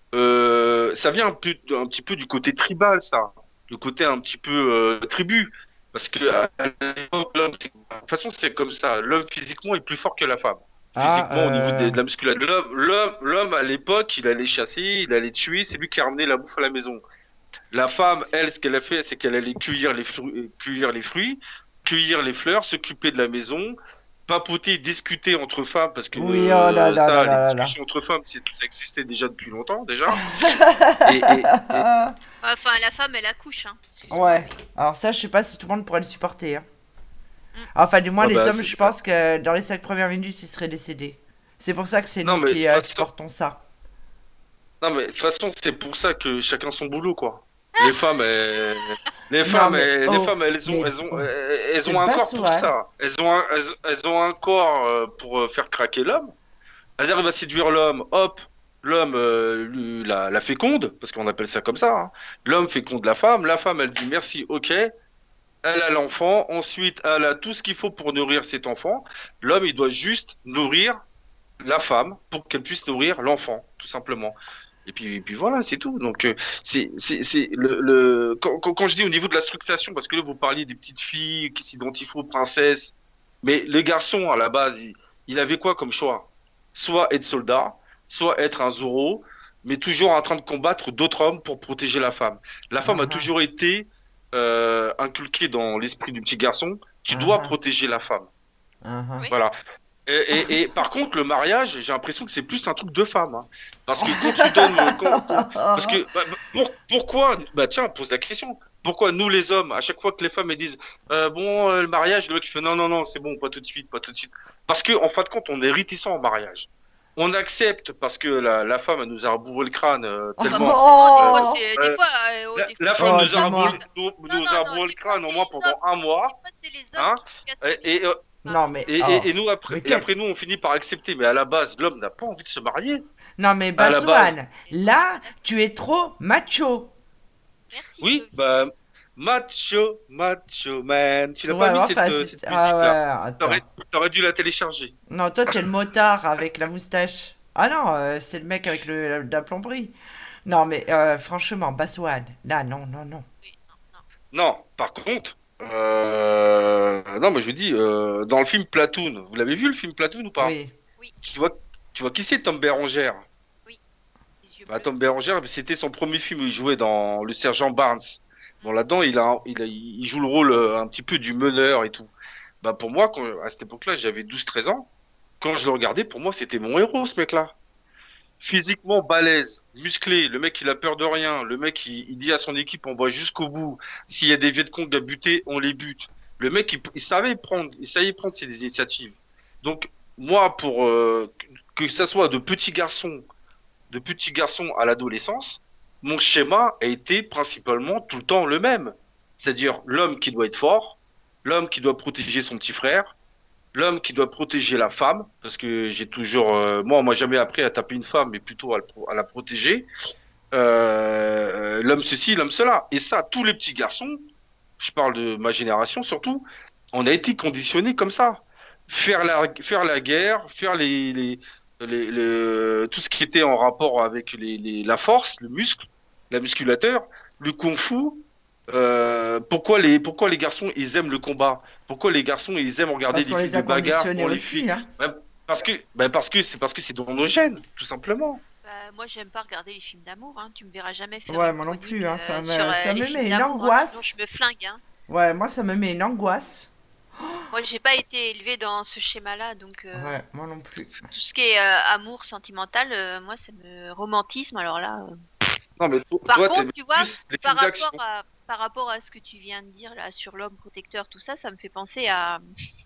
euh, ça vient un, peu, un petit peu du côté tribal, ça, le côté un petit peu euh, tribu. Parce que à l'époque, l'homme, c'est- de toute façon, c'est comme ça. L'homme physiquement est plus fort que la femme. Ah, Physiquement, au niveau de, euh... de la musculature, l'homme, l'homme, l'homme à l'époque, il allait chasser, il allait tuer. C'est lui qui a ramené la bouffe à la maison. La femme, elle, ce qu'elle a fait, c'est qu'elle allait cueillir les fruits, cueillir les fruits, cueillir les fleurs, s'occuper de la maison, papoter, discuter entre femmes, parce que Oui, oh là euh, là là ça, les là là là. discussions entre femmes, c'est- ça existait déjà depuis longtemps, déjà. Et, et- et- Enfin, la femme, elle accouche. Hein. Excuse-moi. Ouais, alors ça, je sais pas si tout le monde pourrait le supporter. Hein. Mm. Enfin, du moins, ah les bah, hommes, c'est- je pense que dans les cinq premières minutes, ils seraient décédés. C'est pour ça que c'est Non, nous mais qui de euh, toute façon- supportons ça. non, mais de toute façon, c'est pour ça que chacun son boulot, quoi. Les femmes, elles, les Non, femmes, mais elles, les oh, femmes, elles ont, mais elles ont, oh, elles elles c'est ont un pas corps pour souvent. ça. Elles ont un, elles, elles ont un corps euh, pour euh, faire craquer l'homme. Elles arrivent à séduire l'homme, hop, l'homme euh, lui, la, la féconde, parce qu'on appelle ça comme ça. Hein. L'homme féconde la femme, la femme, elle dit merci, ok. Elle a l'enfant, ensuite, elle a tout ce qu'il faut pour nourrir cet enfant. L'homme, il doit juste nourrir la femme pour qu'elle puisse nourrir l'enfant, tout simplement. Et puis, et puis voilà, c'est tout. Donc, euh, c'est, c'est, c'est le, le... Quand, quand, quand je dis au niveau de la structuration, parce que là, vous parliez des petites filles qui s'identifient aux princesses, mais le garçon, à la base, il, il avait quoi comme choix? Soit être soldat, soit être un Zorro, mais toujours en train de combattre d'autres hommes pour protéger la femme. La femme a Uh-huh. toujours été euh, inculquée dans l'esprit du petit garçon, tu dois Uh-huh. protéger la femme. Uh-huh. Oui. Voilà. Et, et, et par contre, le mariage, j'ai l'impression que c'est plus un truc de femme. Hein. Parce que quand tu donnes. quand- quand- parce que. bah, bah, pour- pourquoi. Bah tiens, pose la question. Pourquoi nous, les hommes, à chaque fois que les femmes elles disent euh, bon, euh, le mariage, le mec il fait non, non, non, c'est bon, pas tout de suite, pas tout de suite. Parce que en fin de compte, on est réticent au mariage. On accepte parce que la, la femme, elle nous a bourré le crâne euh, Enfin, tellement. bon, Oh des fois, c'est- euh, des fois, euh, oh, La, des fois, la c'est- femme Oh, nous a dis-moi. bourré, nous, Non, nous non, a non, bourré des le fois, crâne au c'est moins les pendant hommes. un mois. Des fois, c'est les hommes Hein qui cassent Et, les et, euh, Non, mais. et, oh. et, et nous après, Mais et quel- après nous on finit par accepter, mais à la base l'homme n'a pas envie de se marier. Non, mais à la base. Basouane, là, tu es trop macho. Merci. Oui, euh, bah macho, macho man. Tu l'as Ouais, pas mis ouais, cette, enfin, euh, c'est- cette ah musique là. ouais, attends. T'aurais, t'aurais dû la télécharger. Non, toi, tu es le motard avec la moustache. Ah non, euh, c'est le mec avec le, la, la plomberie. Non, mais euh, franchement, Basouane, là, non, non, non. oui, non, non. Non, par contre, euh... non, mais je vous dis, euh, dans le film Platoon, vous l'avez vu le film Platoon ou pas? Oui. Tu vois, tu vois qui c'est Tom Bérengère? Les yeux Bah, bleus. Tom Bérengère, c'était son premier film où il jouait dans Le Sergent Barnes. Bon, là-dedans, il a, il a, il joue le rôle euh, un petit peu du meneur et tout. Bah, pour moi, quand, à cette époque-là, j'avais douze treize ans. Quand je le regardais, pour moi, c'était mon héros, ce mec-là. Physiquement balèze, musclé, le mec, il a peur de rien. Le mec, il, il dit à son équipe, on va jusqu'au bout. S'il y a des Vietcong à buter, on les bute. Le mec, il, il savait prendre, il savait prendre ses initiatives. Donc, moi, pour euh, que, que ça soit de petits garçons, de petits garçons à l'adolescence, mon schéma a été principalement tout le temps le même. C'est-à-dire l'homme qui doit être fort, l'homme qui doit protéger son petit frère, l'homme qui doit protéger la femme, parce que j'ai toujours, euh, moi, on m'a jamais appris à taper une femme, mais plutôt à, le pro- à la protéger. Euh, l'homme ceci, l'homme cela. Et ça, tous les petits garçons, je parle de ma génération surtout, on a été conditionnés comme ça. faire la, faire la guerre, faire les, les, les- le- tout ce qui était en rapport avec les, les- la force, le muscle, la musculateur, le kung-fu. Euh, pourquoi les, pourquoi les garçons, ils aiment le combat? Pourquoi les garçons, ils aiment regarder Parce des qu'on films les a de bagarre conditionnés pour les filles? aussi, hein. Ben, parce que, ben parce que c'est parce que c'est dans nos gènes, tout simplement. Bah, moi, j'aime pas regarder les films d'amour, hein. Tu me verras jamais faire Ouais, une moi non chronique plus, hein. Ça euh, me, sur euh, ça les me films met une d'amour, hein. Sinon, angoisse. je me flingue, hein. Ouais, moi, ça me met une angoisse. Moi, j'ai pas été élevée dans ce schéma-là, donc euh, Ouais, moi non plus. tout ce qui est euh, amour sentimental, euh, moi, ça me romantisme. Alors là, euh. Non, mais to- Par toi, contre, t'aimes tu vois, plus les par films d'action. rapport à par rapport à ce que tu viens de dire là sur l'homme protecteur, tout ça, ça me fait penser à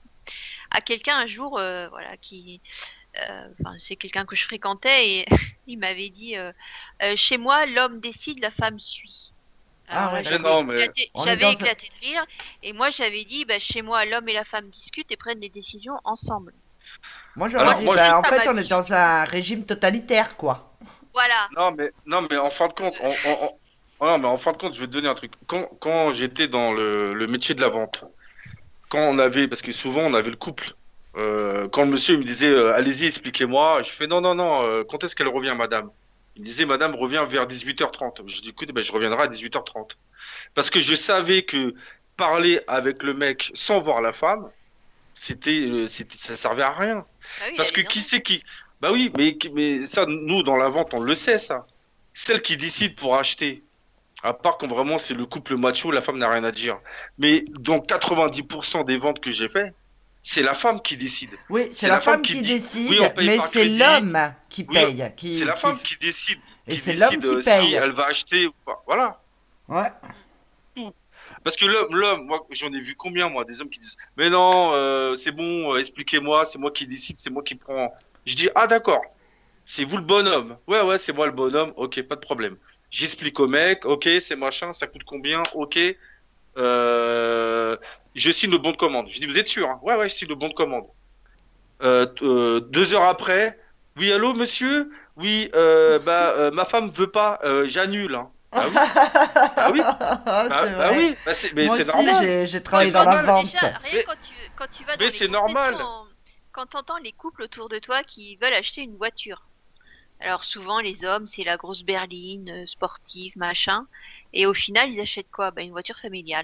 à quelqu'un un jour, euh, voilà, qui, euh, enfin, c'est quelqu'un que je fréquentais et il m'avait dit, euh, Euh, chez moi, l'homme décide, la femme suit. Ah Alors là, ouais, Mais j'avais non, mais éclaté, On est j'avais dans un- éclaté de rire et moi j'avais dit, bah, chez moi, l'homme et la femme discutent et prennent des décisions ensemble. Moi, j'aurais alors dit, moi, bah, je... en Ça fait, m'a on est dit, dans un régime totalitaire, quoi. voilà. non, mais non, mais en fin de compte, on, on- on- oh non, mais en fin de compte, je vais te donner un truc. Quand, quand j'étais dans le, le métier de la vente, quand on avait, parce que souvent on avait le couple, euh, quand le monsieur il me disait euh, allez-y, expliquez-moi, je fais non, non, non, euh, quand est-ce qu'elle revient, madame? Il me disait madame revient vers dix-huit heures trente. Je dis écoute, ben, je reviendrai à dix-huit heures trente. Parce que je savais que parler avec le mec sans voir la femme, c'était, euh, c'était, ça servait à rien. Bah oui, il Parce a que des qui enfants. c'est qui? Bah oui, mais, mais ça, nous, dans la vente, on le sait, ça. Celle qui décide pour acheter, à part quand vraiment c'est le couple macho, la femme n'a rien à dire. Mais dans quatre-vingt-dix pour cent des ventes que j'ai fait, c'est la femme qui décide. Oui, c'est C'est la la femme femme qui qui dit, décide, oui, on paye mais par c'est crédit. l'homme qui Oui, paye, c'est qui, la qui... femme qui décide, Et qui c'est l'homme décide qui euh, si paye. elle va acheter ou pas. Voilà. Ouais. Parce que l'homme, l'homme, moi, j'en ai vu combien, moi, des hommes qui disent, mais non, euh, c'est bon, euh, expliquez-moi, c'est moi qui décide, c'est moi qui prends. Je dis, ah d'accord, c'est vous le bonhomme. Ouais, ouais, c'est moi le bonhomme. Ok, pas de problème. J'explique au mec, ok, c'est machin, ça coûte combien, ok. Euh, je signe le bon de commande. Je dis, vous êtes sûr, hein? Ouais, ouais, je signe le bon de commande. Euh, euh, deux heures après, oui, allô, monsieur? Oui, euh, bah, euh, ma femme veut pas, euh, j'annule, hein. Bah oui, bah oui, bah, C'est bah vrai. oui, bah c'est, mais Moi c'est aussi, normal. j'ai j'ai Non, travaillé C'est dans la quand, normal. vente. déjà, rien Mais, quand tu, quand tu vas dans mais les c'est concessions, normal. quand tu entends les couples autour de toi qui veulent acheter une voiture. Alors souvent, les hommes, c'est la grosse berline, euh, sportive, machin. Et au final, ils achètent quoi? Bah, une voiture familiale.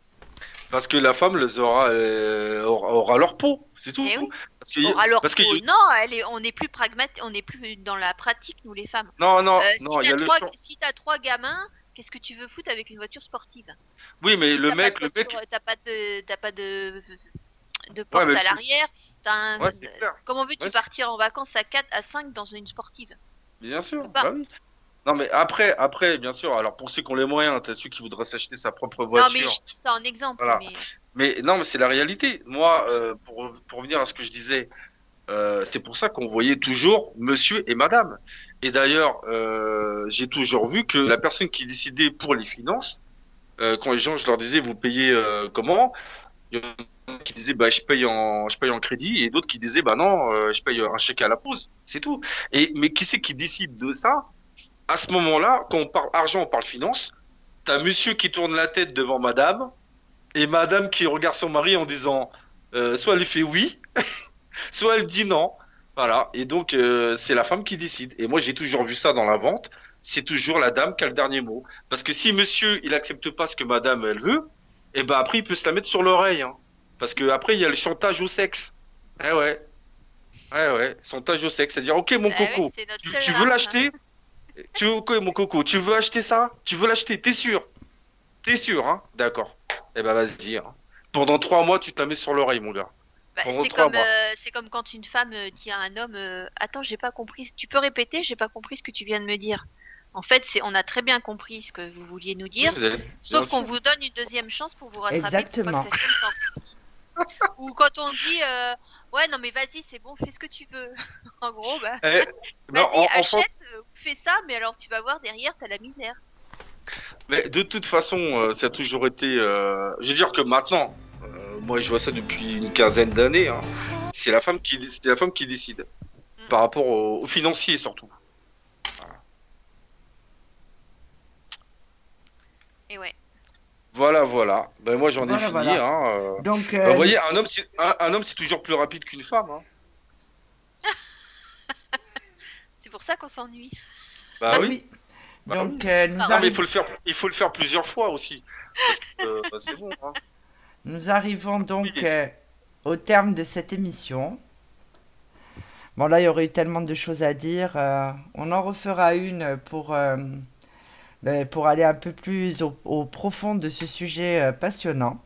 Parce que la femme les aura, euh, aura, aura leur peau, c'est tout. Eh oui. Parce que, Or, alors, parce que, oh, non, elle est, on n'est plus pragmatique, on n'est plus dans la pratique, nous les femmes. non, non, Euh, non, si il y t'as a le trois, champ. si t'as trois gamins, qu'est-ce que tu veux foutre avec une voiture sportive? Oui, mais Si le t'as pas mec, de le voiture, mec, t'as pas de, t'as pas de, de ouais, porte mais, à l'arrière. T'as un- ouais, c'est clair. Comment veux-tu Ouais, c'est- partir en vacances à quatre, à cinq dans une sportive? bien Tu sûr, peux pas. bah oui. Non, mais après, après, bien sûr, alors pour ceux qui ont les moyens, t'as ceux qui voudraient s'acheter sa propre Non, mais voiture. je dis ça en exemple. Voilà. Mais Mais non, mais c'est la réalité. Moi, euh, pour, pour revenir à ce que je disais, euh, c'est pour ça qu'on voyait toujours monsieur et madame. Et d'ailleurs, euh, j'ai toujours vu que la personne qui décidait pour les finances, euh, quand les gens, je leur disais, vous payez euh, comment? Il y en a qui disaient, bah, je paye en, je paye en crédit, et d'autres qui disaient, bah non, euh, je paye un chèque à la pause. C'est tout. Et, mais qui c'est qui décide de ça? À ce moment-là, quand on parle argent, on parle finance. T'as monsieur qui tourne la tête devant madame, et madame qui regarde son mari en disant, euh, soit elle fait oui, soit elle dit non. Voilà. Et donc, euh, c'est la femme qui décide. Et moi, j'ai toujours vu ça dans la vente. C'est toujours la dame qui a le dernier mot. Parce que si monsieur, il accepte pas ce que madame, elle veut, et ben après, il peut se la mettre sur l'oreille, hein. Parce que après, il y a le chantage au sexe. Eh ouais. Ouais, ouais. Chantage au sexe. C'est-à-dire, ok, mon ah oui, coco, c'est notre tu, seule tu veux arme. l'acheter? Tu veux, ok, mon coco, tu veux acheter ça? Tu veux l'acheter? T'es sûr? T'es sûr, hein? D'accord. Eh ben, vas-y, hein. Pendant trois mois, tu te la mets sur l'oreille, mon gars. Bah, Pendant c'est trois comme, mois. euh, c'est comme quand une femme euh, dit à un homme, euh, attends, j'ai pas compris. Tu peux répéter? J'ai pas compris ce que tu viens de me dire. En fait, c'est, on a très bien compris ce que vous vouliez nous dire, Vous avez- bien sauf qu'on sûr. vous donne une deuxième chance pour vous rattraper. Exactement. Pour pas que ça tienne tant. Ou quand on dit, euh, ouais, non mais vas-y, c'est bon, fais ce que tu veux. En gros, bah, Eh, mais vas-y, en- enfin, achète, euh, fais ça, mais alors tu vas voir derrière, t'as la misère. mais de toute façon, euh, ça a toujours été. euh, Je veux dire que maintenant, euh, moi, je vois ça depuis une quinzaine d'années, hein. C'est la femme qui, c'est la femme qui décide Mm. par rapport aux, aux financiers surtout. Et ouais. Voilà, voilà. Ben moi j'en ai Voilà, fini. voilà. Hein, euh. Donc, Ben, euh, vous voyez, un homme, c'est, un, un homme, c'est toujours plus rapide qu'une femme. Hein. C'est pour ça qu'on s'ennuie. Bah ah oui. oui. Bah Donc, oui. euh, nous, Non, mais il arri- faut le faire, il faut le faire plusieurs fois aussi. Parce que euh, bah, c'est bon. Hein. nous arrivons donc Oui, euh, au terme de cette émission. Bon, là, il y aurait eu tellement de choses à dire. euh, on en refera une pour, euh, ben, pour aller un peu plus au, au profond de ce sujet euh, passionnant.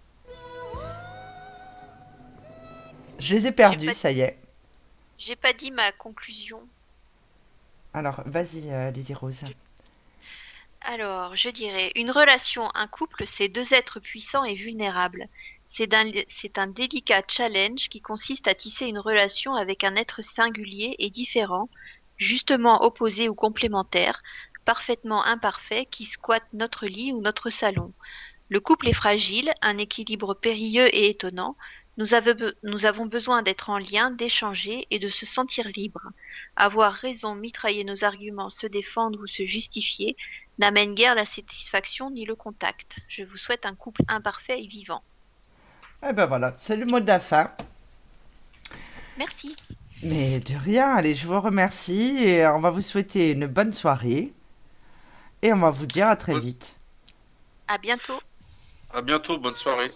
Je les ai perdus, pas- ça y est. J'ai pas dit ma conclusion. Alors, vas-y, euh, Lily Rose. Alors, je dirais, une relation, un couple, c'est deux êtres puissants et vulnérables. C'est un, c'est un délicat challenge qui consiste à tisser une relation avec un être singulier et différent, justement opposé ou complémentaire, parfaitement imparfait, qui squatte notre lit ou notre salon. Le couple est fragile, un équilibre périlleux et étonnant. Nous, ave- nous avons besoin d'être en lien, d'échanger et de se sentir libre. Avoir raison, mitrailler nos arguments, se défendre ou se justifier n'amène guère la satisfaction ni le contact. Je vous souhaite un couple imparfait et vivant. Eh ben voilà, c'est le mot de la fin. Merci. Mais de rien, allez, je vous remercie et on va vous souhaiter une bonne soirée. Et on va vous dire à très Oui. vite. À bientôt. À bientôt, bonne soirée.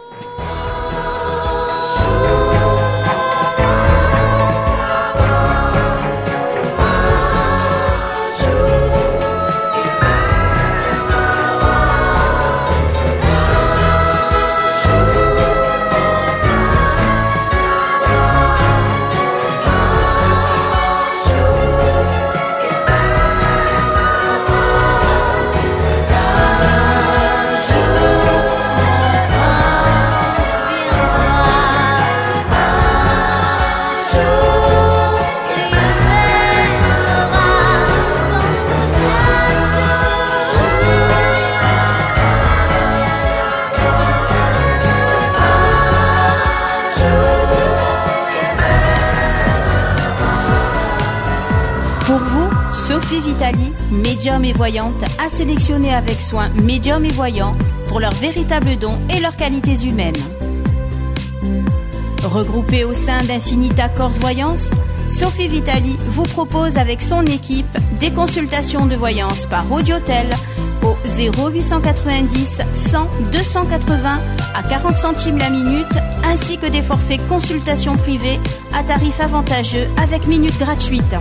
Pour vous, Sophie Vitali, médium et voyante, a sélectionné avec soin médiums et voyants pour leurs véritables dons et leurs qualités humaines. Regroupée au sein d'Infinita Corse Voyance, Sophie Vitali vous propose avec son équipe des consultations de voyance par audiotel au zéro huit cent quatre-vingt-dix cent deux cent quatre-vingts à quarante centimes la minute, ainsi que des forfaits consultations privées à tarif avantageux avec minutes gratuites.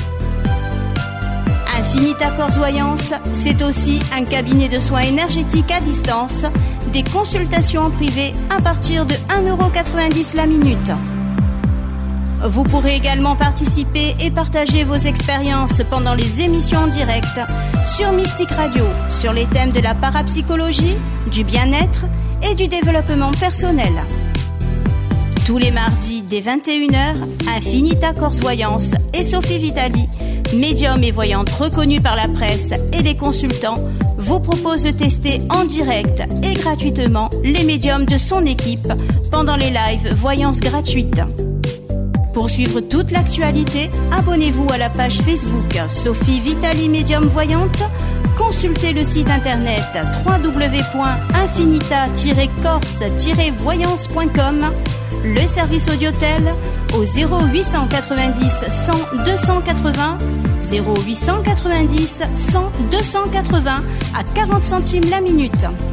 Infinita Corse Voyance, c'est aussi un cabinet de soins énergétiques à distance, des consultations en privé à partir de un euro quatre-vingt-dix la minute. Vous pourrez également participer et partager vos expériences pendant les émissions en direct sur Mystique Radio, sur les thèmes de la parapsychologie, du bien-être et du développement personnel. Tous les mardis dès vingt et une heures, Infinita Corse Voyance et Sophie Vitali, médium et voyante reconnue par la presse et les consultants, vous propose de tester en direct et gratuitement les médiums de son équipe pendant les lives voyances gratuites. Pour suivre toute l'actualité, abonnez-vous à la page Facebook Sophie Vitali Médium Voyante, consultez le site internet w w w point infinita tiret corse tiret voyance point com, le service audiotel au zéro huit cent quatre-vingt-dix cent deux cent quatre-vingts, zéro huit cent quatre-vingt-dix cent deux cent quatre-vingts à quarante centimes la minute.